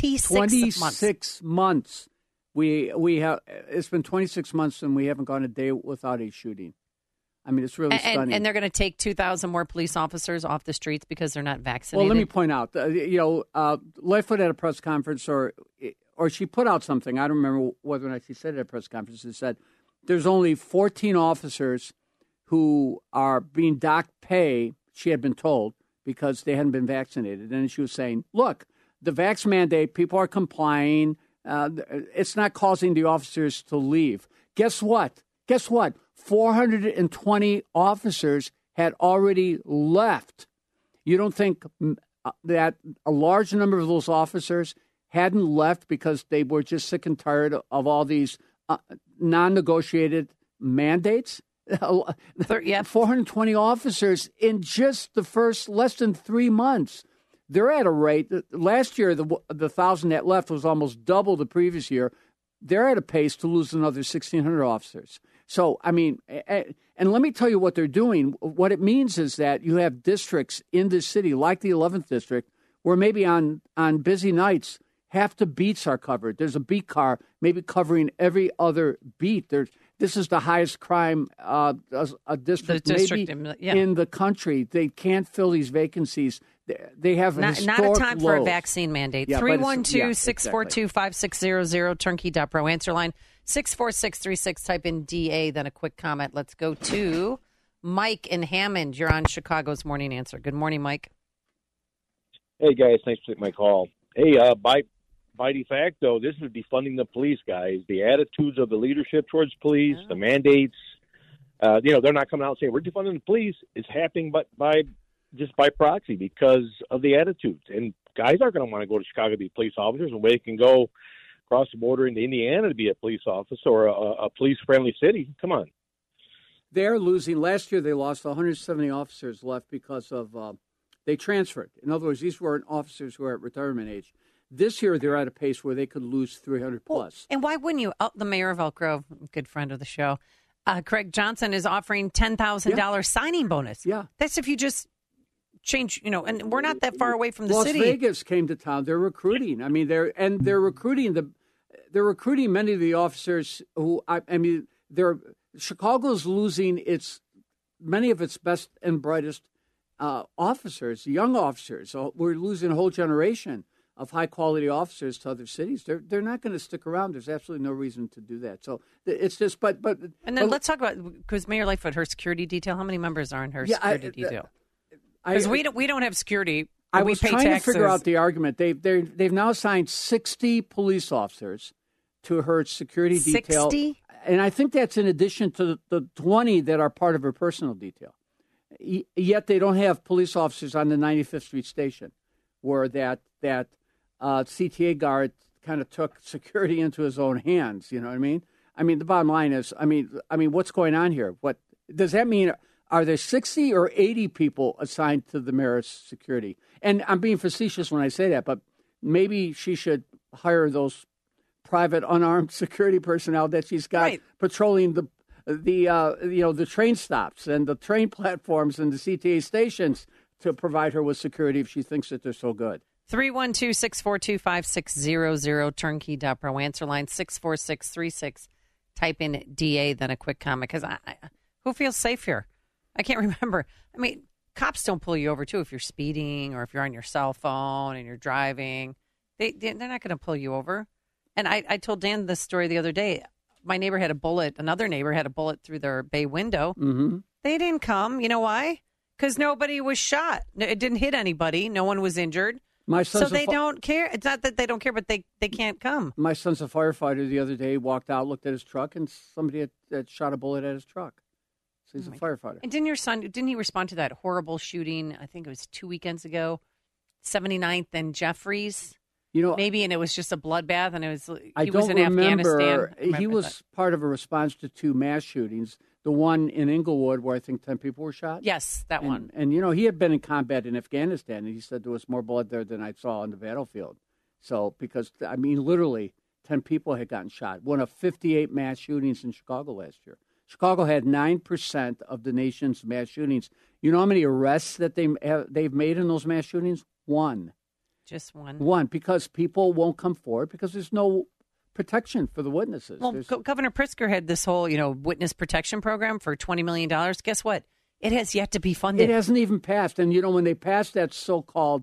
26 months. We have. It's been 26 months and we haven't gone a day without a shooting. I mean, it's really stunning. And they're going to take 2,000 more police officers off the streets because they're not vaccinated. Well, let me point out, Lightfoot at a press conference, or she put out something. I don't remember whether or not she said it at a press conference. It said there's only 14 officers who are being docked pay, she had been told, because they hadn't been vaccinated. And she was saying, look, the vax mandate, people are complying. It's not causing the officers to leave. Guess what? 420 officers had already left. You don't think that a large number of those officers hadn't left because they were just sick and tired of all these non-negotiated mandates? 420 officers in just the first less than 3 months. They're at a rate. Last year, the 1,000 that left was almost double the previous year. They're at a pace to lose another 1,600 officers. So, I mean, and let me tell you what they're doing. What it means is that you have districts in this city, like the 11th district, where maybe on busy nights, half the beats are covered. There's a beat car maybe covering every other beat. This is the highest crime district maybe in the country. They can't fill these vacancies. They have not a time for a vaccine mandate. 312-642-5600, turnkey.pro. Answer line 64636. Type in DA, then a quick comment. Let's go to Mike in Hammond. You're on Chicago's Morning Answer. Good morning, Mike. Hey, guys. Thanks for taking my call. Hey, by de facto, this is defunding the police, guys. The attitudes of the leadership towards police, the mandates, they're not coming out and saying, we're defunding the police. It's happening by proxy because of the attitudes. And guys aren't going to want to go to Chicago to be police officers and they can go across the border into Indiana to be a police officer or a police-friendly city. Come on. They're losing. Last year they lost 170 officers left because of they transferred. In other words, these weren't officers who are at retirement age. This year, they're at a pace where they could lose 300 plus. And why wouldn't you? Oh, the mayor of Elk Grove, good friend of the show, Craig Johnson, is offering $10,000 signing bonus. Yeah. That's if you just change, and we're not that far away from the Las city. Vegas came to town. They're recruiting. I mean, they're recruiting many of the officers who, Chicago's losing many of its best and brightest officers, young officers. So we're losing a whole generation of high-quality officers to other cities. They're not going to stick around. There's absolutely no reason to do that. So it's just, And then let's talk about, because Mayor Lightfoot, her security detail, how many members are in her security detail? Because we don't have security. I we was pay trying taxes. to figure out the argument. They've now assigned 60 police officers to her security detail. 60? And I think that's in addition to the 20 that are part of her personal detail. Yet they don't have police officers on the 95th Street station, where that CTA guard kind of took security into his own hands. You know what I mean? I mean, the bottom line is, I mean, what's going on here? What does that mean? Are there 60 or 80 people assigned to the mayor's security? And I'm being facetious when I say that, but maybe she should hire those private unarmed security personnel that she's got patrolling the train stops and the train platforms and the CTA stations to provide her with security if she thinks that they're so good. 312-642-5600, turnkey.pro, answer line 64636. Type in DA, then a quick comment, because who feels safe here? I can't remember. I mean, cops don't pull you over, too, if you're speeding or if you're on your cell phone and you're driving. They're not going to pull you over. And I told Dan this story the other day. My neighbor had another neighbor had a bullet through their bay window. Mm-hmm. They didn't come. You know why? Because nobody was shot. It didn't hit anybody. No one was injured. So they don't care. It's not that they don't care, but they can't come. My son's a firefighter. The other day walked out, looked at his truck, and somebody had shot a bullet at his truck. So he's a firefighter. And didn't he respond to that horrible shooting? I think it was 2 weekends ago, 79th and Jeffries. Maybe, and it was just a bloodbath, and he was in Afghanistan. He was part of a response to 2 mass shootings. The one in Inglewood where I think 10 people were shot. Yes, that one. And, he had been in combat in Afghanistan, and he said there was more blood there than I saw on the battlefield. So, because, literally 10 people had gotten shot. One of 58 mass shootings in Chicago last year. Chicago had 9% of the nation's mass shootings. You know how many arrests that they've made in those mass shootings? 1. Just one. One, because people won't come forward because there's no protection for the witnesses. Well, Governor Pritzker had this whole, witness protection program for $20 million. Guess what? It has yet to be funded. It hasn't even passed. And, when they passed that so-called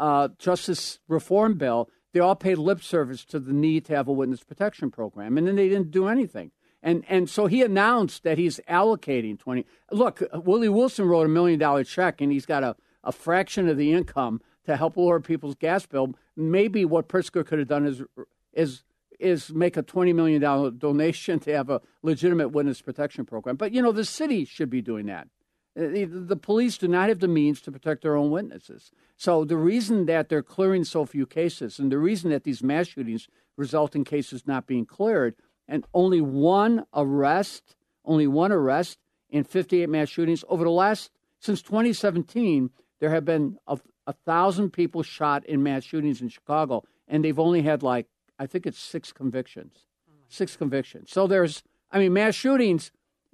justice reform bill, they all paid lip service to the need to have a witness protection program. And then they didn't do anything. And so he announced that he's allocating 20. Look, Willie Wilson wrote $1 million check, and he's got a fraction of the income to help lower people's gas bill. Maybe what Pritzker could have done is make a $20 million donation to have a legitimate witness protection program. But, the city should be doing that. The police do not have the means to protect their own witnesses. So the reason that they're clearing so few cases and the reason that these mass shootings result in cases not being cleared and only one arrest in 58 mass shootings since 2017, there have been 1,000 people shot in mass shootings in Chicago, and they've only had I think it's 6 convictions. 6 convictions. So there's, mass shootings,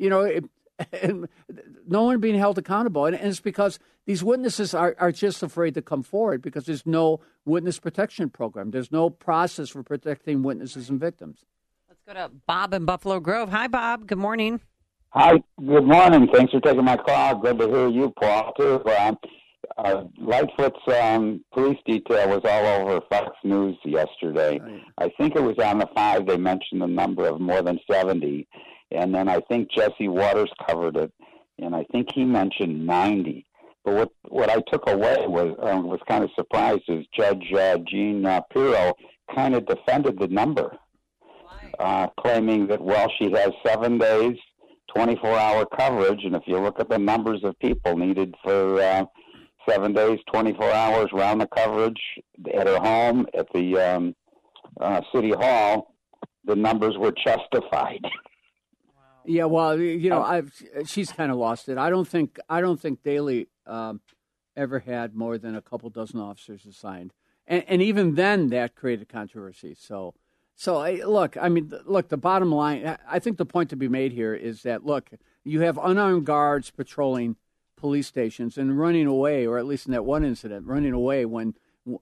and no one being held accountable. And it's because these witnesses are just afraid to come forward because there's no witness protection program. There's no process for protecting witnesses and victims. Let's go to Bob in Buffalo Grove. Hi, Bob. Good morning. Hi. Good morning. Thanks for taking my call. Good to hear you, Paul, too. Lightfoot's police detail was all over Fox News yesterday. I think it was on the 5. They mentioned the number of more than 70. And then I think Jesse Waters covered it, and I think he mentioned 90. But what I took away was kind of surprised is Judge Jean Pirro kind of defended the number, claiming that, she has 7 days, 24-hour coverage, and if you look at the numbers of people needed for 7 days, 24 hours, round the coverage at her home, at the City Hall, the numbers were justified. Yeah, well, she's kind of lost it. I don't think Daley ever had more than a couple dozen officers assigned. And even then, that created controversy. So the bottom line, I think the point to be made here is that, look, you have unarmed guards patrolling police stations and running away, or at least in that one incident, running away when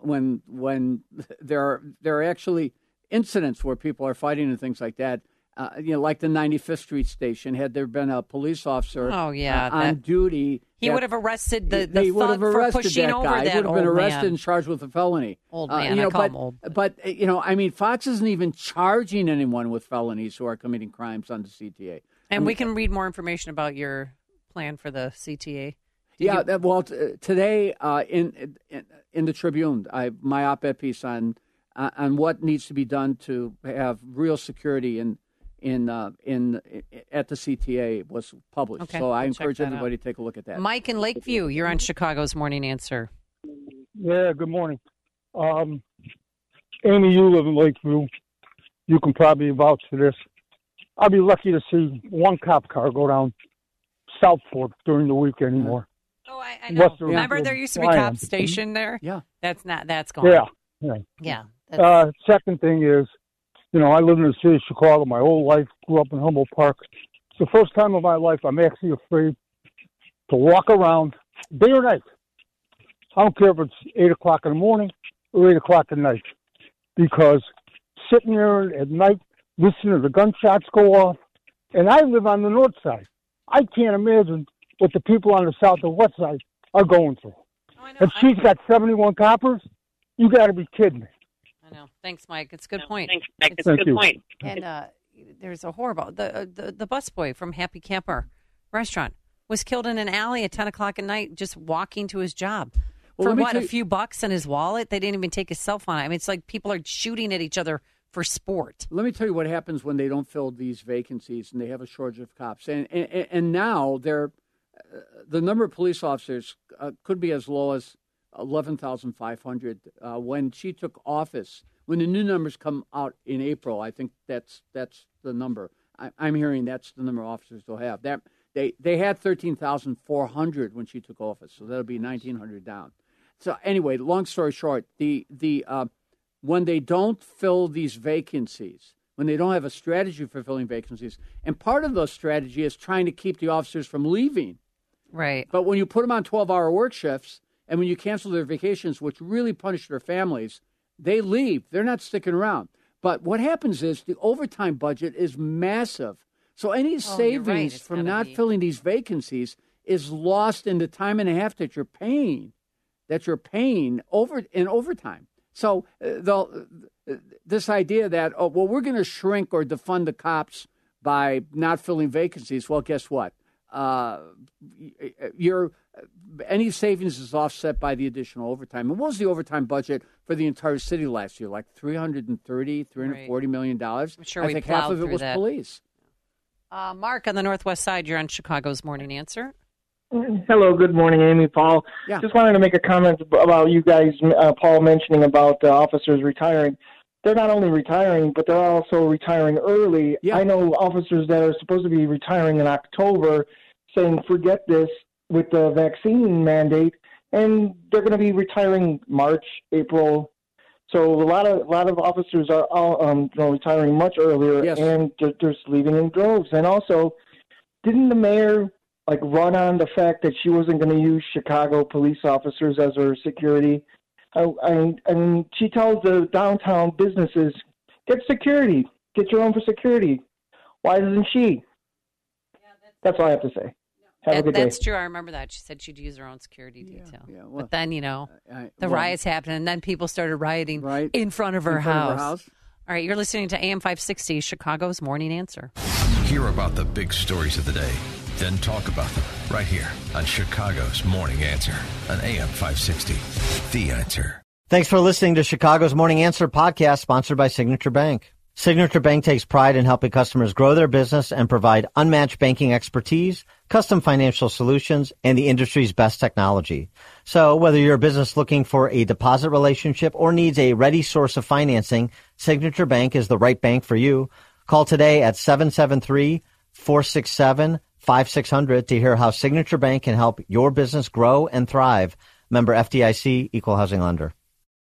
there are actually incidents where people are fighting and things like that. Like the 95th Street station, had there been a police officer on duty, he would have arrested the thug for pushing that over guy. that He would have been arrested man. and charged with a felony. Old man, I call him old. But Fox isn't even charging anyone with felonies who are committing crimes on the CTA. And we can read more information about your plan for the CTA. Today in the Tribune, my op-ed piece on what needs to be done to have real security at the CTA was published. Okay, so I we'll encourage check that everybody to take a look at that. Mike in Lakeview, you're on Chicago's Morning Answer. Yeah, good morning. Amy, you live in Lakeview. You can probably vouch for this. I'll be lucky to see one cop car go down South Fork during the week anymore. Oh, I know. Remember there used to be a cop station there? Yeah. That's gone. Yeah. Yeah. Second thing is, I live in the city of Chicago my whole life, grew up in Humboldt Park. It's the first time in my life I'm actually afraid to walk around day or night. I don't care if it's 8 o'clock in the morning or 8 o'clock at night, because sitting there at night, listening to the gunshots go off, and I live on the north side. I can't imagine what the people on the south and west side are going through. And she's got 71 coppers? You got to be kidding me. I know. Thanks, Mike. It's a good point. Thanks, Mike. It's a good point. And there's a horrible the busboy from Happy Camper restaurant was killed in an alley at 10 o'clock at night just walking to his job. For a few bucks in his wallet? They didn't even take his cell phone. I mean, it's like people are shooting at each other for sport. Let me tell you what happens when they don't fill these vacancies and they have a shortage of cops. And now the number of police officers could be as low as 11,500. When she took office, when the new numbers come out in April, I think that's the number. I'm hearing that's the number of officers they'll have. They had 13,400 when she took office, so that'll be 1,900 down. So anyway, long story short, when they don't fill these vacancies, when they don't have a strategy for filling vacancies, and part of the strategy is trying to keep the officers from leaving. Right. But when you put them on 12-hour work shifts, and when you cancel their vacations, which really punish their families, they leave. They're not sticking around. But what happens is the overtime budget is massive. So any savings from not filling these vacancies is lost in the time and a half that you're paying over in overtime. So this idea that, we're going to shrink or defund the cops by not filling vacancies, well, guess what? Any savings is offset by the additional overtime. And what was the overtime budget for the entire city last year? Like $340 million? I'm sure I think half of it was police. Mark on the Northwest Side, you're on Chicago's Morning Answer. Hello, good morning, Amy, Paul. Yeah. Just wanted to make a comment about you guys, Paul, mentioning about officers retiring. They're not only retiring, but they're also retiring early. Yeah. I know officers that are supposed to be retiring in October saying, forget this with the vaccine mandate, and they're going to be retiring March, April. So a lot of officers are retiring much earlier, yes. And they're just leaving in droves. And also, didn't the mayor run on the fact that she wasn't going to use Chicago police officers as her security? And she tells the downtown businesses, get security, get your own for security. Why doesn't she? That's all I have to say. Have a good day. That's true. I remember that. She said she'd use her own security detail. Yeah, well, but then, the riots happened, and then people started rioting in front of her house. All right, you're listening to AM 560, Chicago's Morning Answer. Hear about the big stories of the day, then talk about them right here on Chicago's Morning Answer on AM 560. The Answer. Thanks for listening to Chicago's Morning Answer podcast, sponsored by Signature Bank. Signature Bank takes pride in helping customers grow their business and provide unmatched banking expertise, custom financial solutions, and the industry's best technology. So whether you're a business looking for a deposit relationship or needs a ready source of financing, Signature Bank is the right bank for you. Call today at 773-467-5600 to hear how Signature Bank can help your business grow and thrive. Member FDIC, Equal Housing Lender.